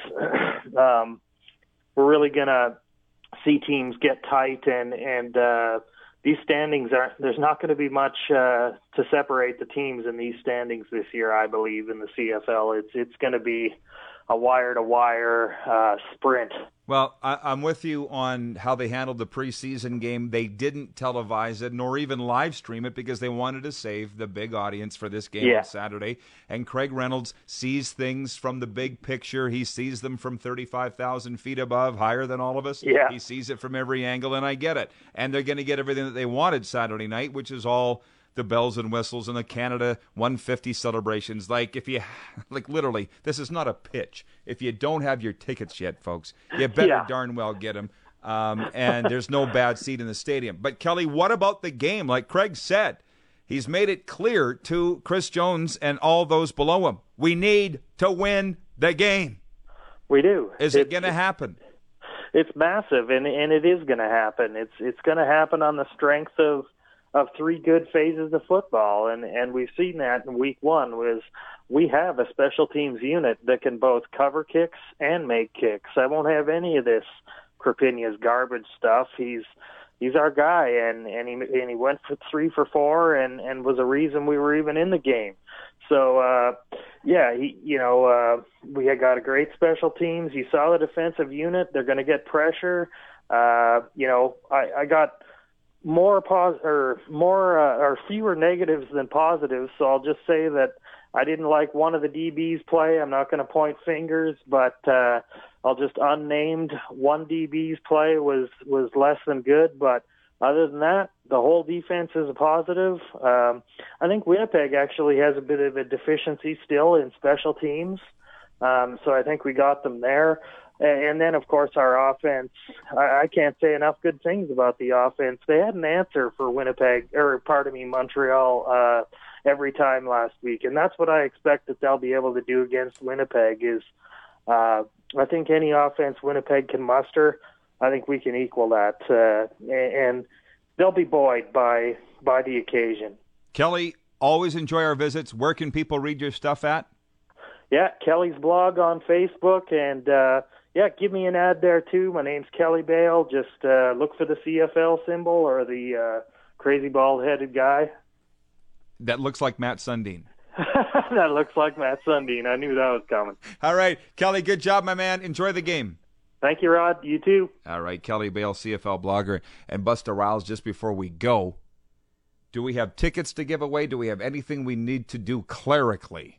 S10: um, we're really going to see teams get tight, and and uh, these standings are there's not going to be much uh, to separate the teams in these standings this year. I believe in the C F L, it's it's going to be a wire-to-wire uh, sprint.
S2: Well, I, I'm with you on how they handled the preseason game. They didn't televise it nor even live stream it because they wanted to save the big audience for this game
S10: Yeah.
S2: on Saturday. And Craig Reynolds sees things from the big picture. He sees them from thirty-five thousand feet above, higher than all of us.
S10: Yeah.
S2: He sees it from every angle, and I get it. And they're going to get everything that they wanted Saturday night, which is all the bells and whistles and the Canada one fifty celebrations. Like, if you, like, literally, this is not a pitch. If you don't have your tickets yet, folks, you better
S10: Yeah.
S2: darn well get them. Um, and there's no bad seat in the stadium. But, Kelly, what about the game? Like Craig said, he's made it clear to Chris Jones and all those below him, we need to win the game.
S10: We do.
S2: Is it going to happen?
S10: It's massive, and and it is going to happen. It's it's going to happen on the strength of of three good phases of football, and and we've seen that in week one. Was we have a special teams unit that can both cover kicks and make kicks. I won't have any of this Krapinia's garbage stuff. He's he's our guy, and and he and he went for three for four, and and was a reason we were even in the game. So uh, yeah, he you know uh, we had got a great special teams. You saw the defensive unit; they're going to get pressure. Uh, you know, I, I got more pos or more uh, or fewer negatives than positives. So I'll just say that I didn't like one of the D Bs play. I'm not going to point fingers, but uh, I'll just unnamed one D B's play was was less than good. But other than that, the whole defense is a positive. Um, I think Winnipeg actually has a bit of a deficiency still in special teams. Um, so I think we got them there. And then, of course, our offense, I, I can't say enough good things about the offense. They had an answer for Winnipeg, or pardon me, Montreal, uh, every time last week. And that's what I expect that they'll be able to do against Winnipeg is uh, I think any offense Winnipeg can muster, I think we can equal that. Uh, and they'll be buoyed by, by the occasion.
S2: Kelly, always enjoy our visits. Where can people read your stuff at?
S10: Yeah, Kelly's blog on Facebook, and uh, yeah, give me an ad there too. My name's Kelly Bale. Just uh, look for the C F L symbol or the uh, crazy bald-headed guy.
S2: That looks like Matt Sundin.
S10: That looks like Matt Sundin. I knew that was coming.
S2: All right, Kelly, good job, my man. Enjoy the game.
S10: Thank you, Rod. You too.
S2: All right, Kelly Bale, C F L blogger, and Busta Riles. Just before we go, do we have tickets to give away? Do we have anything we need to do clerically?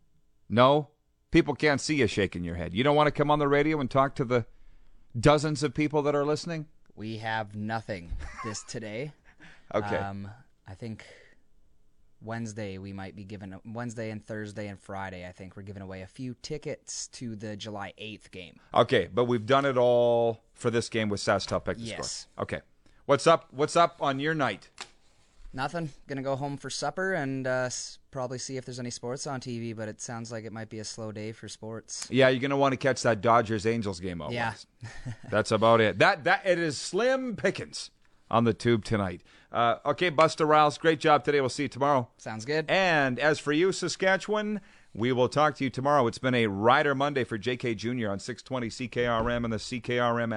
S2: No? People can't see you shaking your head. You don't want to come on the radio and talk to the dozens of people that are listening?
S9: We have nothing this today.
S2: Okay.
S9: Um, I think Wednesday we might be giving Wednesday and Thursday and Friday. I think we're giving away a few tickets to the July eighth game.
S2: Okay, but we've done it all for this game with SaskTel Pick the
S9: Yes.
S2: Score. Okay. What's up? What's up on your night?
S9: Nothing. Gonna go home for supper and uh, s- probably see if there's any sports on T V, but it sounds like it might be a slow day for sports.
S2: Yeah, you're going to want to catch that Dodgers-Angels game out
S9: Yeah.
S2: west. That's about it. That that it is slim pickings on the tube tonight. Uh, okay, Busta Riles, great job today. We'll see you tomorrow.
S9: Sounds good.
S2: And as for you, Saskatchewan, we will talk to you tomorrow. It's been a Rider Monday for J K Junior on six twenty C K R M and the C K R M app.